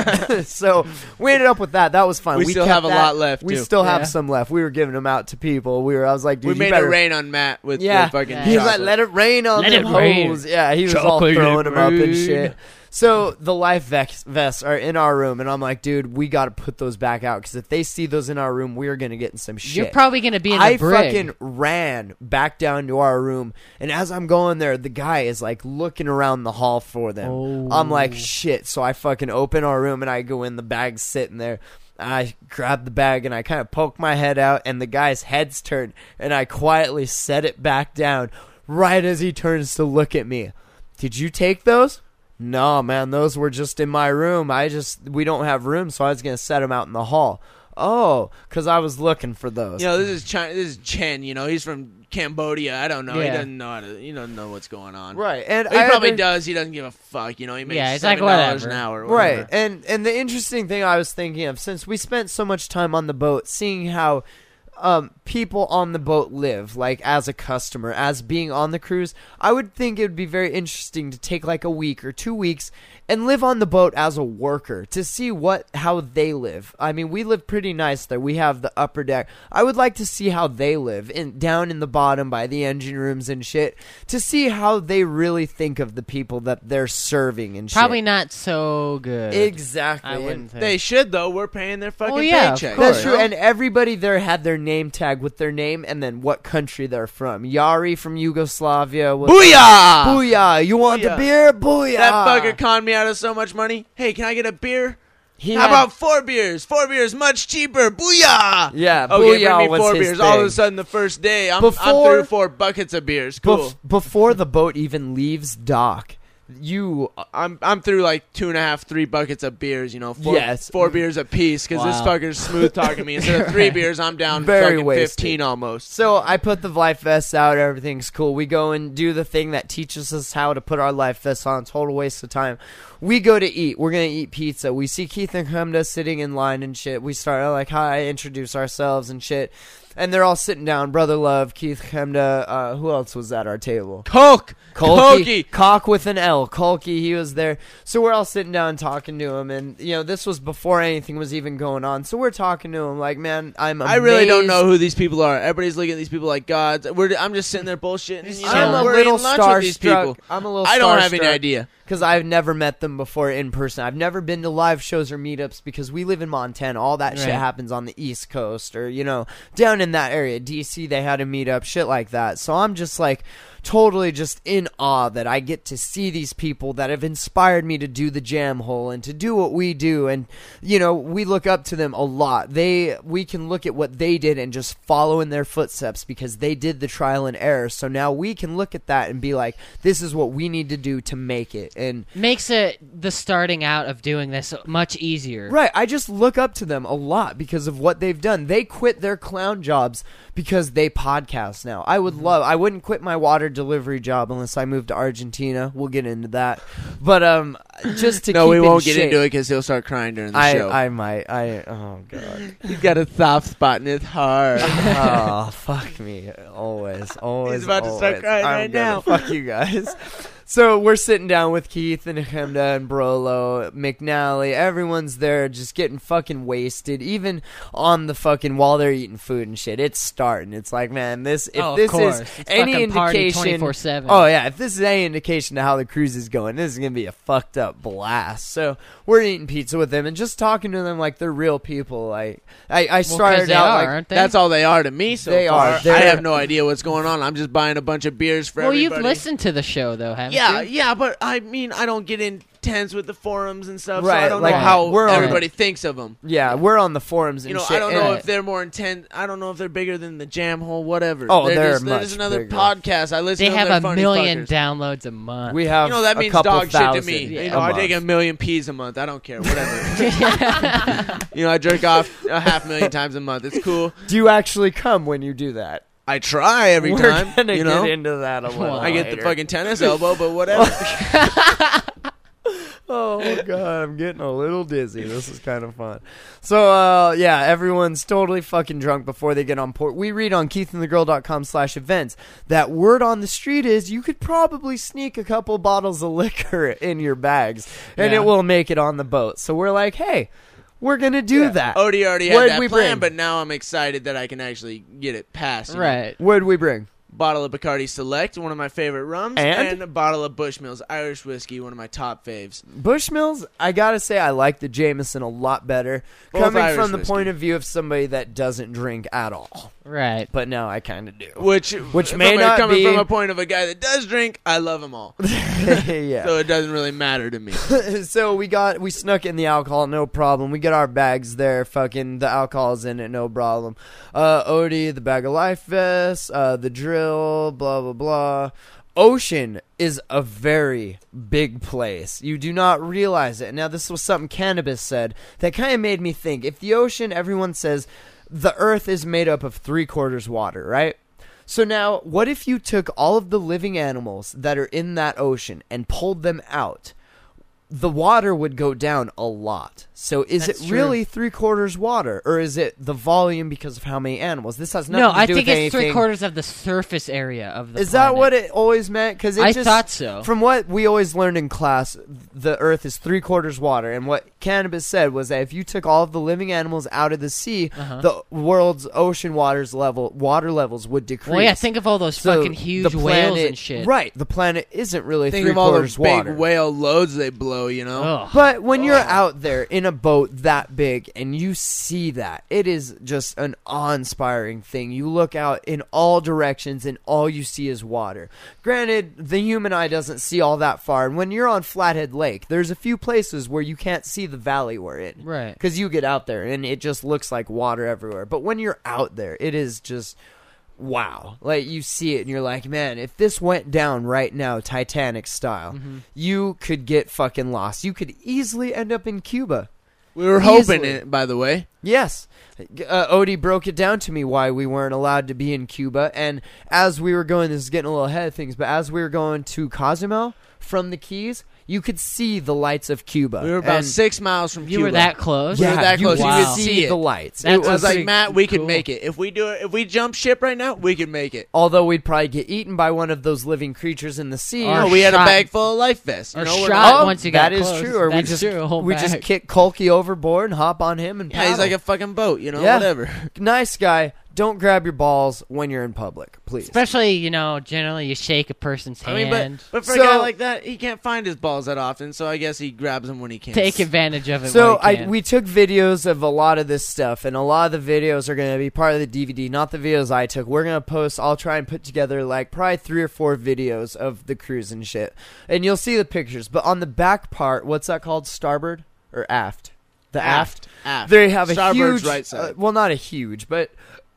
D: So we ended up with that. That was fun.
F: We still
D: kept
F: have a
D: that.
F: lot left,
D: We
F: too.
D: still
E: Yeah.
D: have some left. We were giving them out to people. I was like, dude,
F: We
D: you
F: made
D: better
F: it rain on Matt with
D: yeah,
F: the fucking
D: he was like,
F: chocolate.
D: "Let it rain on
E: Let
D: the
E: it rain.
D: hoes." Yeah, he was all
B: Chocolate
D: throwing them up and
B: rain.
D: shit. So the life vests are in our room, and I'm like, dude, we got to put those back out because if they see those in our room, we are gonna get in some shit.
E: You're probably gonna be in the
D: I
E: brig.
D: fucking ran back down to our room, and as I'm going there, the guy is like looking around the hall for them.
E: Oh.
D: I'm like, shit. So I fucking open our room, and I go in. The bag's sitting there. I grab the bag and I kind of poke my head out, and the guy's head's turned, and I quietly set it back down right as he turns to look at me. "Did you take those?" "No, man, those were just in my room. We don't have room, so I was gonna set them out in the hall." "Oh, because I was looking for those."
F: You know, this is China. This is Chen. You know, he's from Cambodia. I don't know. He
E: Yeah.
F: doesn't know how to. He doesn't know what's going on.
D: Right, and
F: He
D: I
F: probably
D: under-
F: does. He doesn't give a fuck. You know, he makes
E: Yeah, it's like,
F: $7 an
E: whatever.
F: hour.
D: Right,
F: Whatever.
D: and the interesting thing I was thinking of, since we spent so much time on the boat, seeing how people on the boat live, like as a customer, as being on the cruise, I would think it would be very interesting to take like a week or 2 weeks and live on the boat as a worker to see how they live. I mean, we live pretty nice there. We have the upper deck. I would like to see how they live down in the bottom by the engine rooms and shit, to see how they really think of the people that they're serving and shit.
E: Probably not so good.
D: Exactly.
E: I
D: And
E: wouldn't think.
F: They should though. We're paying their fucking
E: yeah, of
F: paycheck.
E: course.
D: That's true, and everybody there had their name tag with their name and then what country they're from. Yari from Yugoslavia.
F: Booyah!
D: Booyah! You want
F: Booyah.
D: the beer? Booyah!
F: That fucker conned me out of so much money. Hey, can I get a beer?
D: He
F: How
D: had-
F: about 4 beers? 4 beers, much cheaper. Booyah!
D: Yeah,
F: Okay,
D: Booyah
F: bring me
D: was
F: 4
D: his
F: beers. All of
D: thing.
F: a sudden, the first day, I'm
D: Before-
F: through 4 buckets of beers. Cool.
D: Before the boat even leaves dock,
F: I'm through like 2.5, 3 buckets of beers. You know, 4
D: Yes.
F: 4 beers a piece because this
E: Wow.
F: fucker's smooth talking me. Instead of 3 beers, I'm down
D: Very
F: fucking
D: wasted.
F: 15 almost.
D: So I put the life vests out. Everything's cool. We go and do the thing that teaches us how to put our life vests on. Total waste of time. We go to eat. We're going to eat pizza. We see Keith and Hamda sitting in line and shit. We start like, hi, introduce ourselves and shit. And they're all sitting down. Brother Love, Keith Hamda. Who else was at our table?
F: Kolky.
D: Kolky. Cock with an L. Kolky, he was there. So we're all sitting down talking to him. And, you know, this was before anything was even going on. So we're talking to him like, man, I'm amazed.
F: I really don't know who these people are. Everybody's looking at these people like gods. I'm just sitting there bullshitting. You know,
D: I'm a
F: we're
D: little
F: eating lunch with these people.
D: starstruck. I'm a little
F: I don't have any
D: starstruck.
F: idea.
D: Because I've never met them before in person. I've never been to live shows or meetups because we live in Montana. All that shit
E: Right.
D: happens on the East Coast or, you know, down in that area. DC, they had a meetup, shit like that. So I'm just like totally just in awe that I get to see these people that have inspired me to do the jam hole and to do what we do. And, you know, we look up to them a lot. We can look at what they did and just follow in their footsteps because they did the trial and error. So now we can look at that and be like, this is what we need to do to make it. And
E: Makes it the starting out of doing this much easier.
D: right, I just look up to them a lot because of what they've done. They quit their clown jobs because they podcast now. I wouldn't quit my water delivery job unless I moved to Argentina. We'll get into that. But just to
F: No,
D: keep
F: we
D: in
F: won't get
D: shape.
F: into it because he'll start crying during the show.
D: I might. Oh god.
F: He's got a soft spot in his heart.
D: Oh, fuck me. Always.
F: He's about to start
D: always.
F: crying
D: I'm
F: right
D: gonna
F: now.
D: Fuck you guys. So we're sitting down with Keith and Hemda and Brolo, McNally. Everyone's there just getting fucking wasted. Even on the fucking, while they're eating food and shit. It's starting. It's like, man, this, if
E: Oh, of
D: this
E: course.
D: is
E: It's
D: any
E: fucking party
D: indication.
E: 24/7.
D: Oh, yeah. If this is any indication to how the cruise is going, this is going to be a fucked up blast. So we're eating pizza with them and just talking to them like they're real people. Like, I started
E: they
D: out
E: are,
D: like,
E: aren't they?
F: That's all they are to me so
D: They
F: far.
D: are. They're-
F: I have no idea what's going on. I'm just buying a bunch of beers for
E: well,
F: everybody.
E: you've listened to the show, though, haven't
F: Yeah,
E: you?
F: yeah, but I mean, I don't get in. tense with the forums and stuff.
D: Right,
F: So I don't
D: like,
F: know how
D: we're on
F: everybody thinks of them.
D: Yeah, we're on the forums and shit.
F: I don't know
D: and
F: if they're more intense. I don't know if they're bigger than the Jam Hole, whatever.
D: Oh,
F: they're
D: much
F: just another
D: bigger.
F: podcast. I listen
E: They
F: to
E: have
F: their
E: a
F: funny
E: million
F: fuckers.
E: downloads a month.
D: we have
F: That
D: a
F: means
D: couple
F: dog shit to
D: thousand
F: me.
D: a
F: I
D: month.
F: take 1 million peas a month. I don't care. Whatever. I jerk off 500,000 times a month. It's cool.
D: Do you actually come when you do that?
F: I try every
D: We're
F: time.
D: gonna
F: you know?
D: get into that a little
F: I get the
D: later.
F: fucking tennis elbow, but whatever.
D: Oh god, I'm getting a little dizzy. This is kind of fun. So yeah, everyone's totally fucking drunk before they get on port. We read on keithandthegirl.com/events that word on the street is you could probably sneak a couple bottles of liquor in your bags and
E: Yeah.
D: it will make it on the boat. So we're like, hey, we're gonna do that.
F: Odie already
D: What'd
F: had
D: we
F: that plan,
D: bring?
F: but now I'm excited that I can actually get it passed. you know?
E: Right.
D: What'd we bring?
F: Bottle of Bacardi Select, one of my favorite rums,
D: And?
F: a bottle of Bushmills Irish whiskey, one of my top faves.
D: Bushmills, I gotta say, I like the Jameson a lot better.
F: Both
D: Coming
F: Irish
D: from the
F: whiskey.
D: point of view of somebody that doesn't drink at all.
E: Right.
D: But now I kind of do.
F: Which
D: may not
F: coming
D: be-
F: from a point of a guy that does drink, I love them all,
D: Yeah.
F: so it doesn't really matter to me.
D: So we snuck in the alcohol, no problem. We get our bags there, fucking the alcohol's in it, no problem. Odie, the bag of life vest, the drill, blah blah blah. Ocean is a very big place. You do not realize it. Now this was something Cannabis said that kind of made me think. If the ocean, everyone says the earth is made up of 3/4 water, right? So now, what if you took all of the living animals that are in that ocean and pulled them out? The water would go down a lot. So is
E: That's
D: it
E: true.
D: really 3/4 water, or is it the volume because of how many animals? This has nothing
E: No,
D: to
E: I
D: do
E: think
D: with
E: it's
D: anything.
E: 3/4 of the surface area of the
D: Is that
E: planet.
D: what it always meant? Because
E: I thought so.
D: From what we always learned in class, the Earth is 3/4 water, and what Cannabis said was that if you took all of the living animals out of the sea, the world's ocean water levels would decrease.
E: Well, yeah, think of all those
D: So
E: fucking huge
D: the
E: whales
D: planet-
E: and shit.
D: Right, the planet isn't really
F: Think of all the
D: 3/4 water.
F: big whale loads they blow, you know.
E: Ugh.
D: But when you're out there in a boat that big and you see that, it is just an awe-inspiring thing. You look out in all directions and all you see is water. Granted, the human eye doesn't see all that far. And when you're on Flathead Lake, there's a few places where you can't see the valley we're in.
E: Right.
D: Because you get out there and it just looks like water everywhere. But when you're out there, it is just... wow. Like, you see it and you're like, man, if this went down right now, Titanic style, you could get fucking lost. You could easily end up in Cuba.
F: We were hoping
D: Easily.
F: it, by the way.
D: Yes. Odie broke it down to me why we weren't allowed to be in Cuba. And as we were going, this is getting a little ahead of things, but as we were going to Cozumel from the Keys, you could see the lights of Cuba.
F: We were about
D: And
F: 6 miles from
E: You
F: Cuba.
E: were that close?
F: We were that close.
D: You
F: You
D: could
F: could
D: see
F: see it.
D: the lights.
E: That's
D: It
F: I
D: was
F: was like,
E: pretty
F: Matt, we could
E: cool.
F: make it. If we jump ship right now, we could make it.
D: although we'd probably get eaten by one of those living creatures in the sea.
E: Or
F: No, we had a
E: shot.
F: bag full of life vests. You
E: Or
F: know, we're
E: shot.
F: not-
E: once you got
D: that is
E: close.
D: true. Or
E: That's true, a whole
D: we just
E: bag.
D: kick Kulki overboard and hop on him and
F: Yeah, he's
D: paddle.
F: like a fucking boat, you know,
D: Yeah.
F: whatever.
D: Nice guy. Don't grab your balls when you're in public, please.
E: Especially, generally you shake a person's
F: I
E: hand.
F: mean, but for
D: So-
F: a guy like that, he can't find his balls that often, so I guess he grabs them when he can.
E: Take advantage of it
D: So
E: while you can.
D: we took videos of a lot of this stuff, and a lot of the videos are going to be part of the DVD, not the videos I took. We're going to post, I'll try and put together like probably 3 or 4 videos of the cruise and shit. And you'll see the pictures. But on the back part, what's that called? Starboard? Or aft? The aft?
F: Aft.
D: They have a
F: Starboard's
D: huge,
F: right side.
D: well, not a huge, but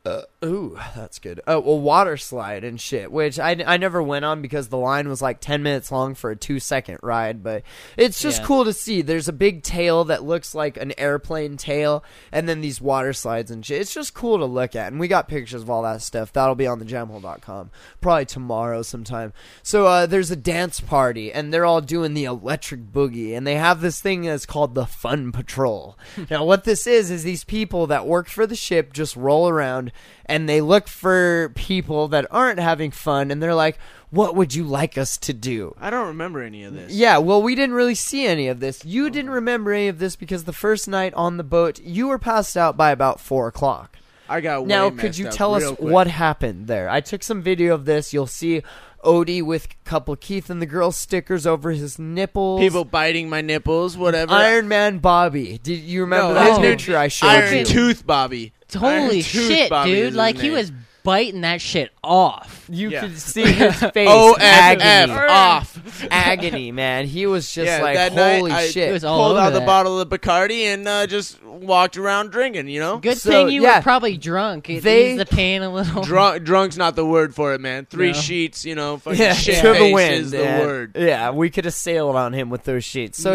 D: ooh, that's good. A water slide and shit, which I never went on because the line was like 10 minutes long for a 2-second ride, but it's just
E: Yeah.
D: cool to see. There's a big tail that looks like an airplane tail, and then these water slides and shit. It's just cool to look at, and we got pictures of all that stuff. That'll be on thejamhole.com probably tomorrow sometime. So there's a dance party, and they're all doing the electric boogie, and they have this thing that's called the Fun Patrol. Now, what this is these people that work for the ship just roll around, and they look for people that aren't having fun, and they're like, what would you like us to do?
F: I don't remember any of this.
D: Yeah, well, we didn't really see any of this. You didn't remember any of this because the first night on the boat, you were passed out by about 4 o'clock.
F: I got
D: Now,
F: way
D: could
F: messed
D: you
F: up
D: tell us
F: real quick.
D: what happened there? I took some video of this. You'll see Odie with a couple Keith and the Girl stickers over his nipples.
F: People biting my nipples, whatever.
D: Iron Man Bobby. Did you remember
F: No,
D: that
F: his new-
D: picture I showed
F: Iron
D: you?
F: Tooth Bobby.
E: Holy
F: Iron Tooth
E: shit,
F: Bobby is
E: dude.
F: his
E: Like, he
F: name.
E: was biting that shit off.
D: You
F: Yeah.
D: could see his face.
F: O-F-F, off.
D: Agony, man. He was just
F: Yeah,
D: like,
F: that night,
D: holy
F: I
D: shit.
E: It was all
F: pulled
E: over
F: out the
E: that.
F: bottle of Bacardi and just walked around drinking, you know?
E: Good
D: So,
E: thing you
D: yeah.
E: were probably drunk. It
D: They-
E: eased the pain a little.
F: Drunk's not the word for it, man. 3
E: No.
F: sheets, you know, fucking
D: Yeah,
F: shit
D: to the
F: face
D: wind
F: is the
D: and-
F: word.
D: Yeah, we could have sailed on him with those sheets. So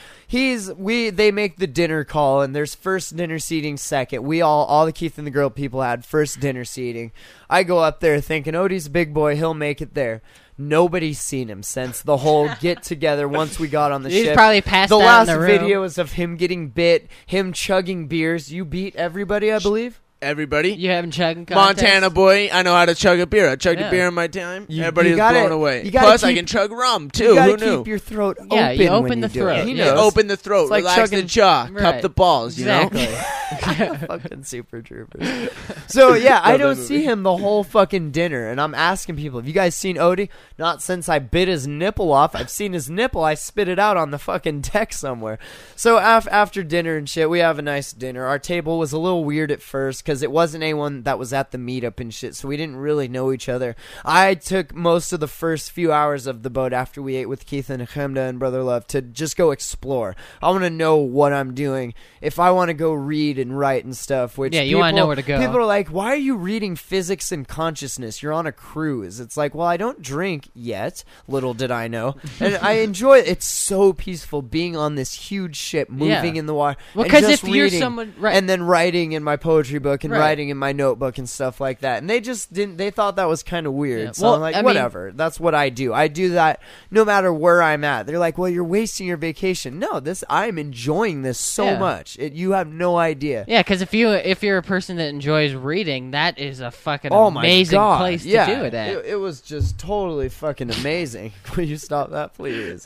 D: they make the dinner call, and there's first dinner seating, second. We all the Keith and the Girl people had first dinner seating. I go up there thinking Odie's a big boy, he'll make it there. Nobody's seen him since the whole get together once we got on the
E: He's
D: ship.
E: probably passed
D: the
E: out
D: last
E: in the room.
D: videos of him getting bit, him chugging beers. You beat everybody, I believe.
F: Everybody.
E: You haven't chugging contest?
F: Montana boy, I know how to chug a beer. I chugged
E: Yeah.
F: a bear in my time.
D: You
F: Everybody was
D: gotta-
F: blown away.
D: you gotta
F: Plus, I
D: keep-
F: can chug rum,
D: You
F: too.
D: gotta
F: Who knew?
D: keep your throat
E: Yeah,
D: open
E: you
D: when
E: open
D: you
E: the
D: do
E: throat.
D: it. He
E: Yeah.
D: knows.
F: Open the throat,
D: It's like
F: relax the
D: chugging-
F: jaw,
E: Right.
F: cup the balls, you know?
E: Exactly.
D: Fucking Super Troopers. So yeah, I
F: Love that
D: don't
F: movie.
D: see him the whole fucking dinner, and I'm asking people, have you guys seen Odie? Not since I bit his nipple off. I've seen his nipple. I spit it out on the fucking deck somewhere. So after dinner and shit, we have a nice dinner. Our table was a little weird at first because it wasn't anyone that was at the meetup and shit, so we didn't really know each other. I took most of the first few hours of the boat after we ate with Keith and Chemda and Brother Love to just go explore. I want to know what I'm doing. If I want to go read and write and stuff, which
E: Yeah, you wanna know where to go.
D: People are like, why are you reading physics and consciousness? You're on a cruise. It's like, well, I don't drink yet. Little did I know. And I enjoy it. It's so peaceful being on this huge ship, moving
E: Yeah.
D: in the water.
E: Well,
D: and
E: 'cause
D: just
E: if you're
D: reading,
E: someone- right.
D: and then writing in my poetry book and
E: Right.
D: writing in my notebook and stuff like that. And they just didn't, they thought that was kind of weird.
E: Yeah.
D: So
E: Well,
D: I'm like,
E: I mean-
D: whatever. That's what I do. I do that no matter where I'm at. They're like, well, you're wasting your vacation. No, I'm enjoying this so
E: Yeah.
D: much. You have no idea.
E: Yeah, because if you're a person that enjoys reading, that is a fucking
D: Oh my
E: amazing
D: God.
E: place to
D: yeah,
E: do it at.
D: It was just totally fucking amazing. Will you stop that, please?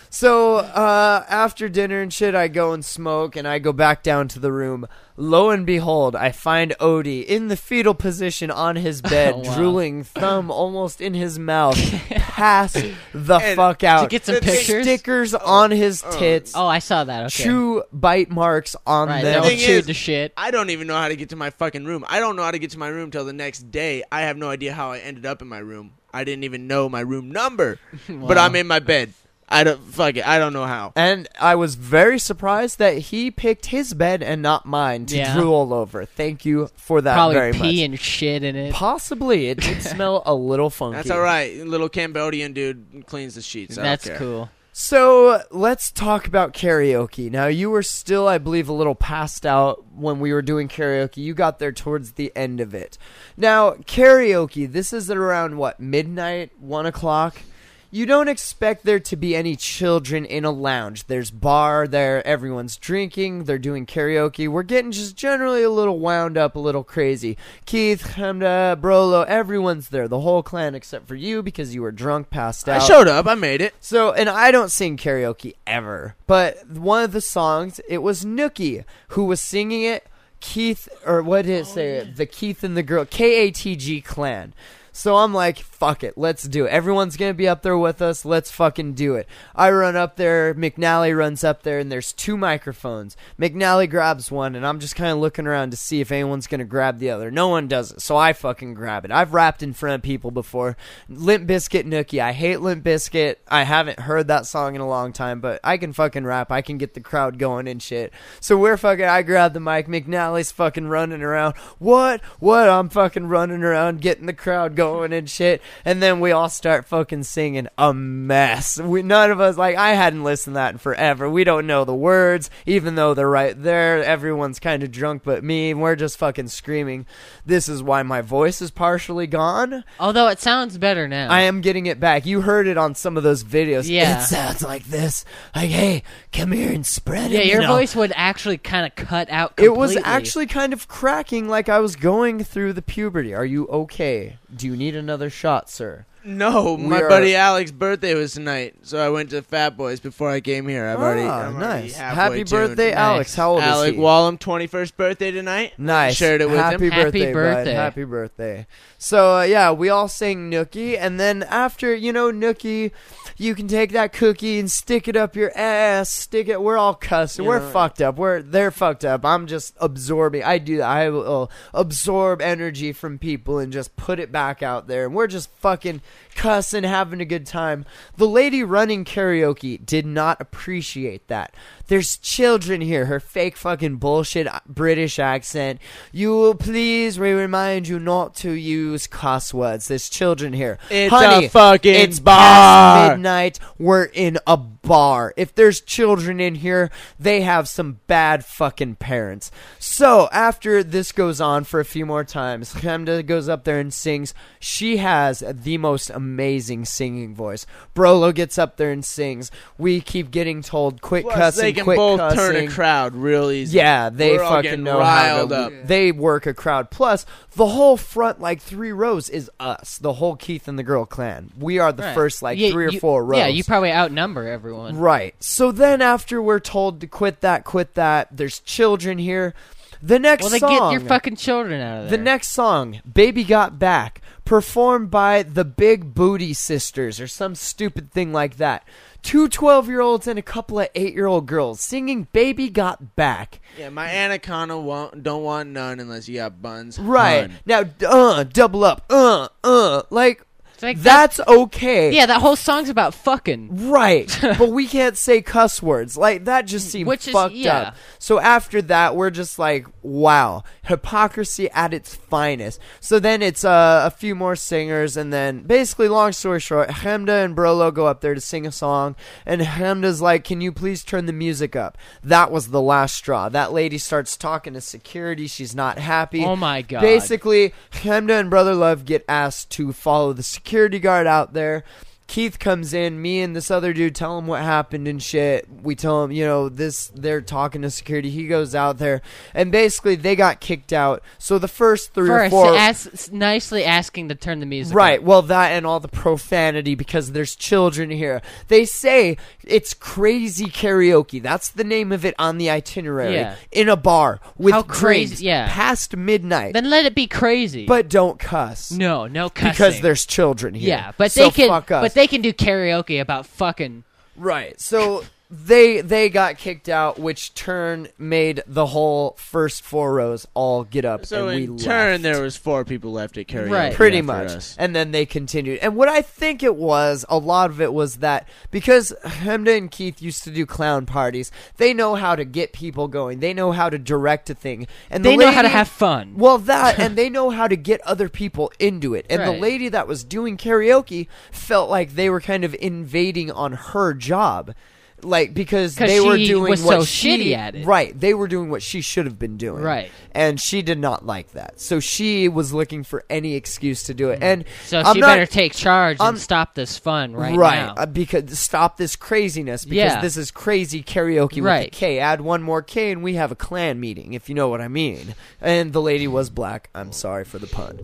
D: So after dinner and shit, I go and smoke, and I go back down to the room. Lo and behold, I find Odie in the fetal position on his bed,
E: Oh, wow.
D: drooling, thumb almost in his mouth, pass the fuck out.
E: Did you get some pictures?
D: Stickers on his tits,
E: Oh, I saw that. Okay.
D: chew bite marks on
E: Right,
D: them.
E: that
F: thing
E: was chewed
F: is-
E: to shit.
F: I don't even know how to get to my fucking room. I don't know how to get to my room till the next day. I have no idea how I ended up in my room. I didn't even know my room number. But
E: Wow.
F: I'm in my bed. I don't know how.
D: And I was very surprised that he picked his bed and not mine to
E: Yeah.
D: drool over. Thank you for that
E: Probably
D: very
E: pee
D: much.
E: and shit in it.
D: Possibly. It did smell a little funky.
F: That's all right. Little Cambodian dude cleans the sheets. I don't
E: That's
F: care.
E: cool.
D: So let's talk about karaoke. Now, you were still, I believe, a little passed out when we were doing karaoke. You got there towards the end of it. Now, karaoke, this is at around, what, midnight, 1 o'clock? You don't expect there to be any children in a lounge. There's bar there, everyone's drinking, they're doing karaoke. We're getting just generally a little wound up, a little crazy. Keith, Hamda, Brolo, everyone's there. The whole clan except for you because you were drunk, passed
F: I
D: out.
F: showed up. I made it.
D: So, and I don't sing karaoke ever, but one of the songs, it was Nookie who was singing it. Keith, or what did it say? The Keith and the Girl, KATG clan. So I'm like, fuck it, let's do it. Everyone's going to be up there with us. Let's fucking do it. I run up there. McNally runs up there, and there's 2 microphones. McNally grabs one, and I'm just kind of looking around to see if anyone's going to grab the other. No one does it, so I fucking grab it. I've rapped in front of people before. Limp Bizkit Nookie. I hate Limp Bizkit. I haven't heard that song in a long time, but I can fucking rap. I can get the crowd going and shit. So I grab the mic. McNally's fucking running around. What? I'm fucking running around, getting the crowd going and shit, and then we all start fucking singing a mess. None of us, like, I hadn't listened to that in forever. We don't know the words, even though they're right there. Everyone's kind of drunk but me, and we're just fucking screaming. This is why my voice is partially gone.
E: Although it sounds better now.
D: I am getting it back. You heard it on some of those videos.
E: Yeah.
D: It sounds like this. Like, hey, come here and spread it.
E: Yeah,
D: you
E: your
D: know?
E: voice would actually kind of cut out
D: It
E: completely.
D: was actually kind of cracking like I was going through the puberty. Are you okay? Do you need another shot, sir?
F: No, my buddy Alex's birthday was tonight, so I went to Fat Boys before I came here. I'm
D: nice.
F: halfway
D: Happy birthday,
F: tuned.
D: Alex. How old
F: Alec
D: is he?
F: Wallum, 21st birthday tonight.
D: Nice.
F: Shared it with
D: Happy
F: him.
D: birthday,
E: Happy birthday.
D: bud. Happy birthday. So, yeah, we all sang Nookie, and then after, Nookie, you can take that cookie and stick it up your ass. Stick it. We're all cussing. We're fucked up. They're fucked up. I'm just absorbing. I do that. I will absorb energy from people and just put it back out there. And we're just fucking cussing, having a good time. The lady running karaoke did not appreciate that. There's children here. Her fake fucking bullshit British accent. You will please, we remind you not to use cuss words. There's children here.
F: It's
D: Honey,
F: a fucking
D: it's
F: bar.
D: past midnight. We're in a bar. If there's children in here, they have some bad fucking parents. So after this goes on for a few more times, Chemda goes up there and sings. She has the most amazing singing voice. Brolo gets up there and sings. We keep getting told, quit
F: Plus,
D: cussing,
F: they can
D: quit
F: both
D: cussing.
F: turn a crowd real easy.
D: Yeah, they
F: We're all
D: fucking
F: getting
D: know
F: riled
D: how
F: up.
D: to. They work a crowd. Plus, the whole front, 3 rows, is us. The whole Keith and the Girl clan. We are the first, 3 or 4 rows.
E: Yeah, you probably outnumber everyone.
D: Right. So then after we're told to quit that, there's children here. The next
E: Well, then
D: song.
E: get your fucking children out of there.
D: The next song, Baby Got Back, performed by the Big Booty Sisters or some stupid thing like that. 2 12-year-olds and a couple of 8-year-old girls singing Baby Got Back.
F: Yeah, my anaconda don't want none unless you got buns.
D: Right.
F: Hun.
D: Now, double up.
E: Like
D: That's okay.
E: Yeah, that whole song's about fucking.
D: Right. But we can't say cuss words. That just seems fucked up. So after that, we're just like, wow. Hypocrisy at its finest. So then it's a few more singers, and then basically, long story short, Chemda and Brolo go up there to sing a song, and Chemda's like, can you please turn the music up? That was the last straw. That lady starts talking to security. She's not happy.
E: Oh my God.
D: Basically, Chemda and Brother Love get asked to follow the security guard out there. Keith comes in, me and this other dude tell him what happened and shit. We tell him, they're talking to security. He goes out there, and basically they got kicked out. So the first 3 or 4...
E: nicely asking to turn the music
D: Right,
E: up.
D: well, that and all the profanity because there's children here. They say it's crazy karaoke. That's the name of it on the itinerary.
E: Yeah.
D: In a bar with
E: How crazy-
D: drinks
E: yeah.
D: past midnight.
E: Then let it be crazy.
D: But don't cuss.
E: No cussing.
D: Because there's children here.
E: Yeah, but
D: So
E: they can.
D: fuck us.
E: But they can do karaoke about fucking.
D: Right. So they got kicked out, which made the whole first 4 rows all get up,
F: So
D: and we
F: in turn,
D: left.
F: there was 4 people left at karaoke.
E: Right.
D: Pretty
F: after
D: much.
F: us.
D: And then they continued. And what I think it was, a lot of it was that because Chemda and Keith used to do clown parties, they know how to get people going. They know how to direct a thing. And
E: They know how to have fun.
D: Well, and they know how to get other people into it. And the
E: Right.
D: lady that was doing karaoke felt like they were kind of invading on her job. Because they were
E: she
D: doing
E: was
D: what
E: so
D: she
E: shitty at it.
D: Right, they were doing what she should have been doing.
E: Right.
D: And she did not like that. So she was looking for any excuse to do it. And
E: So
D: I'm
E: she
D: not-
E: better take charge and stop this fun right now.
D: Because stop this craziness because
E: Yeah.
D: this is crazy karaoke with a
E: Right.
D: K. Add one more K and we have a clan meeting, if you know what I mean. And the lady was black. I'm sorry for the pun.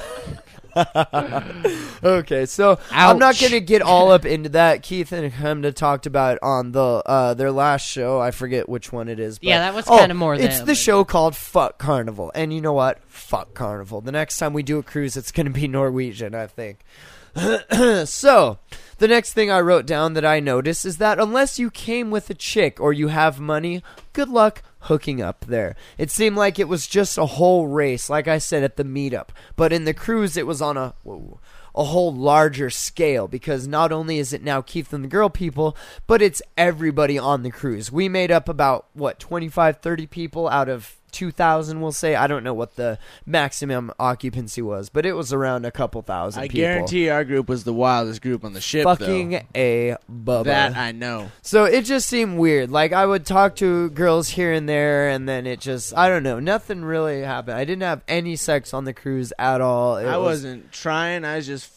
D: Okay, so I'm not
E: Ouch.
D: going to get all up into that. Keith and Chemda talked about it on the their last show. I forget which one it is. But,
E: Yeah, that was kinda more
D: It's
E: them,
D: the
E: but-
D: show called Fuck Carnival. And you know what? Fuck Carnival. The next time we do a cruise, it's going to be Norwegian, I think. So, the next thing I wrote down that I noticed is that unless you came with a chick or you have money, good luck hooking up there. It seemed like it was just a whole race, like I said at the meetup. But in the cruise, it was on a whole larger scale because not only is it now Keith and the Girl people, but it's everybody on the cruise. We made up about, 25, 30 people out of 2,000, we'll say. I don't know what the maximum occupancy was, but it was around a couple thousand
F: I
D: people.
F: guarantee our group was the wildest group on the ship,
D: Fucking
F: though.
D: a bubba.
F: That I know.
D: So it just seemed weird. I would talk to girls here and there, and then it just, I don't know, nothing really happened. I didn't have any sex on the cruise at all.
F: I wasn't trying. I was just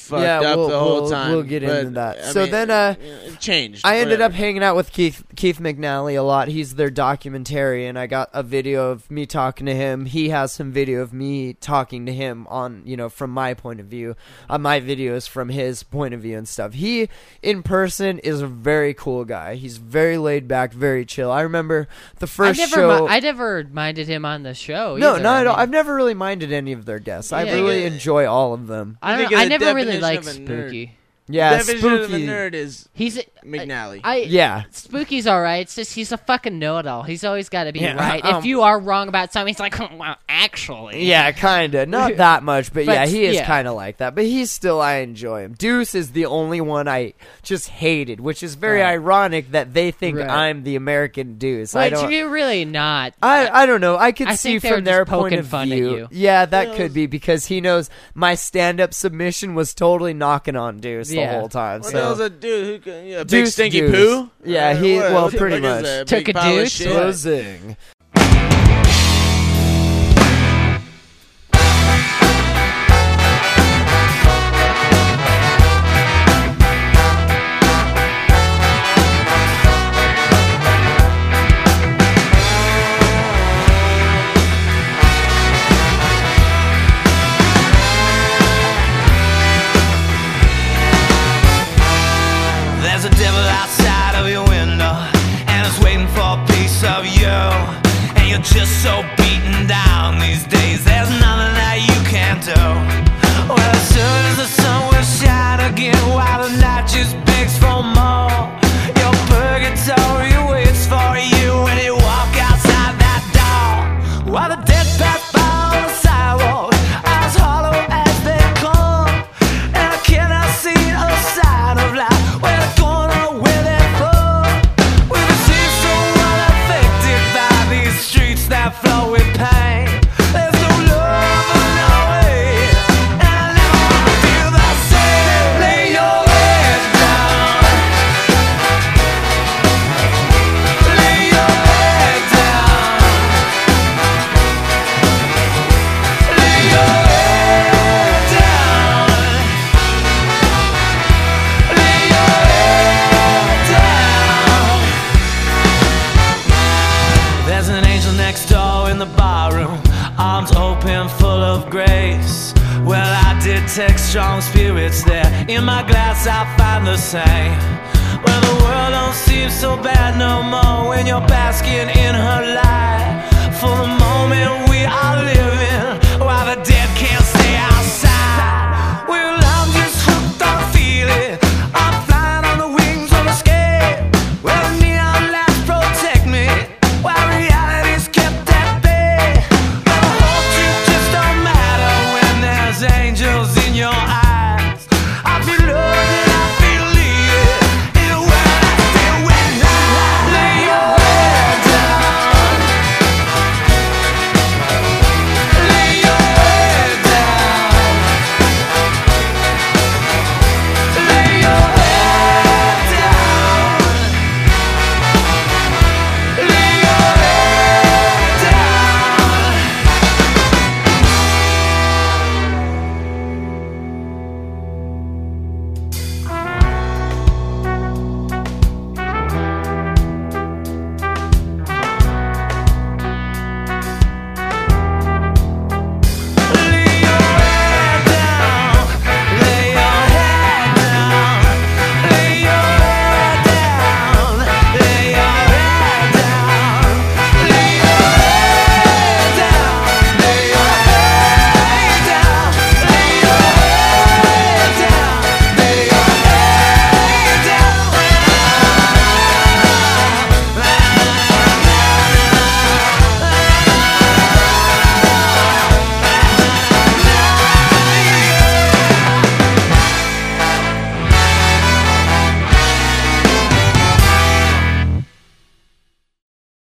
F: fucked up the whole time.
D: We'll get into that.
F: It changed.
D: I ended up hanging out with Keith McNally a lot. He's their documentarian. I got a video of me talking to him. He has some video of me talking to him on, from my point of view. My videos from his point of view and stuff. He, in person, is a very cool guy. He's very laid back, very chill. I remember the first show.
E: I never minded him on the show.
D: No,
E: either.
D: not at all. I've never really minded any of their guests. I really enjoy all of them.
E: I never really liked Spooky.
D: Yeah,
F: the definition of a nerd is McNally.
E: Spooky's all right. It's just he's a fucking know-it-all. He's always got to be right. If you are wrong about something, he's like, well, actually.
D: Yeah, kind of. Not that much, but yeah, he is kind of like that. But I enjoy him. Deuce is the only one I just hated, which is very ironic that they think I'm the American Deuce.
E: You're really not.
D: I don't know. I could see from their point of
E: fun
D: view.
E: At you.
D: Yeah, that could be because he knows my stand-up submission was totally knocking on Deuce the whole time.
F: What else a dude who big stinky poo?
D: Yeah, pretty much
E: took a deuce.
D: Buzzing.
G: Just so beaten down these days, there's nothing that you can do. Well, as soon as the sun will shine again, while the night just begs for more, your purgatory waits for you when you walk outside that door. While the dead pass by on the sidewalk, as hollow as they come, and I cannot see a sign of life where they're going or where they're from. With the city so unaffected by these streets that flow with pain, there's no love or no way, and I never wanna feel the same. Lay your head down. Lay your head down. Lay your head down. Lay your head down. There's an angel next door in the barroom, arms open, full of grace. Well, I detect strong spirits there. In my glass I find the same. Well, the world don't seem so bad no more when you're basking in her light. For the moment we are living, while the dead can't